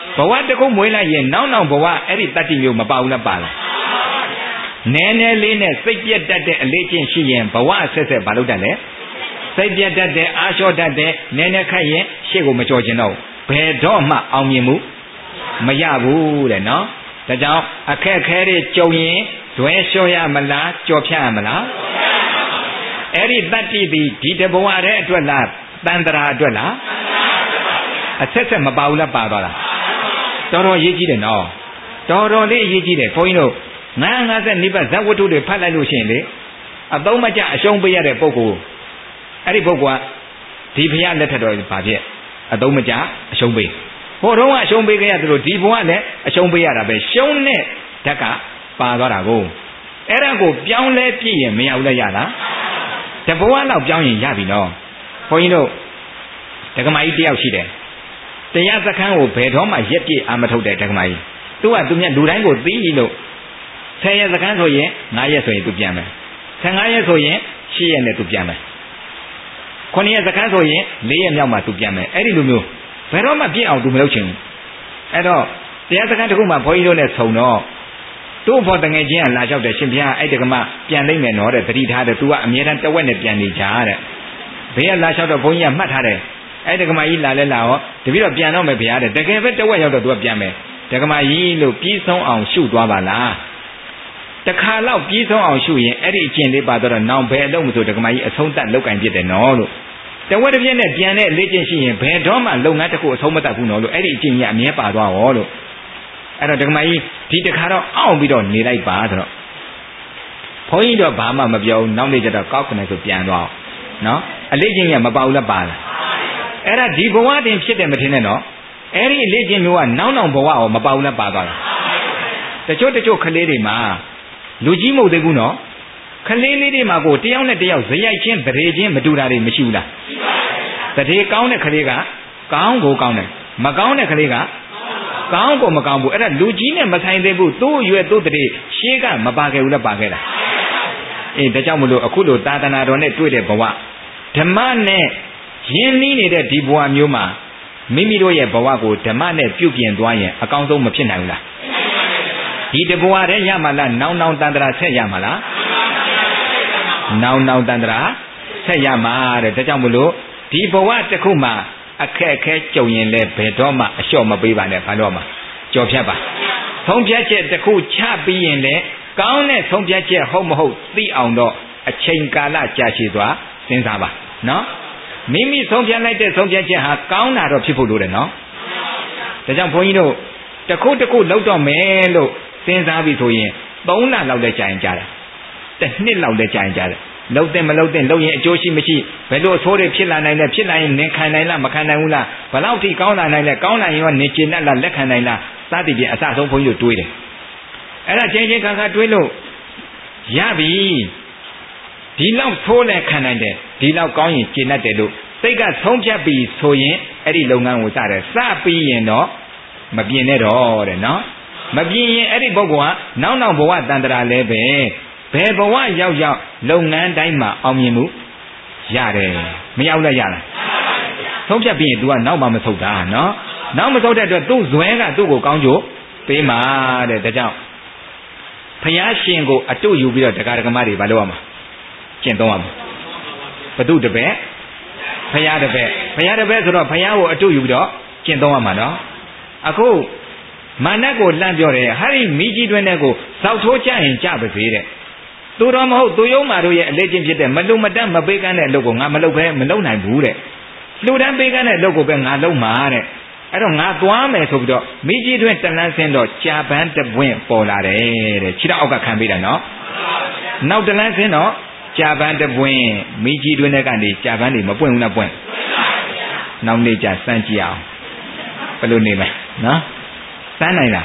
ဘဝတစ်ခုမွေးလိုက်ရင်နောက်နောက်ဘဝအဲ့ဒီတတ္တိမျိုးမပါဘူးလားပါလားနည်းနည်းလေးနဲ့စိတ်ပြတ်တတ်တဲ့အလေးချင်းရှိရင်ဘဝအဆက်ဆက်မလုပ်တတ်လဲစိတ်ပြတ်တတ်တဲ့အာလျှော့တတ်တဲ့နည်းနည်းခက်ရင်ရှေ့ကိုမကြော်ကျင်တော့ဘယ်တော့မှအောင်မြင်မှုမရဘူးတဲ့နော်ဒါကြောင့်အခက်ခဲတွေကြုံရင်ဇွဲလျှော့ရမလားကြော်ဖြတ်ရမလားအဲ့ဒီတတ္တိဒီဒီတဘဝတဲ့အတွက်လားတန်ត្រာအတွက်လားအဆက်ဆက်မပါဘူးလားပါသွားလားတော်တော်ရေးကြည့်တယ်နော်တော်တော်လေးရေးကြည့်တယ်ဘုန်းကြီးတို့ငါးငါးဆက်နိဗ္ဗာန်ဇဝတ္ထုတွေဖတ်လိုက်လို့ရှိရင်လေအသုံးမကျအရှုံးပေးရတဲ့ပုဂ္ဂိုလ်အဲ့ဒီပုဂ္ဂိုလ်ကဒီဘုရားလက်ထက်တော်ဘာဖြစ်အသုံးမကျအရှုံးပေးဟိုတုန်းကအရှုံးပေးခဲ့ရသလိုဒီဘဝလည်းအရှုံးပေးရတာပဲရှုံးတဲ့ဓာတ်ကပါသွားတာကိုအဲ့ဒါကိုပြောင်းလဲပြည့်ရင်မရဘူးလားရလားတဘဝလောက်ပြောင်းရင်ရပြီနော်ဘုန်းကြီးတို့ဒကမာကြီးတယောက်ရှိတယ်တရားစခန်းကိုဘယ်တော့မှရက်ပြည့်အာမထုတ်တဲ့ဒကမာကြီးသူကသူမြတ်လူတိုင်းကိုသိလို့ဆယ်ရက်စခန်းဆိုရင်ငါးရက်ဆိုရင်သူပြန်မယ်ဆယ်ငါးရက်ဆိုရင်ရှစ်ရက်နဲ့သူပြန်မယ်ခုနှစ်ရက်စခန်းဆိုရင်လေးရက်မြောက်မှသူပြန်မယ်အဲ့ဒီလိုမျိုးဘယ်တော့မှပြည့်အောင်သူမလုပ်ချင်ဘူးအဲ့တော့တရားစခန်းတစ်ခုမှဘုန်းကြီးတို့နဲ့ဆုံတော့သူ့ဖို့တငယ်ချင်းကလာလျှောက်တယ်ရှင်ဘုရားအဲ့တကမပြန်လိမ့်မယ်နော်တဲ့တတိထားတယ် तू ကအမြဲတမ်းတဝက်နဲ့ပြန်နေကြတဲ့ဘေးကလာလျှောက်တော့ဘုန်းကြီးကမှတ်ထားတယ်အဲ့တကမကြီးလာလဲလာဟောတပည့်တော့ပြန်တော့မယ်ဘုရားတဲ့တကယ်ပဲတဝက်ရောက်တော့ तू ကပြန်မယ်တကမကြီးလို့ပြီးဆုံးအောင်ရှုသွားပါလားတခါတော့ပြီးဆုံးအောင်ရှုရင်အဲ့ဒီအကျင့်လေးပါတော့နောင်ဘယ်အလုံးမဆိုတကမကြီးအဆုံးသတ်လောက်ကင်ပြစ်တယ်နော်လို့တဝက်တစ်ပြည့်နဲ့ပြန်တဲ့လေ့ကျင့်ရှိရင်ဘယ်တော့မှလုပ်ငန်းတစ်ခုအဆုံးမတတ်ဘူးနော်လို့အဲ့ဒီအကျင့်ကြီးအမြဲပါသွားရောလို့အဲ့တော့ဒကမကြီးဒီတခါတော့အောင့်ပြီးတော့နေလိုက်ပါဆိုတော့ဘုန်းကြီးတော့ဘာမှမပြောဘူးနောက်နေ့ကျတော့ကောက်ခနဲ့ဆိုပြန်သွားအောင်နော်အလေးချင်းကမပါဘူးလားပါလားအဲ့ဒါဒီဘဝတင်ဖြစ်တယ်မထင်နဲ့နော်အဲ့ဒီအလေးချင်းမျိုးကနောက်နောက်ဘဝရောမပါဘူးလားပါသွားလားတချို့တချို့ကလေးတွေမှာလူကြီးမဟုတ်သေးဘူးနော်ကလေးလေးတွေမှာကိုတယောက်နဲ့တယောက်ဇယိုက်ချင်းတရေချင်းမတူတာတွေမရှိဘူးလားတရေကောင်းတဲ့ကလေးကကောင်းကိုကောင်းတယ်မကောင်းတဲ့ကလေးကကောင်းကိုမကောင်းဘူးအဲ့ဒါလူကြီးနဲ့မဆိုင်သေးဘူးသူ့ရွယ်သူ့တရေရှေးကမပါခဲ့ဘူးလားပါခဲ့လားအေးဒါကြောင့်မလို့အခုလိုသာသနာတော်နဲ့တွေ့တဲ့ဘဝဓမ္မနဲ့ရင်းနှီးနေတဲ့ဒီဘဝမျိုးမှာမိမိတို့ရဲ့ဘဝကိုဓမ္မနဲ့ပြုပြင်သွားရင်အကောင်းဆုံးမဖြစ်နိုင်ဘူးလားဒီတဘဝတည်းရမှာလားနောင်နောင်တန်ត្រာဆက်ရမှာလားနောင်နောင်တန်ត្រာဆက်ရမှာတဲ့ဒါကြောင့်မလို့ဒီဘဝတစ်ခုမှာအခက်အခဲကြုံရင်လည်းဘယ်တော့မှအလျှော့မပေးပါနဲ့ဘာလို့မှကြော်ဖြတ်ပါဆုံးဖြတ်ချက်တစ်ခုချပြီးရင်လည်းကောင်းတဲ့ဆုံးဖြတ်ချက်ဟုတ်မဟုတ်သိအောင်တော့အချိန်ကာလကြာရှည်စွာစဉ်းစားပါနော်မိမိဆုံးဖြတ်လိုက်တဲ့ဆုံးဖြတ်ချက်ဟာကောင်းတာတော့ဖြစ်ဖို့လိုတယ်နော်ဒါကြောင့်ဘုန်းကြီးတို့တစ်ခုတစ်ခုလောက်တော့မယ်လို့စဉ်းစားပြီဆိုရင်သုံးလလောက်လည်းကြာရင်ကြာတယ်တစ်နှစ်လောက်လည်းကြာရင်ကြာတယ်လှုပ်တဲ့မလှုပ်တဲ့လှုပ်ရင်အကျိုးရှိမရှိဘယ်လိုအဆိုးတွေဖြစ်လာနိုင်လဲဖြစ်လာရင်နင်ခံနိုင်လားမခံနိုင်ဘူးလားဘယ်လောက်ထိကောင်းလာနိုင်လဲကောင်းလာရင်ရောနင်ကျင်တတ်လားလက်ခံနိုင်လားစသည်ဖြင့်အစဆုံးဘုန်းကြီးတို့တွေးတယ်အဲ့ဒါချင်းချင်းခါခါတွေးလို့ရပြီဒီလောက်ဆိုးလဲခံနိုင်တယ်ဒီလောက်ကောင်းရင်ကျင်တတ်တယ်လို့စိတ်ကဆုံးဖြတ်ပြီးဆိုရင်အဲ့ဒီလုပ်ငန်းကိုစတယ်စပြီးရင်တော့မပြင်းနဲ့တော့တဲ့နော်မပြင်းရင်အဲ့ဒီပုဂ္ဂိုလ်ကနောက်နောက်ဘဝတန်ត្រာလဲပဲဘယ်ဘဝရောက်ရောက်လုပ်ငန်းတိုင်းမှာအောင်မြင်မှုရတယ်မရောက်လဲရလားဆုံးဖြတ်ပြီးရင် तू ကနောက်မှမဆုတ်တာနော်နောက်မဆုတ်တဲ့အတွက်သူ့ဇွဲကသူ့ကိုကောင်းကျိုးပေးမှာတဲ့ဒါကြောင့်ဘုရားရှင်ကိုအတုယူပြီးတော့တရားဓမ္မတွေမလုပ်ရမှာကျင့်သုံးရမှာဘု து တပည့်ဘုရားတပည့်ဘုရားတပည့်ဆိုတော့ဘုရားကိုအတုယူပြီးတော့ကျင့်သုံးရမှာနော်အခုမာနကိုလှမ်းပြောတယ်ဟာဒီမိကြီးတွင်တဲ့ကိုဇောက်ထိုးကြရင်ကြပါစေတဲ့သူတော်မဟုတ်သူယုံမာတို့ရဲ့အလေးချင်းဖြစ်တဲ့မလုံမတတ်မပေးကမ်းတဲ့အလုပ်ကိုငါမလုပ်ဘဲမလုပ်နိုင်ဘူးတဲ့လူတန်းပေးကမ်းတဲ့အလုပ်ကိုပဲငါလုပ်မှာတဲ့အဲ့တော့ငါသွားမယ်ဆိုပြီးတော့မိကြီးတွင်တလန်းဆင်းတော့ကြာပန်းတပွင့်ပေါ်လာတယ်တဲ့ခြေတော့အောက်ကခံပေးတာနော်နောက်တလန်းဆင်းတော့ကြာပန်းတပွင့်မိကြီးတွင်တဲ့ကနေကြာပန်းတွေမပွင့်ဘူးလားပွင့်နောက်နေ့ကျစမ်းကြည့်အောင်ဘယ်လိုနေမလဲနော်စမ်းနိုင်လား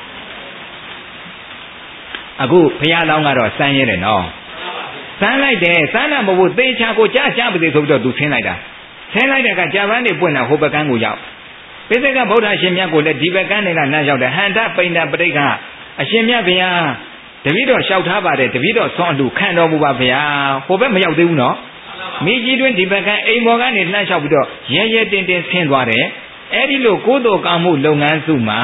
အခုဘုရားလောင်းကတော့စမ်းရဲတယ်နော်စမ်းလိုက်တယ်စမ်းတာမဟုတ်ဘူးသေချာကိုကြားကြားပါသေးဆိုပြီးတော့သူဆင်းလိုက်တာဆင်းလိုက်တဲ့ကကြာပန်းတွေပွင့်တာဟိုဘက်ကန်းကိုရောက်ပိဿကဗုဒ္ဓရှင်မြတ်ကိုလည်းဒီဘက်ကန်းတွေကလမ်းရောက်တယ်ဟန္တာပိဏ္ဍပဋိက္ခအရှင်မြတ်ဗျာတပည့်တော်လျှောက်ထားပါတယ်တပည့်တော်ဆွမ်းအလူခံတော်မူပါဗျာဟိုဘက်မရောက်သေးဘူးနော်မိကြီးတွင်ဒီဘက်ကန်းအိမ်ပေါ်ကနေလှမ်းလျှောက်ပြီးတော့ရဲရဲတင်းတင်းဆင်းသွားတယ်အဲ့ဒီလိုကုသိုလ်ကောင်းမှုလုပ်ငန်းစုမှာ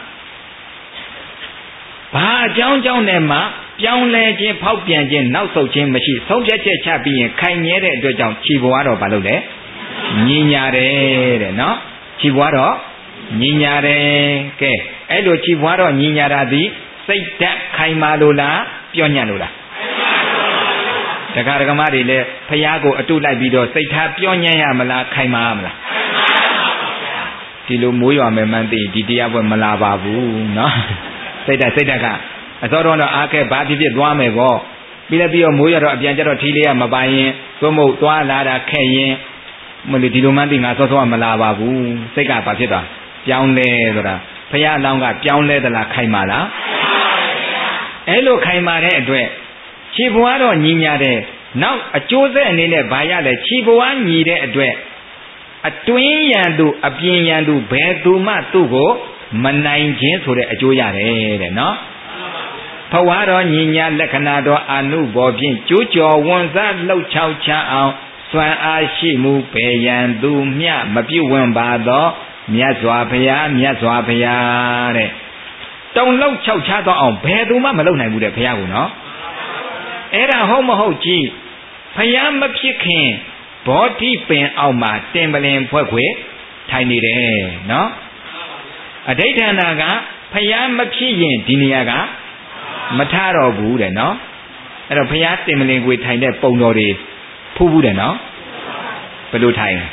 ဘာအကြောင်းကြောင့်နဲ့မှပြောင်းလဲခြင်းဖောက်ပြန်ခြင်းနောက်ဆုတ်ခြင်းမရှိဆုံးဖြတ်ချက်ချပြီးရင်ခိုင်မြဲတဲ့အတွက်ကြောင့်ခြေဘွားတော့ဘာလုပ်လဲညီညာတယ်တဲ့နော်ခြေဘွားတော့ညီညာတယ်ကဲအဲ့လိုခြေဘွားတော့ညီညာတာဒီစိတ်ဓာတ်ခိုင်မာလို့လားပြောညံ့လို့လားတခါတခါမတွေလည်းဖះကိုအတုလိုက်ပြီးတော့စိတ်ထားပြောညံ့ရမလားခိုင်မာရမလားဒီလိုမိုးရွာမယ်မှန်းသိဒီတရားပွဲမလာပါဘူးနော်စိတ်ဓာတ်စိတ်ဓာတ်ကအစောတော့အားခဲဘာဖြစ်ဖြစ်သွားမယ်ပေါ့ပြီးလည်းပြီးတော့မိုးရတော့အပြန်ကျတော့ထီးလေးကမပိုင်ရင်သို့မဟုတ်သွားလာတာခက်ရင်မလို့ဒီလိုမှန်းသိငါစောစောကမလာပါဘူးစိတ်ကဘာဖြစ်သွားပြောင်းလဲဆိုတာဖះအလောင်းကပြောင်းလဲသလားခိုင်မာလားအဲ့လိုခိုင်မာတဲ့အတွက်ခြေဘွားတော့ညီညာတဲ့နောက်အကျိုးဆက်အနေနဲ့ဘာရလဲခြေဘွားညီတဲ့အတွက်အတွင်းရန်သူအပြင်ရန်သူဘယ်သူမှသူ့ကိုမနိုင်ခြင်းဆိုတဲ့အကျိုးရတယ်တဲ့နော်ဘဝတော်ညီညာလက္ခဏာတော်အာနုဘောဖြင့်ကျိုးကျော်ဝန်စားလှုပ်ချောက်ချအောင်စွမ်းအားရှိမှုပေရန်သူမျှမပြုတ်ဝင်ပါတော့မြတ်စွာဘုရားမြတ်စွာဘုရားတဲ့တုံလှုပ်ချောက်ချတော့အောင်ဘယ်သူမှမလုပ်နိုင်ဘူးတဲ့ဘုရားကနော်အဲ့ဒါဟုတ်မဟုတ်ကြည့်ဘုရားမဖြစ်ခင်ဘောဓိပင်အောက်မှာတင်ပလင်ဖွဲ့ခွေထိုင်နေတယ်နော်အဋိဌာဏကဘုရားမဖြစ်ရင်ဒီနေရာကမထတော့ဘူးတဲ့နော်အဲ့တော့ဘုရားတင်ပလင်ခွေထိုင်တဲ့ပုံတော်တွေဖူးဘူးတဲ့နော်ဘယ်လိုထိုင်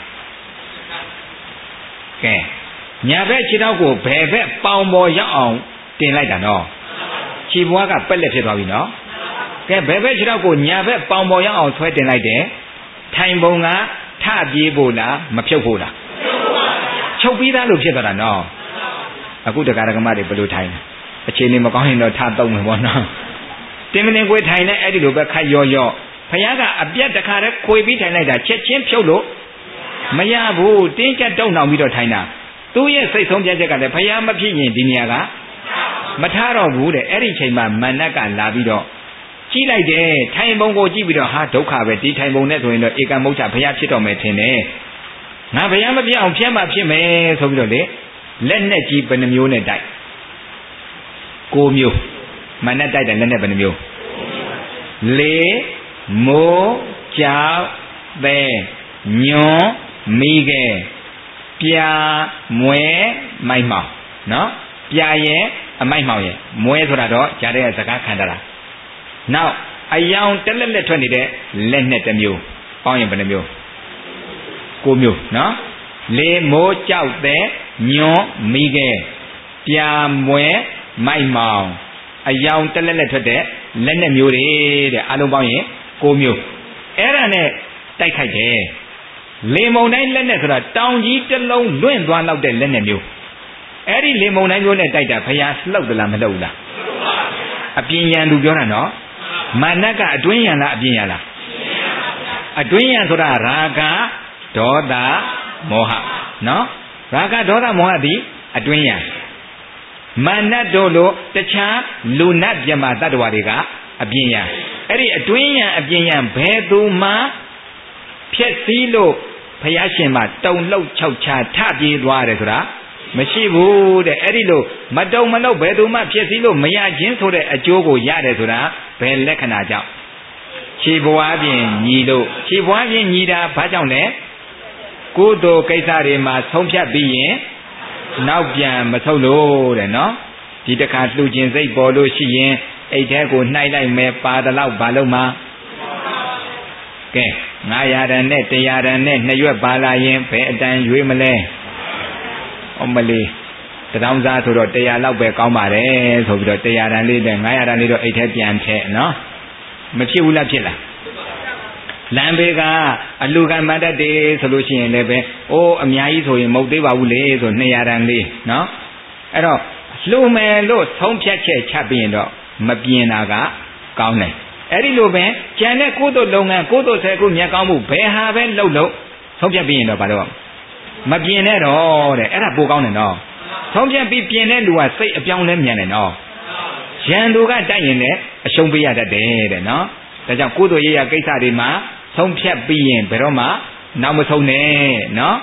ကဲညာဘက်ခြေထောက်ကိုဘယ်ဘက်ပေါင်ပေါ်ရောက်အောင်တင်လိုက်တာနော်ခြေဘွားကပက်လက်ဖြစ်သွားပြီနော်ကဲဘယ်ဘက်ခြေထောက်ကိုညာဘက်ပေါင်ပေါ်ရောက်အောင်ဆွဲတင်လိုက်တယ်ထိုင်ပုံကထပြေးဖို့လားမဖြုတ်ဖို့လားချုပ်ပြီးသားလို့ဖြစ်သွားတာနော်အခုတရားဓမ္မတွေဘယ်လိုထိုင်လဲအခြေအနေမကောင်းရင်တော့ထသုံးမယ်ပေါ့နော်တင်မနေကိုထိုင်လဲအဲ့ဒီလိုပဲခတ်ရော့ရော့ဘုရားကအပြတ်တခါတည်းခွေပြီးထိုင်လိုက်တာချက်ချင်းဖြုတ်လို့မရဘူးတင်းကျပ်တုံနှောင်ပြီးတော့ထိုင်တာသူ့ရဲ့စိတ်ဆုံးဖြတ်ချက်ကလည်းဘုရားမဖြစ်ရင်ဒီနေရာကမထတော့ဘူးတဲ့အဲ့ဒီချိန်မှာမဏ္ဍကလာပြီးတော့ကြည့်လိုက်တယ်ထိုင်ပုံကိုကြည့်ပြီးတော့ဟာဒုက္ခပဲဒီထိုင်ပုံနဲ့ဆိုရင်တော့ဧကမုဋ္ဌဘုရားဖြစ်တော်မယ်ထင်တယ်ငါဘုရားမဖြစ်အောင်ဖြစ်မှဖြစ်မယ်ဆိုပြီးတော့လေလက်နဲ့ကြီးဘယ်နှမျိုးနဲ့တိုက်ကိုမျိုးမနဲ့တိုက်တယ်လက်နဲ့ဘယ်နှမျိုးလေးမိုးကြောက်သဲညွန်မိခဲပြာမွဲမိုက်မောင်နော်ပြာရဲ့အမိုက်မောင်ရဲ့မွဲဆိုတာတော့ကြားတဲ့စကားခံတာလားနောက်အယောင်တက်လက်လက်ထွက်နေတဲ့လက်နဲ့တစ်မျိုးပေါင်းရင်ဘယ်နှမျိုးကိုမျိုးနော်လေးမိုးကြောက်တဲ့ညွန်မိခဲပြာမွဲမိုက်မောင်အယောင်တက်လက်လက်ထွက်တဲ့လက်နဲ့မျိုးတွေတဲ့အလုံးပေါင်းရင်ကိုမျိုးအဲ့ဒါနဲ့တိုက်ခိုက်တယ်လေမုံတိုင်းလက်နဲ့ဆိုတာတောင်ကြီးတစ်လုံးလွင့်သွားလောက်တဲ့လက်နဲ့မျိုးအဲ့ဒီလေမုံတိုင်းမျိုးနဲ့တိုက်တာဘုရားလှုပ်သလားမလှုပ်ဘူးလားအပြင်းရန်သူပြောတာနော်မာနကအတွင်းရန်လားအပြင်းရန်လားအတွင်းရန်ဆိုတာရာဂဒေါသမောဟနော်ရာဂဒေါသမောဟဒီအတွင်းရန်မာနတို့လိုတခြားလူနတ်မြမတ attva တွေကအပြင်းရန်အဲ့ဒီအတွင်းရန်အပြင်းရန်ဘယ်သူမှဖြက်စည်းလို့ဘုရားရှင်မှာတုံလှုပ်ချောက်ချထပြေးသွားတယ်ဆိုတာမရှိဘူးတဲ့အဲ့ဒီလိုမတုံမလှုပ်ဘယ်သူမှဖြက်စည်းလို့မရခြင်းဆိုတဲ့အကျိုးကိုရတယ်ဆိုတာဘယ်လက္ခဏာကြောင့်ခြေဘွားပြင်ညီလို့ခြေဘွားပြင်ညီတာဘာကြောင့်လဲကုသိုလ်ကိစ္စတွေမှာဆုံးဖြတ်ပြီးရင်နောက်ပြန်မဆုတ်လို့တဲ့နော်ဒီတခါလှူခြင်းစိတ်ပေါ်လို့ရှိရင်အိတ်ထဲကိုနှိုက်လိုက်မယ်ပါတလောက်ဘာလို့မှာကဲငါးရာတန်နဲ့တရာတန်နဲ့နှစ်ရွက်ပါလာရင်ဘယ်အတန်ရွေးမလဲအမလေးတထောင်စားဆိုတော့တရာလောက်ပဲကောင်းပါတယ်ဆိုပြီးတော့တရာတန်လေးနဲ့ငါးရာတန်လေးတော့အိတ်ထဲပြန်ထည့်နော်မဖြစ်ဘူးလားဖြစ်လားလမ်းဘေးကအလူကံမတတ်တယ်ဆိုလို့ရှိရင်လည်းပဲအိုးအများကြီးဆိုရင်မဟုတ်သေးပါဘူးလေဆိုနှစ်ရာတန်လေးနော်အဲ့တော့လှူမယ်လို့ဆုံးဖြတ်ချက်ချပြီးရင်တော့မပြင်းတာကကောင်းတယ်အဲ့ဒီလိုပဲကျန်တဲ့ကုသိုလ်လုပ်ငန်းကုသိုလ်ဆယ်ခုမြတ်ကောင်းမှုဘယ်ဟာပဲလုပ်လို့ဆုံးဖြတ်ပြီးရင်တော့ဘာလို့မပြင်းနဲ့တော့တဲ့အဲ့ဒါပိုကောင်းတယ်နော်ဆုံးဖြတ်ပြီးပြင်းတဲ့လူကစိတ်အပြောင်းလဲမြန်တယ်နော်ရန်သူကတိုက်ရင်လည်းအရှုံးပေးရတတ်တယ်တဲ့နော်ဒါကြောင့်ကုသိုလ်ရေးရကိစ္စတွေမှာဆုံးဖြတ်ပြီးရင်ဘယ်တော့မှနောက်မဆုံးနဲ့နော်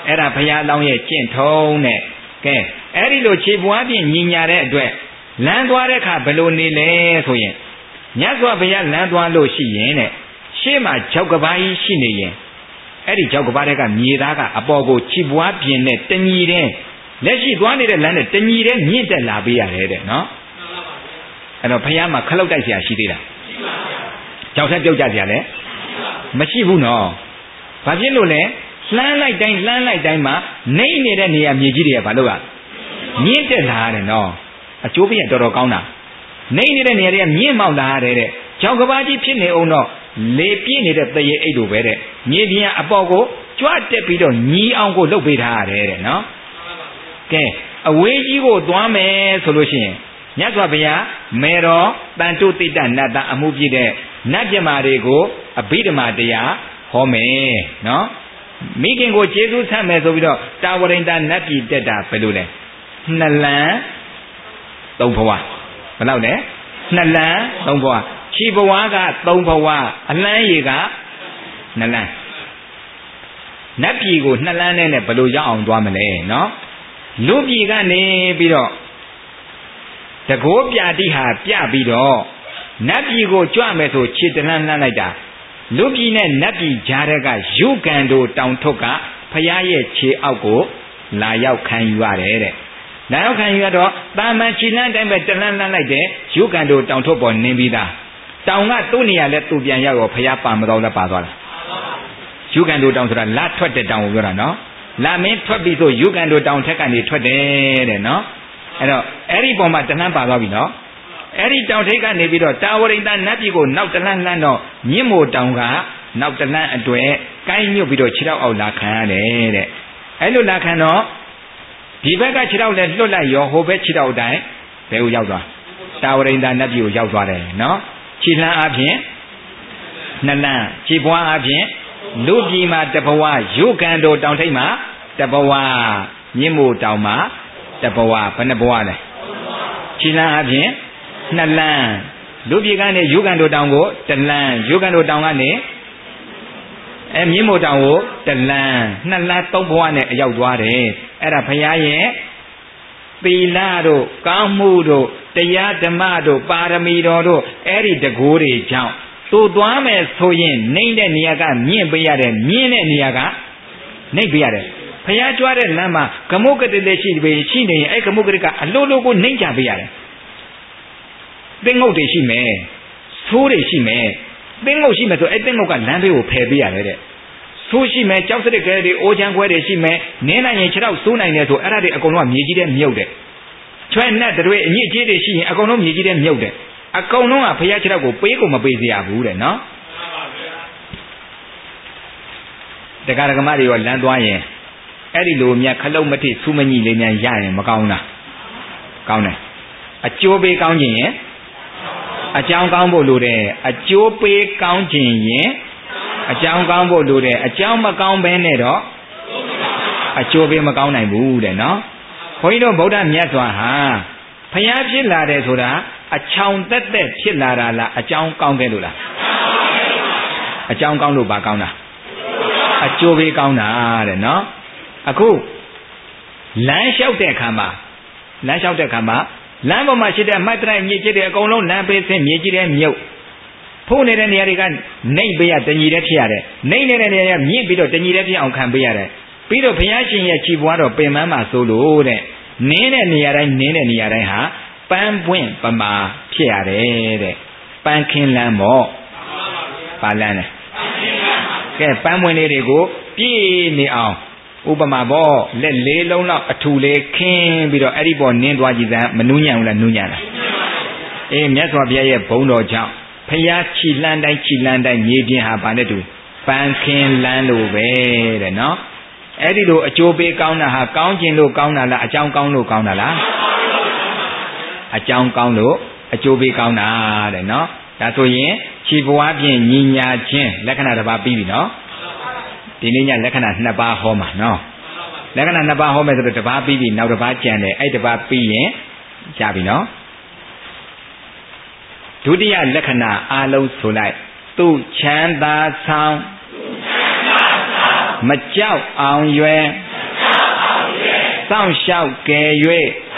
အဲ့ဒါဘုရားလောင်းရဲ့ကျင့်ထုံးတဲ့ကဲအဲ့ဒီလိုခြေပွားဖြင့်ညီညာတဲ့အတွက်လမ်းသွားတဲ့အခါဘယ်လိုနေလဲဆိုရင်မြတ်စွာဘုရားလမ်းသွားလို့ရှိရင်တဲ့ရှေ့မှာကြောက်ကဘာကြီးရှိနေရင်အဲ့ဒီကြောက်ကဘာတွေကမြေသားကအပေါ်ကိုခြေပွားပြင်းနဲ့တညီတဲ့လက်ရှိသွားနေတဲ့လမ်းနဲ့တညီတဲ့မြင့်တက်လာပေးရတယ်တဲ့နော်အဲ့တော့ဘုရားမှာခလုတ်တိုက်เสียရှိသေးလားကြောက်ထက်ပြုတ်ကြเสียလဲမရှိဘူးနော်ဘာဖြစ်လို့လဲလှမ်းလိုက်တိုင်းလှမ်းလိုက်တိုင်းမှာနှိမ့်နေတဲ့နေရာမြေကြီးတွေကဘာလို့อ่ะမြင့်တက်လာရတယ်နော်အကျိုးပြည့်တော်တော်ကောင်းတာနှိမ့်နေတဲ့နေရာတွေကမြင့်မောက်လာရတယ်တဲ့ကြောက်ကဘာကြီးဖြစ်နေအောင်တော့လေပြည့်နေတဲ့တရေအိတ်လိုပဲတဲ့မြေပြင်အပေါ်ကိုကြွတက်ပြီးတော့ညီအောင်ကိုလှုပ်ပေးထားရတယ်တဲ့နော်ကဲအဝေးကြီးကိုသွားမယ်ဆိုလို့ရှိရင်မြတ်စွာဘုရားမေတော်တန်တုတိတ္တနတ်တအမှုပြည့်တဲ့နတ်ပြမာတွေကိုအဘိဓမ္မာတရားဟောမယ်နော်မိခင်ကိုကျေးဇူးဆက်မယ်ဆိုပြီးတော့တာဝရိန္ဒနတ်ပြည်တက်တာဘယ်လိုလဲနှစ်လမ်းသုံးဘဝဘယ်လောက်လဲနှစ်လမ်းသုံးဘဝခြေဘဝကသုံးဘဝအလန်းရည်ကနှစ်လမ်းနတ်ပြည်ကိုနှစ်လမ်းနဲ့ဘယ်လိုရောက်အောင်သွားမလဲနော်လူပြည်ကနေပြီးတော့တကောပြတိဟာပြပြီးတော့နတ်ပြည်ကိုကြွမယ်ဆိုခြေတလန်းလှမ်းလိုက်တာလူပြည်နဲ့နတ်ပြည်ကြားတဲ့ကယုဂန်တို့တောင်ထုတ်ကဖရာရဲ့ခြေအောက်ကိုလာရောက်ခံယူရတယ်တဲ့လာရောက်ခံယူရတော့တာမန်ခြေလန်းတိုင်းပဲတလန်းလှမ်းလိုက်တဲ့ယုဂန်တို့တောင်ထုတ်ပေါ်နင်းပြီးသားတောင်ကသူ့နေရာလဲသူပြန်ရောက်ရောဖရာပါမတော်လဲပါသွားလားယုဂန်တို့တောင်ဆိုတာလာထွက်တဲ့တောင်ကိုပြောတာနော်လာမင်းထွက်ပြီးဆိုယုဂန်တို့တောင်ထက်ကနေထွက်တယ်တဲ့နော်အဲ့တော့အဲ့ဒီပုံမှာတလန်းပါသွားပြီနော်အဲ့ဒီတောင်ထိပ်ကနေပြီးတော့တာဝရိန္ဒနတ်ပြည်ကိုနောက်တလန်းလှမ်းတော့မြင့်မို့တောင်ကနောက်တလန်းအတွေ့ကိုင်းညွတ်ပြီးတော့ခြေထောက်အောက်လာခံရတယ်တဲ့အဲ့လိုလာခံတော့ဒီဘက်ကခြေထောက်လည်းလွတ်လိုက်ရောဟိုဘက်ခြေထောက်တိုင်းဘယ်ကိုရောက်သွားတာဝရိန္ဒနတ်ပြည်ကိုရောက်သွားတယ်နော်ခြေလှမ်းအပြင်နှစ်လန်းခြေပွားအပြင်လူပြည်မှာတဘဝယုဂန်တို့တောင်ထိပ်မှာတဘဝမြင့်မို့တောင်မှာတဘဝဘယ်နှဘဝလဲခြေလှမ်းအပြင်နှစ်လမ်းလူပြည်ကနေယုဂန်တို့တောင်ကိုတလန်းယုဂန်တို့တောင်ကနေအဲမြင့်မို့တောင်ကိုတလန်းနှစ်လမ်းသုံးဘဝနဲ့အရောက်သွားတယ်အဲ့ဒါဘုရားရဲ့သီလတို့ကောင်းမှုတို့တရားဓမ္မတို့ပါရမီတော်တို့အဲ့ဒီတကိုးတွေကြောင့်သူသွားမယ်ဆိုရင်နှိမ့်တဲ့နေရာကမြင့်ပေးရတယ်မြင့်တဲ့နေရာကနှိမ့်ပေးရတယ်ဘုရားကြွားတဲ့လမ်းမှာဂမုကတိလည်းရှိပေရှိနေရင်အဲ့ဂမုကတိကအလိုလိုကိုနှိမ့်ချပေးရတယ်သင်္ငုတ်တွေရှိမယ်ဆိုးတွေရှိမယ်သင်္ငုတ်ရှိမယ်ဆိုအဲ့သင်္ငုတ်ကလမ်းဘေးကိုဖယ်ပေးရတယ်တဲ့ဆိုးရှိမယ်ကြောက်စရစ်ကလေးတွေအိုးချမ်းခွဲတွေရှိမယ်နင်းနိုင်ရင်ခြေထောက်ဆိုးနိုင်တယ်ဆိုအဲ့ဒါတွေအကုန်လုံးကမြေကြီးတဲ့မြုပ်တယ်ချွဲနဲ့တွေအညစ်အကြေးတွေရှိရင်အကုန်လုံးမြေကြီးတဲ့မြုပ်တယ်အကုန်လုံးကဘုရားခြေထောက်ကိုပေးကိုမပေးစေရဘူးတဲ့နော်တရားဓမ္မတွေရောလမ်းသွားရင်အဲ့ဒီလိုမြတ်ခလုတ်မထိဆူမညိလေးများရရင်မကောင်းလားကောင်းတယ်အကျိုးပေးကောင်းခြင်းရင်အကြောင်းကောင်းဖို့လိုတယ်အကျိုးပေးကောင်းခြင်းရင်အကြောင်းကောင်းဖို့လိုတယ်အကြောင်းမကောင်းဘဲနဲ့တော့အကျိုးပေးမကောင်းနိုင်ဘူးတဲ့နော်ဘုန်းကြီးတို့ဗုဒ္ဓမြတ်စွာဟာဖျားဖြစ်လာတယ်ဆိုတာအချောင်သက်သက်ဖြစ်လာတာလားအကြောင်းကောင်းခဲ့လို့လားအကြောင်းကောင်းလို့ပါကောင်းတာအကျိုးပေးကောင်းတာတဲ့နော်အခုလမ်းလျှောက်တဲ့အခါမှာလမ်းလျှောက်တဲ့အခါမှာလမ်းပေါ်မှာရှိတဲ့မိုက်တရိုက်မြေကြီးတွေအကုန်လုံးလမ်းပေးဆင်းမြေကြီးတွေမြုပ်ဖိုးနေတဲ့နေရာတွေကနှိမ့်ပေးရတညီတဲ့ဖြစ်ရတယ်နှိမ့်နေတဲ့နေရာကမြင့်ပြီးတော့တညီတဲ့ဖြစ်အောင်ခံပေးရတယ်ပြီးတော့ဘုရားရှင်ရဲ့ခြေပွားတော်ပင်မမှာဆိုလို့တဲ့နင်းတဲ့နေရာတိုင်းနင်းတဲ့နေရာတိုင်းဟာပန်းပွင့်ပမာဖြစ်ရတယ်တဲ့ပန်းခင်းလမ်းပေါ့ပါလမ်းတယ်ကဲပန်းပွင့်လေးတွေကိုပြည့်နေအောင်ဥပမာပေါ့လက်လေးလုံးလောက်အထူလေးခင်းပြီးတော့အဲ့ဒီပေါ်နင်းသွားကြည့်စမ်းမနူးညံ့ဘူးလားနူးညံ့လားအေးမြတ်စွာဘုရားရဲ့ဘုန်းတော်ကြောင့်ဖျားခြိလန်းတိုင်းခြိလန်းတိုင်းမြေပြင်ဟာဗာနဲ့တူပန်းခင်းလန်းလို့ပဲတဲ့နော်အဲ့ဒီလိုအကျိုးပေးကောင်းတာဟာကောင်းခြင်းလို့ကောင်းတာလားအကြောင်းကောင်းလို့ကောင်းတာလားအကြောင်းကောင်းလို့အကျိုးပေးကောင်းတာတဲ့နော်ဒါဆိုရင်ခြေပွားဖြင့်ညီညာခြင်းလက္ခဏာတစ်ပါးပြီးပြီနော်ဒီနေ့ညလက္ခဏာနှစ်ပါးဟောမှာနော်လက္ခဏာနှစ်ပါးဟောမယ်ဆိုတော့တစ်ပါးပြီးပြီနောက်တစ်ပါးကြံတယ်အဲ့တစ်ပါးပြီးရင်ရပြီနော်ဒုတိယလက္ခဏာအာလုံးဆိုလိုက်သူချမ်းသာဆောင်မကြောက်အောင်ရွယ်စောင့်ရှောက်ကယ်၍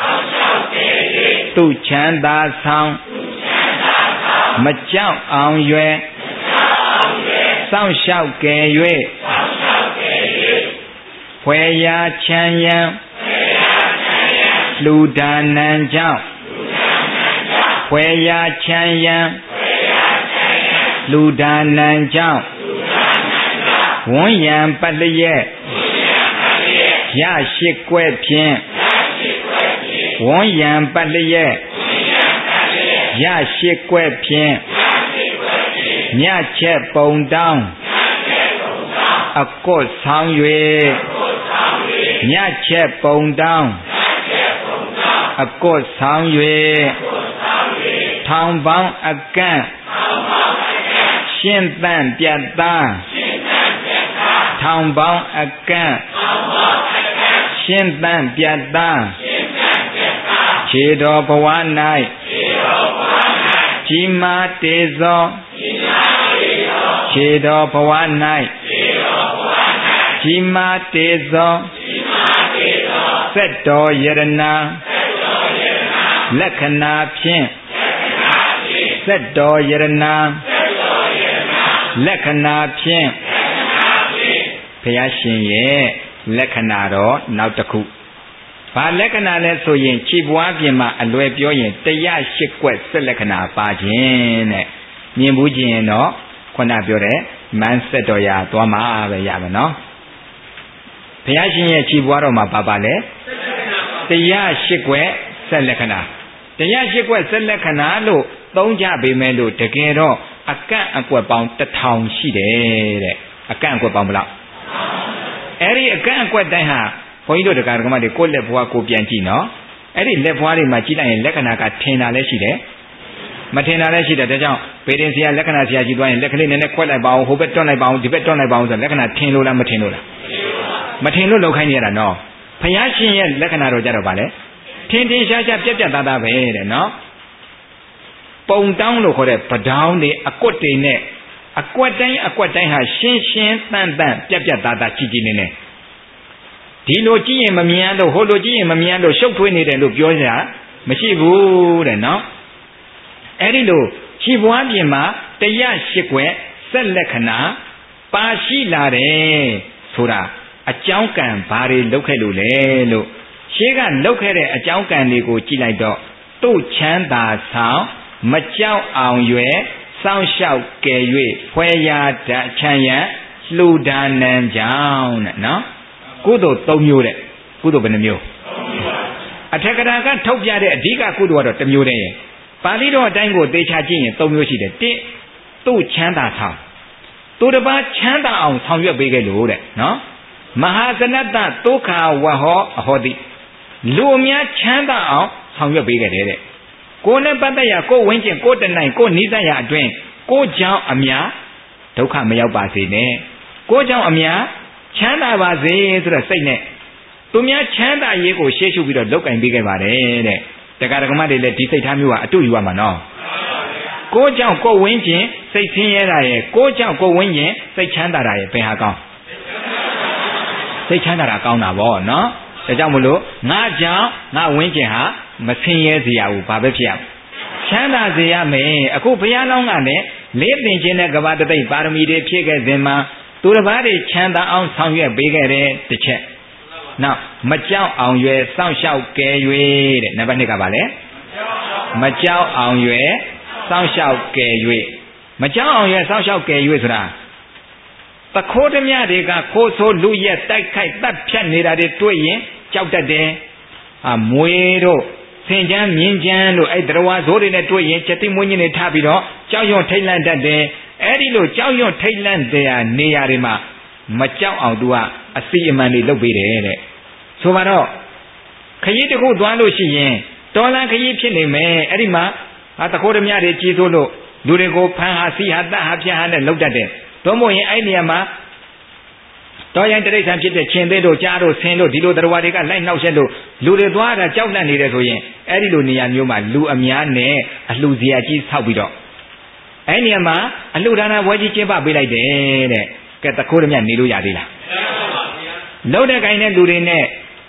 သူချမ်းသာဆောင်မကြောက်အောင်ရွယ်စောင့်ရှောက်ကယ်၍ဖွယ်ရာချမ်းရန်လူဒါနံကြောင့်ဖွယ်ရာချမ်းရန်လူဒါနံကြောင့်ဝန်းရံပတ်လျက်ရရှိကွဲ့ဖြင့်ဝန်းရံပတ်လျက်ရရှိကွဲ့ဖြင့်မြတ်ချက်ပုံတောင်းအကွတ်ဆောင်၍မြတ်ချက်ပုံတောင်းအကွတ်ဆောင်၍ထောင်ပေါင်းအကန့်ရှင်းသန့်ပြတ်သားထောင်ပေါင်းအကန့်ရှင်းသန့်ပြတ်သားခြေတော်ဘဝ၌ကြီးမားတေဇောခြေတော်ဘဝ၌ကြီးမားတေဇောစက်တော်ယရနာလက္ခဏာဖြင့်စက်တော်ယရနာလက္ခဏာဖြင့်ဘုရားရှင်ရဲ့လက္ခဏာတော့နောက်တစ်ခုဘာလက္ခဏာလဲဆိုရင်ခြေပွားပြင်မှာအလွယ်ပြောရင်တရားရှိကွက်စက်လက္ခဏာပါခြင်းတဲ့မြင်ဘူးခြင်းရင်တော့ခုနပြောတဲ့မန်းစက်တော်ရာသွားမှာပဲရမယ်နော်ဘုရားရှင်ရဲ့ခြေပွားတော်မှာပါပါလဲတရားရှိကွက်စက်လက္ခဏာတရားရှိကွက်စက်လက္ခဏာလို့သုံးကြပေမဲ့လို့တကယ်တော့အကန့်အကွက်ပေါင်းတစ်ထောင်ရှိတယ်တဲ့အကန့်အကွက်ပေါင်းဘယ်လောက်အဲ့ဒီအကန့်အကွက်တိုင်းဟာဘုန်းကြီးတို့တရားဓမ္မတွေကိုလက်ဘွားကိုပြန်ကြည့်နော်အဲ့ဒီလက်ဘွားတွေမှာကြည့်လိုက်ရင်လက္ခဏာကထင်တာလည်းရှိတယ်မထင်တာလည်းရှိတယ်ဒါကြောင့်ဗေဒင်ဆရာလက္ခဏာဆရာကြီးသွားရင်လက်ကလေးနည်းနည်းခွက်လိုက်ပါအောင်ဟိုဘက်တွန်းလိုက်ပါအောင်ဒီဘက်တွန်းလိုက်ပါအောင်ဆိုလက္ခဏာထင်လို့လားမထင်လို့လားမထင်လို့လောက်ခိုင်းနေရတာနော်ဘုရားရှင်ရဲ့လက္ခဏာတော့ကြတော့ဗာလဲထင်ထင်ရှားရှားပြက်ပြက်သားသားပဲတဲ့နော်ပုံတောင်းလို့ခေါ်တဲ့ပဒေါင်းတွေအကွက်တွေနဲ့အကွက်တိုင်းအကွက်တိုင်းဟာရှင်းရှင်းတန်တန်ပြက်ပြက်သားသားကြည်ကြည်နေနေဒီလိုကြည့်ရင်မမြင်လို့ဟိုလိုကြည့်ရင်မမြင်လို့ရှုပ်ထွေးနေတယ်လို့ပြောကြမရှိဘူးတဲ့နော်အဲ့ဒီလိုခြေပွားပြင်မှာတရားရှိကွယ်စက်လက္ခဏာပါရှိလာတယ်ဆိုတာအကြောင်းကံဘာတွေလုပ်ခဲ့လို့လဲလို့ရှေးကလုပ်ခဲ့တဲ့အကြောင်းကံတွေကိုကြည့်လိုက်တော့သူ့ချမ်းသာဆောင်မကြောက်အောင်ရွယ်စောင့်ရှောက်ကယ်၍ဖွယ်ရာဓာချမ်းရန်လှူဒါနံကြောင့်တဲ့နော်ကုသိုလ်၃မျိုးတဲ့ကုသိုလ်ဘယ်နှမျိုးအထက်ကရာကထုတ်ပြတဲ့အဓိကကုသိုလ်ကတော့တစ်မျိုးတည်းရဲ့ပါဠိတော်အတိုင်းကိုသေချာကြည့်ရင်၃မျိုးရှိတယ်တစ်သူ့ချမ်းသာဆောင်သူတစ်ပါးချမ်းသာအောင်ဆောင်ရွက်ပေးခဲ့လို့တဲ့နော်မဟာဇနတ္တဒုက္ခဝဟောအဟောတိလူအများချမ်းသာအောင်ဆောင်ရွက်ပေးခဲ့တယ်တဲ့ကိုယ်နဲ့ပတ်သက်ရကိုယ်ဝင်းကျင်ကိုယ်တနိုင်ကိုယ်နိစ္စရအတွင်းကိုယ်ကြောင့်အများဒုက္ခမရောက်ပါစေနဲ့ကိုယ်ကြောင့်အများချမ်းသာပါစေဆိုတဲ့စိတ်နဲ့သူများချမ်းသာရေးကိုရှေ့ရှုပြီးတော့လုပ်ကင်ပေးခဲ့ပါတယ်တဲ့တရားဓမ္မတွေလည်းဒီစိတ်ထားမျိုးကအတူယူရမှာနော်ကိုယ်ကြောင့်ကိုယ်ဝင်းကျင်စိတ်ဆင်းရဲတာရဲ့ကိုယ်ကြောင့်ကိုယ်ဝင်းကျင်စိတ်ချမ်းသာတာရဲ့ဘယ်ဟာကောင်းစိတ်ချမ်းသာတာကောင်းတာဗောနော်ဒါကြောင့်မလို့ငါကြောင့်ငါဝင်းကျင်ဟာမဆင်းရဲစေရဘူးဘာပဲဖြစ်ရချမ်းသာစေရမယ်အခုဘုရားလောင်းကလည်းလေးပင်ခြင်းနဲ့ကဘာတသိပ်ပါရမီတွေဖြည့်ခဲ့စဉ်မှာသူတစ်ပါးတွေချမ်းသာအောင်ဆောင်ရွက်ပေးခဲ့တဲ့တစ်ချက်နောက်မကြောက်အောင်ရွယ်စောင့်ရှောက်ကယ်၍တဲ့နံပါတ်၂ကပါလေမကြောက်အောင်ရွယ်စောင့်ရှောက်ကယ်၍မကြောက်အောင်ရွယ်စောင့်ရှောက်ကယ်၍ဆိုတာတခိုးဓမြတွေကခိုးဆိုးလူရက်တိုက်ခိုက်တပ်ဖြတ်နေတာတွေတွေ့ရင်ကြောက်တတ်တယ်အမွေတို့ဆင်ချမ်းမြင်းချမ်းတို့အဲ့တရားဇိုးတွေနဲ့တွေ့ရင်ချက်တိမွင်းကြီးတွေထားပြီးတော့ကြောက်ရွံ့ထိတ်လန့်တတ်တယ်အဲ့ဒီလိုကြောက်ရွံ့ထိတ်လန့်တဲ့နေရာတွေမှာမကြောက်အောင်သူကအစီအမံတွေလုပ်ပေးတယ်တဲ့ဆိုပါတော့ခရီးတစ်ခုသွားလို့ရှိရင်တော်လန်ခရီးဖြစ်နေမယ်အဲ့ဒီမှာဟာတခိုးဓမြတွေကြီးစိုးလို့လူတွေကိုဖန်ဟာစီဟာတတ်ဟာဖြတ်ဟာနဲ့လောက်တတ်တယ်တော့မို့ရင်အဲ့နေရာမှာတော်ရင်တိရစ္ဆာန်ဖြစ်တဲ့ခြင်သေးတို့ကြားတို့ဆင်းတို့ဒီလိုတရားတွေကလိုက်နှောက်ရက်လို့လူတွေသွားတာကြောက်လန့်နေတယ်ဆိုရင်အဲ့ဒီလိုနေရာမျိုးမှာလူအများနဲ့အလှူစရာကြီးဆောက်ပြီးတော့အဲ့နေရာမှာအလှူဒါနဘွဲကြီးကျင်းပပေးလိုက်တယ်တဲ့ကဲတခိုးဓမြနေလို့ရသေးလားမရပါဘူးဗျာလုံးတဲ့ကိုင်းတဲ့လူတွေနဲ့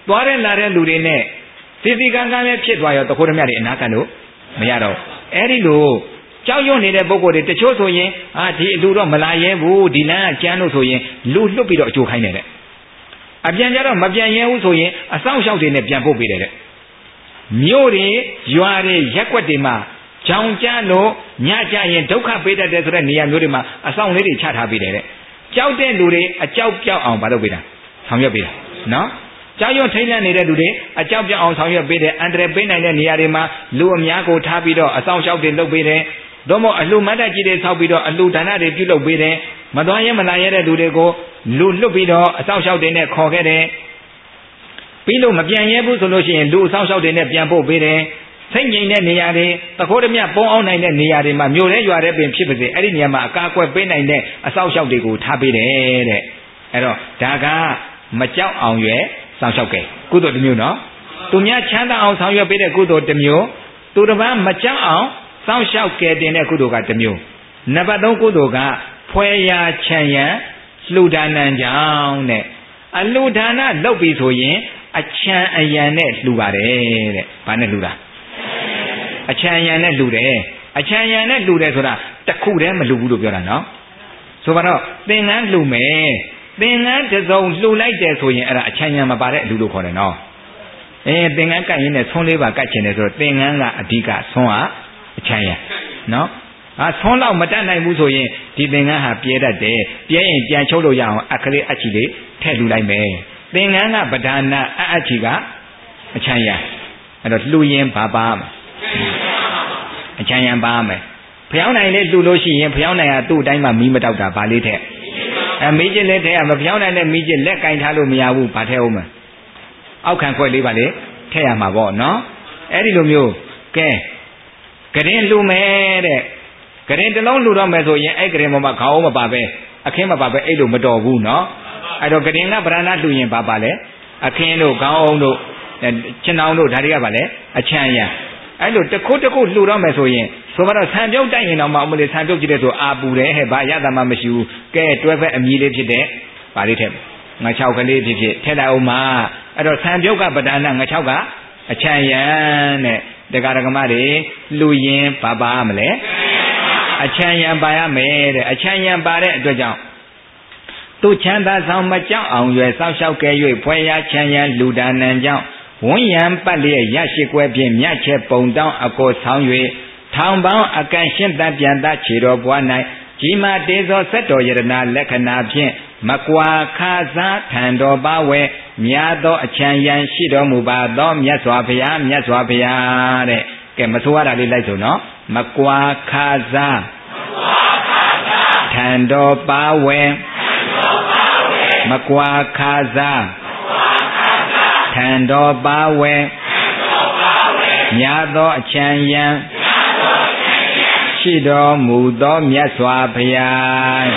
သွားတဲ့လာတဲ့လူတွေနဲ့စီစီကံကံလည်းဖြစ်သွားရောတခိုးဓမြတွေအနာခံလို့မရတော့အဲ့ဒီလိုကြောက်ရွံ့နေတဲ့ပုဂ္ဂိုလ်တွေတချို့ဆိုရင်အာဒီလူတော့မလာရဲဘူးဒီလမ်းကကျန်းလို့ဆိုရင်လူလွတ်ပြီးတော့အကျိုးခိုင်းတယ်တဲ့အပြန်ကြတော့မပြန်ရဲဘူးဆိုရင်အဆောင်ရှောက်တွေနဲ့ပြန်ပို့ပေးတယ်တဲ့မြို့တွေရွာတွေရက်ွက်တွေမှာကြောင်ကြလို့ညကြရင်ဒုက္ခပေးတတ်တယ်ဆိုတဲ့နေရာမျိုးတွေမှာအဆောင်လေးတွေချထားပေးတယ်တဲ့ကြောက်တဲ့လူတွေအကြောက်ပြောက်အောင်မလုပ်ပေးတာဆောင်ရွက်ပေးတာနော်ကြောက်ရွံ့ထိတ်လန့်နေတဲ့လူတွေအကြောက်ပြောက်အောင်ဆောင်ရွက်ပေးတယ်အန္တရာယ်ပေးနိုင်တဲ့နေရာတွေမှာလူအများကိုထားပြီးတော့အဆောင်ရှောက်တွေလုပ်ပေးတယ်သို့မဟုတ်အလှမတ်တက်ကြီးတွေဆောက်ပြီးတော့အလှဒါနတွေပြုလုပ်ပေးတယ်မသွားရဲမလာရဲတဲ့လူတွေကိုလူလွတ်ပြီးတော့အဆောင်ရှောက်တွေနဲ့ခေါ်ခဲ့တယ်ပြီးလို့မပြန်ရဲဘူးဆိုလို့ရှိရင်လူအဆောင်ရှောက်တွေနဲ့ပြန်ပို့ပေးတယ်စိတ်ငြိမ်တဲ့နေရာတွေတခိုးဓမြပုံအောင်နိုင်တဲ့နေရာတွေမှာမြို့ထဲရွာထဲပင်ဖြစ်ပါစေအဲ့ဒီနေရာမှာအကာအကွယ်ပေးနိုင်တဲ့အဆောင်ရှောက်တွေကိုထားပေးတယ်တဲ့အဲ့တော့ဒါကမကြောက်အောင်ရွယ်ဆောင်ရှောက်ကြကုသိုလ်တစ်မျိုးနော်သူများချမ်းသာအောင်ဆောင်ရွက်ပေးတဲ့ကုသိုလ်တစ်မျိုးသူတစ်ပါးမကြောက်အောင်စောင့်ရှောက်ကယ်တင်တဲ့ကုသိုလ်ကတစ်မျိုးနံပါတ်သုံးကုသိုလ်ကဖွဲရာချမ်းရံလှူဒါနံကြောင့်တဲ့အလှူဒါနလုပ်ပြီဆိုရင်အချမ်းအယံနဲ့လှူပါတယ်တဲ့ဘာနဲ့လှူတာအချမ်းအယံနဲ့လှူတယ်အချမ်းအယံနဲ့လှူတယ်ဆိုတာတစ်ခုတည်းမလှူဘူးလို့ပြောတာနော်ဆိုတော့သင်္ကန်းလှူမယ်သင်္ကန်းတစ်စုံလှူလိုက်တယ်ဆိုရင်အဲ့ဒါအချမ်းအယံမပါတဲ့အလှူလို့ခေါ်တယ်နော်အဲသင်္ကန်းကတ်ရင်းနဲ့ဆွန်းလေးပါကတ်ချင်တယ်ဆိုတော့သင်္ကန်းကအဓိကဆွန်းကအချမ်းရနော်အာဆွန်းလောက်မတတ်နိုင်ဘူးဆိုရင်ဒီသင်္ကန်းဟာပြဲတတ်တယ်ပြဲရင်ပြန်ချုပ်လို့ရအောင်အခလေးအချီလေးထည့်လူလိုက်မယ်သင်္ကန်းကပဒါနာအအချီကအချမ်းရအဲ့တော့လှူရင်ဘာပါမအချမ်းရပါမယ်ဖျောင်းနိုင်လေးလှူလို့ရှိရင်ဖျောင်းနိုင်ကသူ့အတိုင်းမှမီးမတောက်တာဗာလေးထက်အဲမီးကျစ်လက်ထဲကမဖျောင်းနိုင်တဲ့မီးကျစ်လက်ကင်ထားလို့မရဘူးဗာထဲအောင်မယ်အောက်ခံခွက်လေးပါလေထည့်ရမှာပေါ့နော်အဲ့ဒီလိုမျိုးကဲကရင်လှူမယ်တဲ့ကရင်တစ်လုံးလှူတော့မယ်ဆိုရင်အဲ့ကရင်ပေါ်မှာခေါင်းမပါပဲအခင်းမပါပဲအဲ့လိုမတော်ဘူးနော်အဲ့တော့ကရင်ကဗရဏလှူရင်ဘာပါလဲအခင်းတို့ခေါင်းအောင်တို့ချင်အောင်တို့ဒါတွေကပါလေအချမ်းရအဲ့လိုတစ်ခုတစ်ခုလှူတော့မယ်ဆိုရင်ဆိုတော့ဆံပြုတ်တိုက်ရင်တော့မှအမလေးဆံပြုတ်ကြည့်တဲ့ဆိုအာပူတယ်ဟဲ့ဘာရတာမှမရှိဘူးကဲတွဲဖက်အမြည်လေးဖြစ်တဲ့ဗာလေးထက်ငါချောက်ကလေးဖြစ်ဖြစ်ထက်လိုက်အောင်မှာအဲ့တော့ဆံပြုတ်ကပဒါနငါချောက်ကအချမ်းရံတဲ့တရားဓမ္မတွေလှူရင်ဘာပါမလဲအချမ်းရံပါရမယ်တဲ့အချမ်းရံပါတဲ့အတွက်ကြောင့်သူချမ်းသာဆောင်မကြောက်အောင်ရွယ်စောက်ရှောက်ကဲ၍ဖွဲရချမ်းရံလူဒါနံကြောင့်ဝန်းရံပတ်လျက်ရရှိကွယ်ဖြင့်မြတ်ချက်ပုံတောင်းအကိုဆောင်၍ထောင်ပေါင်းအကန်ရှင်းတပြန်သားခြေတော်ဘွား၌ကြီးမာတေဇောဆက်တော်ယရနာလက္ခဏာဖြင့်မကွာခါစားထံတော်ပါဝဲမြာသောအချမ်းရံရှိတော်မူပါသောမြတ်စွာဘုရားမြတ်စွာဘုရားတဲ့ကဲမဆိုရတာလေးလိုက်ဆိုနော်မကွာခါစားထံတော်ပါဝဲမကွာခါစားထံတော်ပါဝဲမြာသောအချမ်းရံရှိတော်မူသောမြတ်စွာဘုရား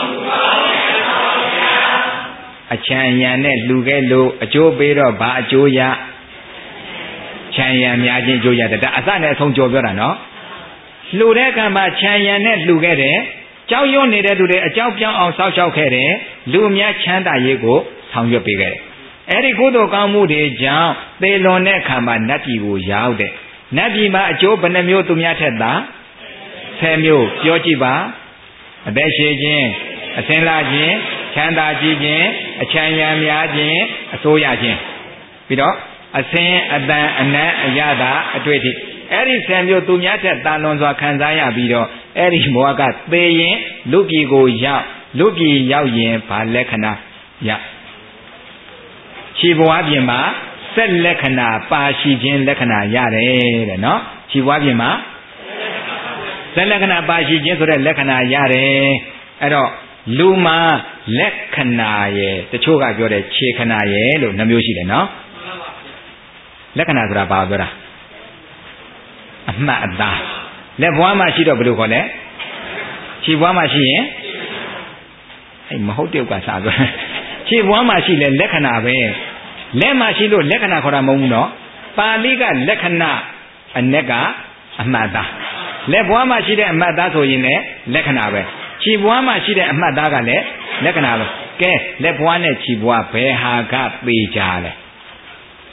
အချမ်းရံနဲ့လှူခဲ့လို့အကျိုးပေးတော့ဘာအကျိုးရချမ်းရံများခြင်းအကျိုးရတယ်ဒါအစနဲ့အဆုံးကြော်ပြောတာနော်လှူတဲ့အခါမှာချမ်းရံနဲ့လှူခဲ့တယ်ကြောက်ရွံ့နေတဲ့သူတွေအကြောက်ပြောင်းအောင်စောက်ရှောက်ခဲ့တယ်လူအများချမ်းသာရေးကိုဆောင်ရွက်ပေးခဲ့တယ်အဲ့ဒီကုသိုလ်ကောင်းမှုတွေကြောင့်သေလွန်တဲ့အခါမှာနတ်ပြည်ကိုရောက်တယ်နတ်ပြည်မှာအကျိုးဘယ်နှမျိုးသူများထက်သာဆယ်မျိုးပြောကြည့်ပါအသက်ရှည်ခြင်းအစင်လာခြင်းချမ်းသာကြည်ခြင်းအချမ်းရံများခြင်းအစိုးရခြင်းပြီးတော့အစင်အတန်အနတ်အရသာအတွေ့အထိအဲ့ဒီဆယ်မျိုးသူများထက်တာလွန်စွာခံစားရပြီးတော့အဲ့ဒီဘဝကသေရင်လူပြည်ကိုရောက်လူပြည်ရောက်ရင်ဘာလက္ခဏာရခြေဘဝပြင်မှာဆက်လက္ခဏာပါရှိခြင်းလက္ခဏာရတယ်တဲ့နော်ခြေဘဝပြင်မှာဆက်လက္ခဏာပါရှိခြင်းဆိုတဲ့လက္ခဏာရတယ်အဲ့တော့လူမှာလက္ခဏာရဲ့တချို့ကပြောတယ်ခြေခဏရဲ့လို့နှမျိုးရှိတယ်နော်လက္ခဏာဆိုတာဘာပြောတာအမှတ်အသားလက်ဘွားမှာရှိတော့ဘယ်လိုခေါ်လဲခြေဘွားမှာရှိရင်အဲ့မဟုတ်တဲ့ဥက္ကစားပြောခြေဘွားမှာရှိလဲလက္ခဏာပဲလက်မှာရှိလို့လက္ခဏာခေါ်တာမဟုတ်ဘူးနော်ပါဠိကလက္ခဏာအ ਨੇ ကအမှတ်သားလက်ဘွားမှာရှိတဲ့အမှတ်သားဆိုရင်လည်းလက္ခဏာပဲခြေဘွားမှာရှိတဲ့အမှတ်သားကလည်းလက္ခဏာပဲကဲလက်ဘွားနဲ့ခြေဘွားဘယ်ဟာကပေကြလဲ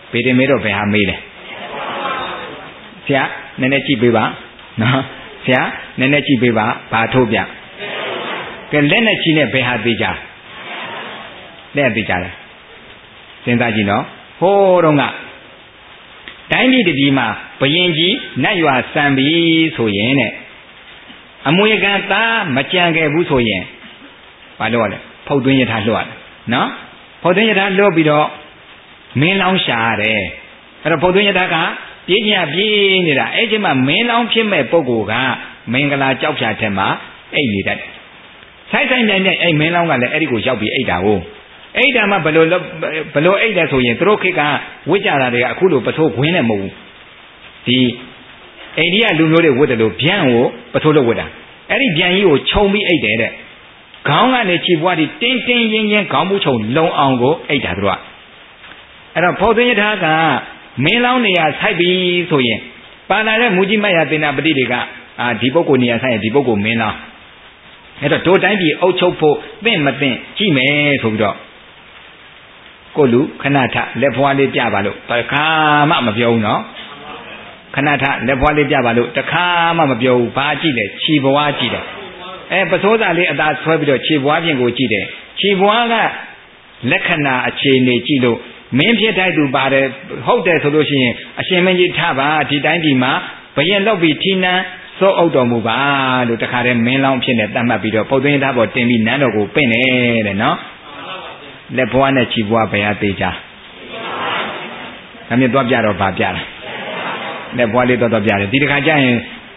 ဘေတင်မေးတော့ဘယ်ဟာမေးလဲဆရာနည်းနည်းကြည့်ပေးပါနော်ဆရာနည်းနည်းကြည့်ပေးပါဘာထုတ်ပြကဲလက်နဲ့ချီနဲ့ဘယ်ဟာသေးကြလက်သေးကြတယ်စဉ်းစားကြည့်နော်ဟိုးတော့ကတိုင်းပြည်တပြည်မှာဘယင်ကြီးနတ်ရွာစံပြီဆိုရင်တဲ့အမွေခံသားမကြံခဲ့ဘူးဆိုရင်ဘာလို့ ရလဲဖုတ်သွင်းရထားလွှတ်ရတယ်နော်ဖုတ်သွင်းရထားလွှတ်ပြီးတော့မင်းလောင်းရှာရတယ်အဲ့တော့ဖုတ်သွင်းရထားကပြင်းညာပြေးနေတာအဲ့ဒီမှာမင်းလောင်းဖြစ်မဲ့ပုဂ္ဂိုလ်ကမင်္ဂလာကြောက်ဖြာထက်မှာအိတ်နေတတ်တယ်ဆိုင်ဆိုင်မြိုင်မြိုင်အဲ့မင်းလောင်းကလည်းအဲ့ဒီကိုရောက်ပြီးအိတ်တာကိုအိတ်တာမှဘယ်လိုဘယ်လိုအိတ်လဲဆိုရင်သူတို့ခေတ်ကဝစ်ကြတာတွေကအခုလိုပထိုးခွင်းနဲ့မဟုတ်ဘူးဒီအိန္ဒိယလူမျိုးတွေဝတ်တယ်လို့ဗျံကိုပထိုးလို့ဝတ်တာအဲ့ဒီဗျံကြီးကိုခြုံပြီးအိတ်တယ်တဲ့ခေါင်းကနေခြေပွားပြီးတင်းတင်းရင်းရင်းခေါင်းမူးခြုံလုံအောင်ကိုအိတ်တာသူကအဲ့တော့ဖော်သွင်းရထားကမင်းလောင်းနေရာဆိုင်ပြီးဆိုရင်ပါလာတဲ့မူကြီးမတ်ရသေနာပတိတွေကအာဒီပုဂ္ဂိုလ်နေရာဆိုင်ရင်ဒီပုဂ္ဂိုလ်မင်းလောင်းအဲ့တော့တို့တိုင်းပြည်အုပ်ချုပ်ဖို့သင့်မသင့်ကြည့်မယ်ဆိုပြီးတော့ကိုလူခဏထလက်ဖွားလေးပြပါလို့တခါမှမပြောဘူးနော်ခဏထလက်ဖွားလေးပြပါလို့တခါမှမပြောဘူးဘာကြည့်လဲခြေဘွားကြည့်တယ်အဲပစိုးသားလေးအသာဆွဲပြီးတော့ခြေဘွားပြင်ကိုကြည့်တယ်ခြေဘွားကလက္ခဏာအခြေအနေကြည့်လို့မင်းဖြစ်ထိုက်သူပါတယ်ဟုတ်တယ်ဆိုလို့ရှိရင်အရှင်မင်းကြီးထပါဒီတိုင်းဒီမှာဘယင်လောက်ပြီးထီနန်းစိုးအုပ်တော်မူပါလို့တခါတည်းမင်းလောင်းဖြစ်နေတတ်မှတ်ပြီးတော့ပုတ်သွင်းသားပေါ်တင်ပြီးနန်းတော်ကိုပင့်တယ်တဲ့နော်လက်ဘွားနဲ့ခြေဘွားဘယ်ဟာသေးကြဒါမြင်သွားပြတော့ဗာပြတာလက်ဘွားလေးတော့တော့ပြတယ်ဒီတခါကျရင်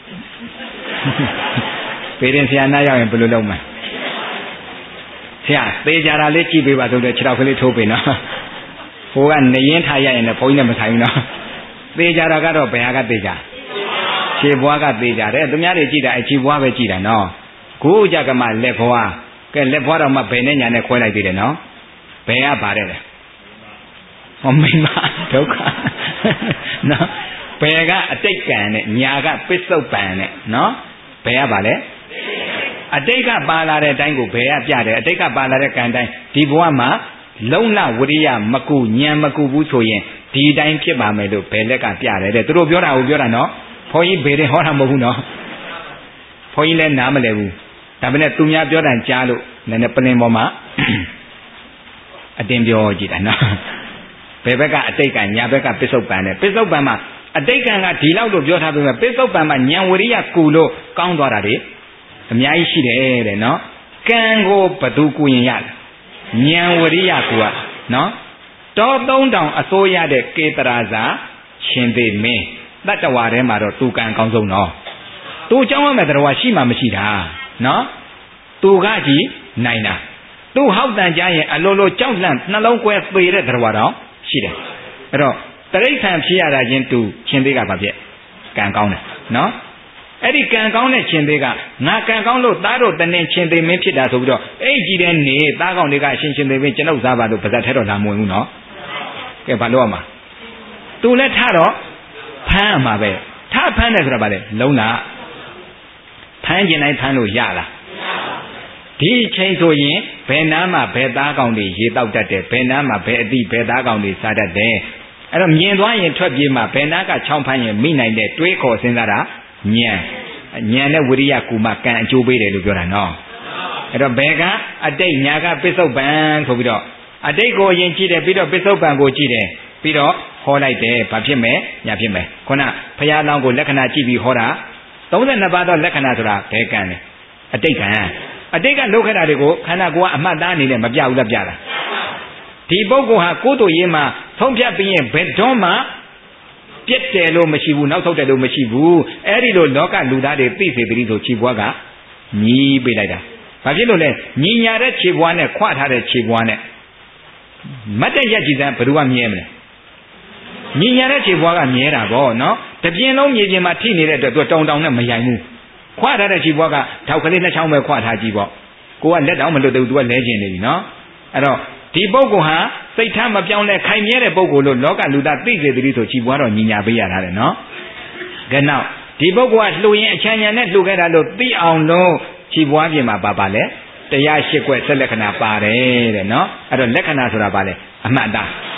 ပေရင်ဆရာနားရောက်ရင်ဘယ်လိုလုပ်မလဲဆရာသေးကြတာလေးကြည့်ပေးပါဆိုတော့ခြေထောက်ကလေးထိုးပေးနော်ဟိုကနေရင်ထားရရင်လည်းဘုန်းကြီးနဲ့မဆိုင်ဘူးနော်သေးကြတာကတော့ဘယ်ဟာကသေးကြခြေဘွားကသေးကြတယ်သူများတွေကြည့်တာအခြေဘွားပဲကြည့်တာနော်ကိုကြကမှလက်ဘွားကဲလက်ဘွားတော့မှဘယ်နဲ့ညာနဲ့ခွဲလိုက်သေးတယ်နော်ဘယ်ကပါတယ်လဲဟောမိမဒုက္ခနော်ဘယ်ကအတိတ်ကံနဲ့ညာကပစ္စုပန်နဲ့နော်ဘယ်ကပါလဲအတိတ်ကပါလာတဲ့အတိုင်းကိုဘယ်ကပြတယ်အတိတ်ကပါလာတဲ့ကံတိုင်းဒီဘဝမှာလုံလဝရိယမကူညံမကူဘူးဆိုရင်ဒီတိုင်းဖြစ်ပါမယ်လို့ဘယ်လက်ကပြတယ်တဲ့သူတို့ပြောတာကိုပြောတာနော်ဘုန်းကြီးဘယ်ရင်ဟောတာမဟုတ်ဘူးနော်ဘုန်းကြီးလည်းနားမလည်ဘူးဒါပေမဲ့သူများပြောတာကြားလို့နည်းနည်းပလင်ပေါ်မှာအတင်းပြောကြည့်တာနော်ဘယ်ဘက်ကအတိတ်ကညာဘက်ကပစ္စုပန်နဲ့ပစ္စုပန်မှာအတိတ်ကံကဒီလောက်လို့ပြောထားပြီးမှပစ္စုပန်မှာဉာဏ်ဝရိယကူလို့ကောင်းသွားတာတွေအများကြီးရှိတယ်တဲ့နော်ကံကိုဘသူကူရင်ရလဲဉာဏ်ဝရိယကူကနော်တောသုံးတောင်အစိုးရတဲ့ကေတရာဇာရှင်သေမင်းတတ္တဝါထဲမှာတော့သူကံအကောင်းဆုံးနော်သူเจ้าရမယ်တရားရှိမှမရှိတာနော်သူကကြီးနိုင်တာသူဟောက်တန်ကြရင်အလိုလိုကြောက်လန့်နှလုံးကွဲပေတဲ့တရားတော်ရှိတယ်အဲ့တော့တရိษံဖြစ်ရတာချင်းသူရှင်သေးကဘာဖြစ်ကံကောင်းတယ်နော်အဲ့ဒီကံကောင်းတဲ့ရှင်သေးကငါကံကောင်းလို့သားတို့တနေ့ရှင်သေးမင်းဖြစ်တာဆိုပြီးတော့အဲ့ကြီးတဲ့နေသားကောင်းတွေကရှင်ရှင်သေးမင်းကျွန်ုပ်သားပါလို့ပါဇက်ထဲတော့လာမဝင်ဘူးနော်ကဲဘာလို့ရမှာသူလည်းထတော့ဖမ်းရမှာပဲထဖမ်းတယ်ဆိုတာဘာလဲလုံးလားဖမ်းကျင်တိုင်းဖမ်းလို့ရလားဒီချိန်ဆိုရင်ဘယ်နားမှာဘယ်သားကောင်တွေရေတောက်တတ်တယ်ဘယ်နားမှာဘယ်အတိဘယ်သားကောင်တွေစားတတ်တယ်အဲ့တော့မြင်သွားရင်ထွက်ပြေးမှာဘယ်နားကချောင်းဖမ်းရင်မိနိုင်တဲ့တွေးခေါ်စဉ်းစားတာဉာဏ်ဉာဏ်နဲ့ဝိရိယကူမကံအကျိုးပေးတယ်လို့ပြောတာနော်အဲ့တော့ဘယ်ကအတိတ်ညာကပစ္စုပန်ဆိုပြီးတော့အတိတ်ကိုယင်ကြည့်တယ်ပြီးတော့ပစ္စုပန်ကိုကြည့်တယ်ပြီးတော့ဟောလိုက်တယ်ဘာဖြစ်မယ်ညာဖြစ်မယ်ခုနဘုရားလောင်းကိုလက္ခဏာကြည့်ပြီးဟောတာသုံးဆယ်နှစ်ပါးသောလက္ခဏာဆိုတာဘယ်ကံလဲအတိတ်ကံအတိတ်ကလုပ်ခဲ့တာတွေကိုခန္ဓာကိုယ်ကအမှတ်သားအနေနဲ့မပြဘူးလားပြတာဒီပုဂ္ဂိုလ်ဟာကိုယ်တို့ရေးမှာဆုံးဖြတ်ပြီးရင်ဘယ်တော့မှပြစ်တယ်လို့မရှိဘူးနောက်ဆုတ်တယ်လို့မရှိဘူးအဲ့ဒီလိုလောကလူသားတွေသိစေပြီးဆိုခြေဘွားကညီးပေးလိုက်တာဘာဖြစ်လို့လဲညီညာတဲ့ခြေဘွားနဲ့ခွထားတဲ့ခြေဘွားနဲ့မတ်တရက်ကြည်စမ်းဘယ်သူကမြဲမလဲညီညာတဲ့ခြေဘွားကမြဲတာပေါ့နော်တပြင်းလုံးမြေပြင်မှာထိနေတဲ့အတွက်သူတောင်တောင်နဲ့မယိုင်ဘူးခွာထားတဲ့ခြေဘွားကထောက်ကလေးနှစ်ချောင်းပဲခွာထားကြည့်ပေါ့ကိုကလက်တောင်မလွတ်သေးဘူးသူကလဲကျင်နေပြီနော်အဲ့တော့ဒီပုဂ္ဂိုလ်ဟာစိတ်ထားမပြောင်းလဲခိုင်မြဲတဲ့ပုဂ္ဂိုလ်လို့လောကလူသားသိစေတည်းဆိုခြေဘွားတော့ညီညာပေးရတာလေနော်ကဲနောက်ဒီပုဂ္ဂိုလ်ကလှူရင်အချမ်းညာနဲ့လှူခဲ့တာလို့သိအောင်လို့ခြေဘွားပြင်မှာပါပါလဲတရားရှိခွက်ဆက်လက္ခဏာပါတယ်တဲ့နော်အဲ့တော့လက္ခဏာဆိုတာပါလဲအမှတ်သား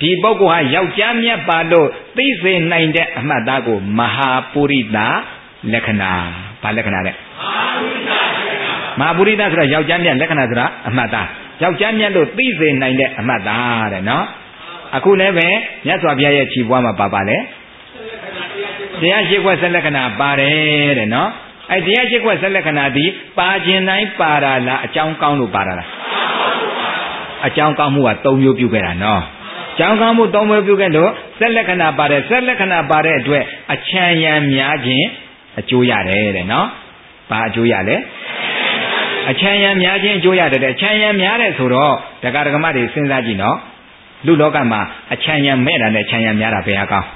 ဒီပုဂ္ဂိုလ်ဟာယောက်ျားမြတ်ပါလို့သိစေနိုင်တဲ့အမှတ်သားကိုမဟာပုရိသလက္ခဏာဘာလက္ခဏာလဲမဟာပုရိသဆိုတာယောက်ျားမြတ်လက္ခဏာဆိုတာအမှတ်သားယောက်ျားမြတ်လို့သိစေနိုင်တဲ့အမှတ်သားတဲ့နော်အခုလည်းပဲမြတ်စွာဘုရားရဲ့ခြေပွားမှာပါပါလေတရားရှိခွက်ဆက်လက္ခဏာပါတယ်တဲ့နော်အဲတရားရှိခွက်ဆက်လက္ခဏာဒီပါခြင်းတိုင်းပါတာလားအကြောင်းကောင်းလို့ပါတာလားအကြောင်းကောင်းမှုကသုံးမျိုးပြုခဲ့တာနော်ကြောင်းကောင်းမှုသုံးမျိုးပြုခဲ့လို့ဆက်လက္ခဏာပါတယ်ဆက်လက္ခဏာပါတဲ့အတွက်အချမ်းရံများခြင်းအကျိုးရတယ်တဲ့နော်ဘာအကျိုးရလဲအချမ်းရံများခြင်းအကျိုးရတယ်တဲ့အချမ်းရံများတယ်ဆိုတော့ဒကာဒကမတွေစဉ်းစားကြည့်နော်လူလောကမှာအချမ်းရံမဲ့တာနဲ့အချမ်းရံများတာဘယ်ဟာကောင်း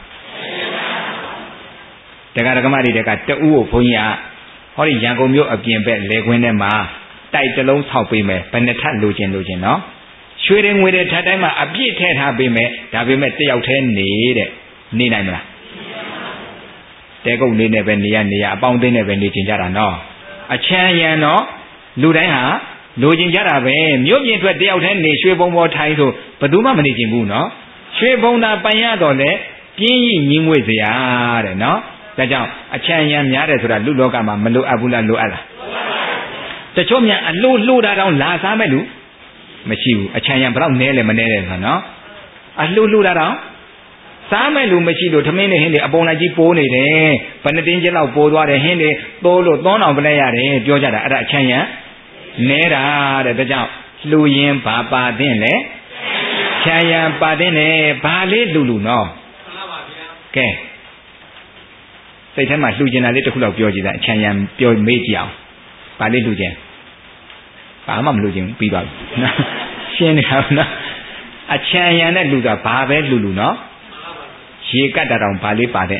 ဒကာဒကမတွေတကတအူးကိုဘုန်းကြီးကဟောဒီရန်ကုန်မြို့အပြင်ဘက်လေခွင်းထဲမှာတိုက်တလုံးဆောက်ပေးမယ်ဘယ်နှစ်ထပ်လိုချင်လိုချင်နော်ရွှေတွေငွေတွေထပ်တိုင်းမှာအပြည့်ထည့်ထားပေးမယ်ဒါပေမဲ့တယောက်တည်းနေတဲ့နေနိုင်မလားတဲကုတ်လေးနဲ့ပဲနေရနေရအပေါင်းအသင်းနဲ့ပဲနေချင်ကြတာနော်အချမ်းရံတော့လူတိုင်းဟာလိုချင်ကြတာပဲမြို့ပြင်ထွက်တယောက်တည်းနေရွှေဘုံပေါ်ထိုင်ဆိုဘယ်သူမှမနေချင်ဘူးနော်ရွှေဘုံသာပိုင်ရတော့လေပြင်းကြီးညင်းငွေစရာတဲ့နော်ဒါကြောင့်အချမ်းရံများတယ်ဆိုတာလူလောကမှာမလိုအပ်ဘူးလားလိုအပ်လားတချို့မြန်အလိုလှို့တာတောင်လာစားမဲ့လူမရှိဘူးအချမ်းရံဘယ်တော့နဲလဲမနဲတယ်ဆိုနော်အလှို့လှို့တာတောင်စားမဲ့လူမရှိလို့ထမင်းနဲ့ဟင်းတွေအပုံလိုက်ကြီးပိုးနေတယ်ဘယ်နှတင်းကျလောက်ပိုးသွားတယ်ဟင်းတွေတိုးလို့သွန်းအောင်ပလဲရတယ်ပြောကြတာအဲ့ဒါအချမ်းရံနဲတာတဲ့ဒါကြောင့်လှူရင်ဘာပါတဲ့လဲချမ်းရံပါတဲ့နဲ့ဘာလေးလှူလူနော်ကဲစိတ်ထဲမှာလှူကျင်တာလေးတစ်ခုလောက်ပြောကြည့်တာအချမ်းရံပြောမေးကြည့်အောင်ဘာလေးလှူကျင်ဘာမှမလှူကျင်ပြီးပါဘူးနော်ရှင်းနေတာနော်အချမ်းရံနဲ့လှူတာဘာပဲလှူလူနော်ရေကတ်တာတောင်ဘာလေးပါတဲ့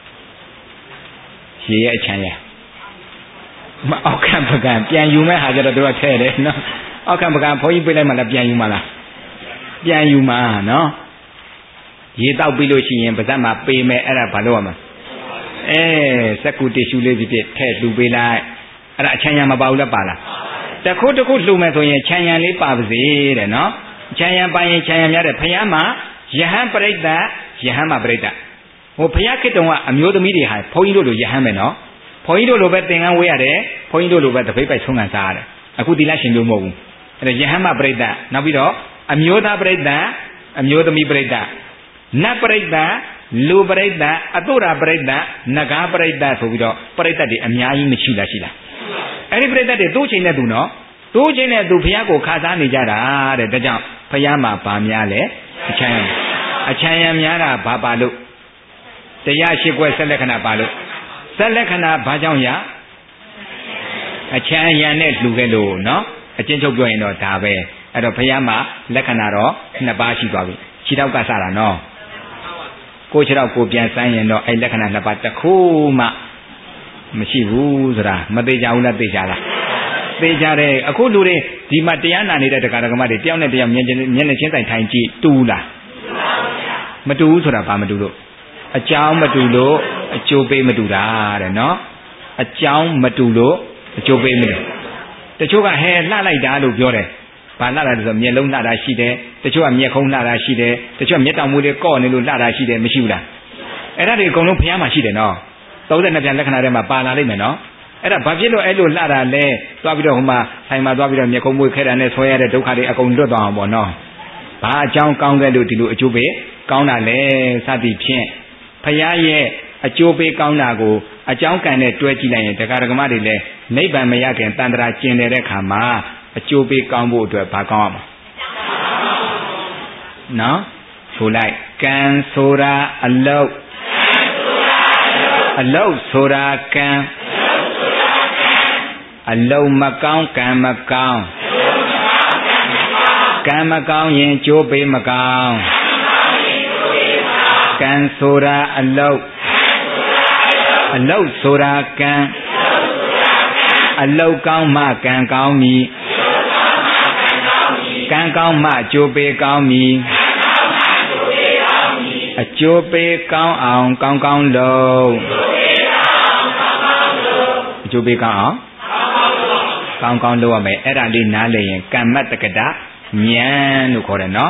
ရေရဲ့အချမ်းရံမအောက်ခံပကံပြန်ယူမဲ့ဟာကြတော့တို့ကထဲ့တယ်နော်အောက်ခံပကံဘုန်းကြီးပြေးလိုက်မှလားပြန်ယူမှလားပြန်ယူမှနော်ရေတောက်ပြီးလို့ရှိရင်ပါဇက်မှာပေးမယ်အဲ့ဒါဘာလို့ရမှာအဲစက္ကူတ िश ူလေးဖြစ်ဖြစ်ထဲ့လှူပေးလိုက်အဲ့ဒါအချမ်းရံမပါဘူးလားပါလားတခုတခုလှူမယ်ဆိုရင်ချမ်းရံလေးပါပါစေတဲ့နော်ချမ်းရံပါရင်ချမ်းရံများတဲ့ဖယားမှာယဟန်ပရိသတ်ယဟန်မှာပရိသတ်ဟိုဖယားခေတ္တကအမျိုးသမီးတွေဟာဘုန်းကြီးတို့လိုယဟန်ပဲနော်ဘုန်းကြီးတို့လိုပဲသင်္ကန်းဝေးရတယ်ဘုန်းကြီးတို့လိုပဲတပိတ်ပိုက်ဆုံးခံစားရတယ်အခုဒီလရှင်မျိုးမဟုတ်ဘူးအဲ့ဒါယဟန်မှာပရိသတ်နောက်ပြီးတော့အမျိုးသားပရိသတ်အမျိုးသမီးပရိသတ်နတ်ပရိသတ်လူပရိသတ်အတုရာပရိသတ်နဂါပရိသတ်ဆိုပြီးတော့ပရိသတ်တွေအများကြီးမရှိလားရှိလားအဲ့ဒီပရိသတ်တွေသူ့ချိန်နဲ့သူနော်သူ့ချိန်နဲ့သူဘုရားကိုခါစားနေကြတာတဲ့ဒါကြောင့်ဘုရားမှာဗာများလဲအချမ်းအချမ်းရံများတာဘာပါလို့တရားရှိခွဲဆက်လက္ခဏာပါလို့ဆက်လက္ခဏာဘာကြောင့်ရအချမ်းရံနဲ့လှူခဲ့လို့နော်အချင်းချုပ်ပြောရင်တော့ဒါပဲအဲ့တော့ဘုရားမှာလက္ခဏာတော့နှစ်ပါးရှိသွားပြီခြေထောက်ကစတာနော်ကိုခြေထောက်ကိုပြန်ဆိုင်ရင်တော့အဲ့လက္ခဏာနှစ်ပါးတစ်ခုမှမရှိဘူးဆိုတာမသေးကြဘူးလားသိကြလားသိကြတယ်အခုလူတွေဒီမှာတရားနာနေတဲ့တရားဓမ္မတွေတယောက်နဲ့တယောက်မျက်မျက်နှာချင်းဆိုင်ထိုင်ကြည့်တူလားမတူဘူးဆိုတာဘာမတူလို့အကြောင်းမတူလို့အကျိုးပေးမတူတာတဲ့နော်အကြောင်းမတူလို့အကျိုးပေးမတူတချို့ကဟဲလှလိုက်တာလို့ပြောတယ်ဘာလှတာလဲဆိုမျက်လုံးလှတာရှိတယ်တချို့ကမျက်ခုံးလှတာရှိတယ်တချို့ကမျက်တောင်မွေးလေးကော့နေလို့လှတာရှိတယ်မရှိဘူးလားအဲ့ဒါတွေအကုန်လုံးဘုရားမှာရှိတယ်နော်သုံးဆယ်နှစ်ပြန်လက္ခဏာထဲမှာပါလာလိမ့်မယ်နော်အဲ့ဒါဘာဖြစ်လို့အဲ့လိုလှတာလဲသွားပြီးတော့ဟိုမှာဆိုင်မှာသွားပြီးတော့မျက်ခုံးမွေးခဲတာနဲ့ဆွဲရတဲ့ဒုက္ခတွေအကုန်လွတ်သွားအောင်ပေါ့နော်ဘာအကြောင်းကောင်းခဲ့လို့ဒီလိုအကျိုးပေးကောင်းတာလဲစသည်ဖြင့်ဘုရားရဲ့အကျိုးပေးကောင်းတာကိုအကြောင်းကံနဲ့တွဲကြည့်လိုက်ရင်တရားဓမ္မတွေလည်းနိဗ္ဗာန်မရခင်တန်ត្រာကျင်တဲ့အခါမှာအကျိုးပေးကောင်းဖို့အတွက်ဘာကောင်းရမှာနော်ဆိုလိုက်ကံဆိုတာအလုတ်အလုတ်ဆိုတာကံအလုတ်မကောင်းကံမကောင်းကံမကောင်းရင်ကျိုးပေးမကောင်းကံဆိုတာအလုတ်အလုတ်ဆိုတာကံအလုတ်ကောင်းမှကံကောင်းမည်ကံကောင်းမှကျိုးပေးကောင်းမည်အကျိုးပေးကောင်းအောင်ကောင်းကောင်းလုပ်အကျိုးပေးကောင်းအောင်ကောင်းကောင်းလုပ်ရမယ်အဲ့ဒါလေးနားလည်ရင်ကမ္မတက္ကတာဉာဏ်လို့ခေါ်တယ်နော်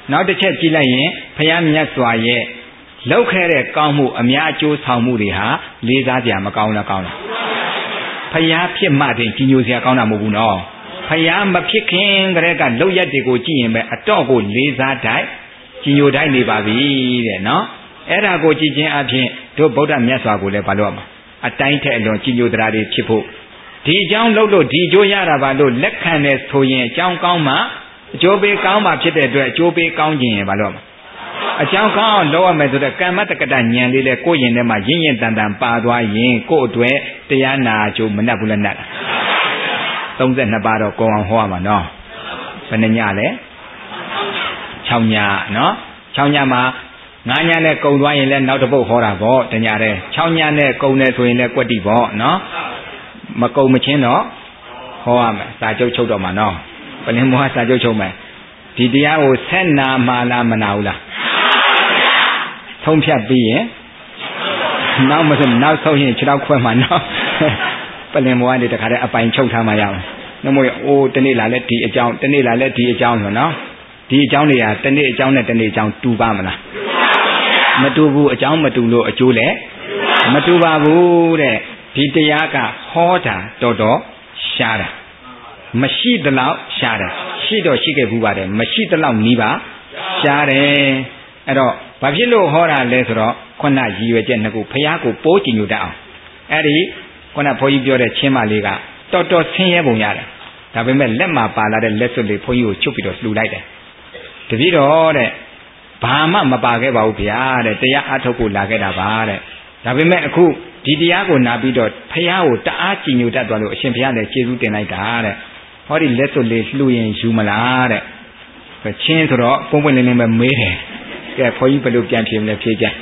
နောက်တစ်ချက်ကြည့်လိုက်ရင်ဘုရားမြတ်စွာရဲ့လောက်ခဲ့တဲ့ကောင်းမှုအများအကျိုးဆောင်မှုတွေဟာလေးစားကြမကောင်းလားကောင်းလားဘုရားဖြစ်မှတင်ကြီးညိုစရာကောင်းတာမဟုတ်ဘူးနော်ဘုရားမဖြစ်ခင်ကတည်းကလောက်ရက်တွေကိုကြည့်ရင်ပဲအတော့ကိုလေးစားတိုင်းကြီးညိုတိုင်းနေပါပြီတဲ့နော်အဲ့ဒါကိုကြည့်ခြင်းအပြင်တို့ဗုဒ္ဓမြတ်စွာကိုလည်းဘာလို့ရမှာအတိုင်းထက်အလွန်ကြီးညိုတရားတွေဖြစ်ဖို့ဒီအကြောင်းလုပ်လို့ဒီအကျိုးရတာပါလို့လက်ခံတဲ့ဆိုရင်အကြောင်းကောင်းမှအကျိုးပေးကောင်းမှဖြစ်တဲ့အတွက်အကျိုးပေးကောင်းခြင်းရင်ဘာလို့ရမှာအကြောင်းကောင်းအောင်လုပ်ရမယ်ဆိုတော့ကမ္မတက္ကတဉာဏ်လေးလဲကိုယ့်ရင်ထဲမှာရင့်ရင့်တန်တန်ပါသွားရင်ကိုယ့်အတွက်တရားနာအကျိုးမနှက်ဘူးလားနှက်လားသုံးဆယ်နှစ်ပါးတော့ကိုအောင်ဟောရမှာနော်ဘယ်နှညလဲခြောက်ညနော်ခြောက်ညမှာငါးညနဲ့ကုံသွားရင်လည်းနောက်တစ်ပုတ်ဟောတာပေါ့တညတဲ့ခြောက်ညနဲ့ကုံတယ်ဆိုရင်လည်းကွက်တိပေါ့နော်မကုံမချင်းတော့ဟောရမယ်စာချုပ်ချုပ်တော့မှာနော်ပလင်မောစာချုပ်ချုပ်မယ်ဒီတရားကိုဆက်နာမှလားမနာဘူးလားထုံးဖြတ်ပြီးရင်နောက်မစနောက်ဆုံးရင်ခြေထောက်ခွဲမှာနော်ပလင်မောကနေတခါတည်းအပိုင်ချုပ်ထားမှရအောင်နှမို့အိုးတနေ့လာလဲဒီအကြောင်းတနေ့လာလဲဒီအကြောင်းဆိုနော်ဒီအကြောင်းတွေကတနေ့အကြောင်းနဲ့တနေ့အကြောင်းတူပါမလားမတူဘူးအကြောင်းမတူလို့အကျိုးလည်းမတူပါဘူးတဲ့ဒီတရားကဟောတာတော်တော်ရှားတာမရှိသလောက်ရှားတယ်ရှိတော့ရှိခဲ့ဘူးပါတယ်မရှိသလောက်နီးပါရှားတယ်အဲ့တော့ဘာဖြစ်လို့ဟောတာလဲဆိုတော့ခုနရည်ရွယ်ချက်နှစ်ခုဘုရားကိုပိုးကြည်ညိုတတ်အောင်အဲ့ဒီခုနဘုန်းကြီးပြောတဲ့ချင်းမလေးကတော်တော်ဆင်းရဲပုံရတယ်ဒါပေမဲ့လက်မှာပါလာတဲ့လက်စွပ်လေးဘုန်းကြီးကိုချုပ်ပြီးတော့လှူလိုက်တယ်တပည့်တော်တဲ့ဘာမှမပါခဲ့ပါဘူးဗျာတဲ့တရားအထုတ်ကိုလာခဲ့တာပါတဲ့ဒါပေမဲ့အခုဒီတရားကိုနာပြီးတော့ဘုရားကိုတအားကြည်ညိုတတ်သွားလို့အရှင်ဘုရားလည်းကျေးဇူးတင်လိုက်တာတဲ့ဟောဒီလက်စွပ်လေးလှူရင်ယူမလားတဲ့ချင်းဆိုတော့ပုံပွင့်လင်းလင်းပဲမေးတယ်ကဲဘုန်းကြီးဘယ်လိုပြန်ဖြေမလဲဖြေကြ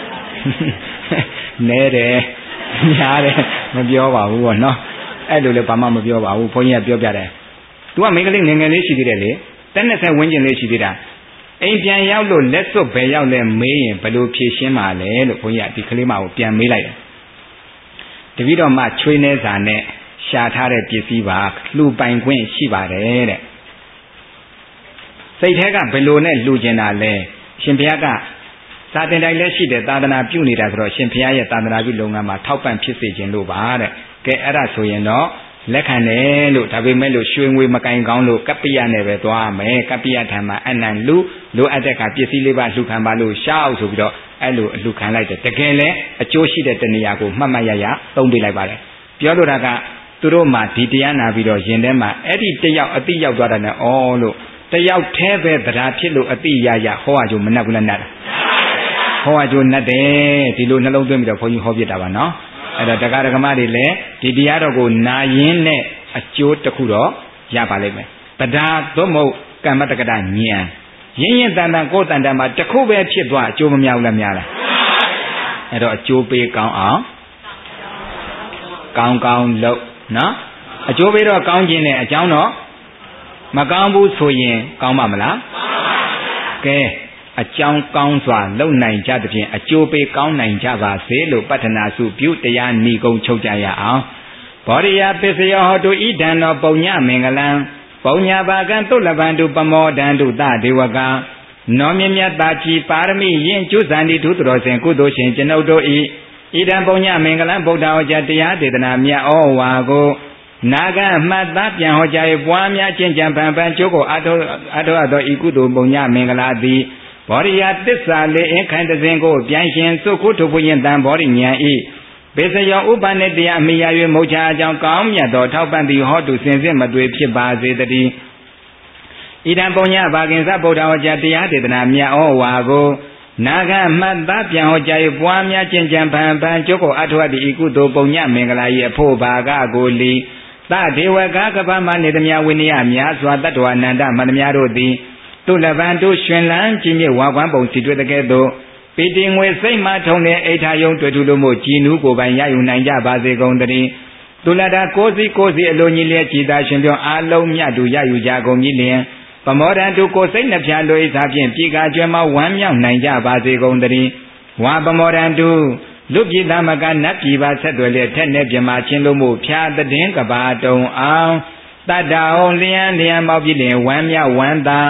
နဲတယ်ညားတယ်မပြောပါဘူးပေါ့နော်အဲ့လိုလည်းဘာမှမပြောပါဘူးဘုန်းကြီးကပြောပြတယ်သူကမိန်းကလေးငယ်ငယ်လေးရှိသေးတယ်လေတက်နှစ်ဆက်ဝန်းကျင်လေးရှိသေးတာအိမ်ပြန်ရောက်လို့လက်စွပ်ပဲရောက်လဲမေးရင်ဘယ်လိုဖြေရှင်းမှာလဲလို့ဘုန်းကြီးကဒီကလေးမကိုပြန်မေးလိုက်တယ်တပည့်တော်မှချွေးနေစာနဲ့ရှာထားတဲ့ပစ္စည်းပါလှူပိုင်ခွင့်ရှိပါတယ်တဲ့စိတ်ထဲကဘယ်လိုနဲ့လှူကျင်တာလဲရှင်ဘုရားကသာသင်တိုင်းလည်းရှိတယ်သာသနာပြုနေတာဆိုတော့ရှင်ဘုရားရဲ့သာသနာပြုလုပ်ငန်းမှာထောက်ပံ့ဖြစ်စေခြင်းလို့ပါတဲ့ကဲအဲ့ဒါဆိုရင်တော့လက်ခံတယ်လို့ဒါပေမဲ့လို့ရွှေငွေမကင်ကောင်းလို့ကပ္ပိယနဲ့ပဲသွားမယ်ကပ္ပိယထံမှာအနံလူလိုအပ်တဲ့ကပစ္စည်းလေးပါလှူခံပါလို့ရှောက်ဆိုပြီးတော့အဲ့လိုအလှူခံလိုက်တယ်တကယ်လဲအကျိုးရှိတဲ့တဏှာကိုမှတ်မှတ်ရရသုံးပေးလိုက်ပါတယ်ပြောလို့တာကသူတို့မှဒီတရားနာပြီးတော့ယင်ထဲမှာအဲ့ဒီတယောက်အတိရောက်သွားတာနဲ့ဩလို့တယောက်แท้ပဲတရားဖြစ်လို့အတိရရဟောအကျိုးမနှက်ဘူးလားနှက်ဟောအကျိုးနှက်တယ်ဒီလိုနှလုံးသွင်းပြီးတော့ဘုန်းကြီးဟောပြတာပါနော်အဲ့တော့တရားဓမ္မတွေလည်းဒီတရားတော်ကိုနာရင်းနဲ့အကျိုးတစ်ခုတော့ရပါလိမ့်မယ်တရားသို့မဟုတ်ကမ္မတက္ကတဉာဏ်ရင်းရင်တန်တန်ကိုယ်တန်တန်မှာတစ်ခုပဲဖြစ်သွားအကျိုးမများဘူးလားများလားအဲ့တော့အကျိုးပေးကောင်းအောင်ကောင်းကောင်းလုပ်နော်အကျိုးပေးတော့ကောင်းခြင်းနဲ့အကြောင်းတော့မကောင်းဘူးဆိုရင်ကောင်းပါမလားကဲအကြောင်းကောင်းစွာလုပ်နိုင်ကြသဖြင့်အကျိုးပေးကောင်းနိုင်ကြပါစေလို့ပတ္ထနာစုပြုတရားဏီကုံချုပ်ကြရအောင်ဘောရိယပစ္စယောဟောတုဣဒံသောပုံညမင်္ဂလံပုံညာဘာကံသုလဗန္တုပမောဒန္တုသဒေဝကံနောမြမြတ်တာကြည်ပါရမီယင်ကျုဇန္တိထုတော်စဉ်ကုသိုလ်ရှင်ကျွန်ုပ်တို့ဤဣဒံပုံညမင်္ဂလံဗုဒ္ဓဟောကြားတရားဒေသနာမြတ်ဩဝါကိုနာဂအမှတ်သားပြန်ဟောကြား၍ပွားများကျင့်ကြံပံပံကျိုးကိုအထောအထောသောဤကုသိုလ်ပုံညမင်္ဂလာသည်ဘောရိယသစ္စာလေးအင်းခိုင်တစဉ်ကိုပြန်ရှင်သုခုထုဖွရင်တံဘောရိဉာဏ်ဤဘေစယောဥပနိတ္တယအမိယာ၍မုတ်ချအကြောင်းကောင်းမြတ်သောထောက်ပံ့သည်ဟောတုစင်စစ်မသွေဖြစ်ပါစေတည်းဣဒံပုံညဘာကင်စဗုဒ္ဓဟောကြားတရားဒေသနာမြတ်ဩဝါကိုနာဂမှတ်သားပြန်ဟောကြား၍ပွားများကျင့်ကြံပံပံကျိုးကိုအထောသည့်ဤကုသိုလ်ပုံညမင်္ဂလာ၏အဖို့ဘာကကိုလီသဒေဝကကပ္ပမနေသမြဝိနည်းများစွာတတ္တဝအနန္တမန္တများတို့သည်တုလဗံတို့ရှင်လန်းကြီးမြစ်ဝါကွမ်းပုံစီတွေ့တဲ့ကဲ့သို့ပိတိငွေစိတ်မှထုံတဲ့အိဋ္ဌာယုံတွေ့ထူလို့မို့ကြည်နူးကိုပိုင်ရယူနိုင်ကြပါစေကုန်သတည်းတုလတာကိုစီကိုစီအလိုကြီးလျက်ကြည်သာရှင်ပြောအာလုံးမြတ်သူရယူကြကုန်ပြီလျင်ပမောဒံတုကိုစိတ်နှပြလို၏သာဖြင့်ပြေကာကျွဲမဝမ်းမြောက်နိုင်ကြပါစေကုန်သတည်းဝါပမောဒံတုလူပြည်သားမကနတ်ပြည်ပါဆက်သွယ်လျက်ထက်နဲ့ပြမချင်းလို့မို့ဖြာတည်င်းကဘာတုံအောင်တတ္တအောင်လျံလျံမောက်ပြီလျင်ဝမ်းမြောက်ဝမ်းသာ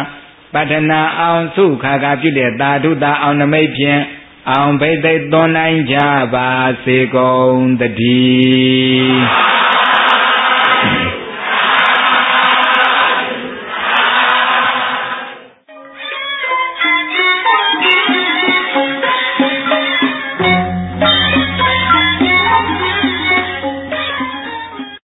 ပတ္ထနာအောင်စုခါခါပြုတဲ့သာဓုတာအောင်နမိတ်ဖြင့်အောင်ဘိသိက်သွန်နိုင်ကြပါစေကုန်တည်း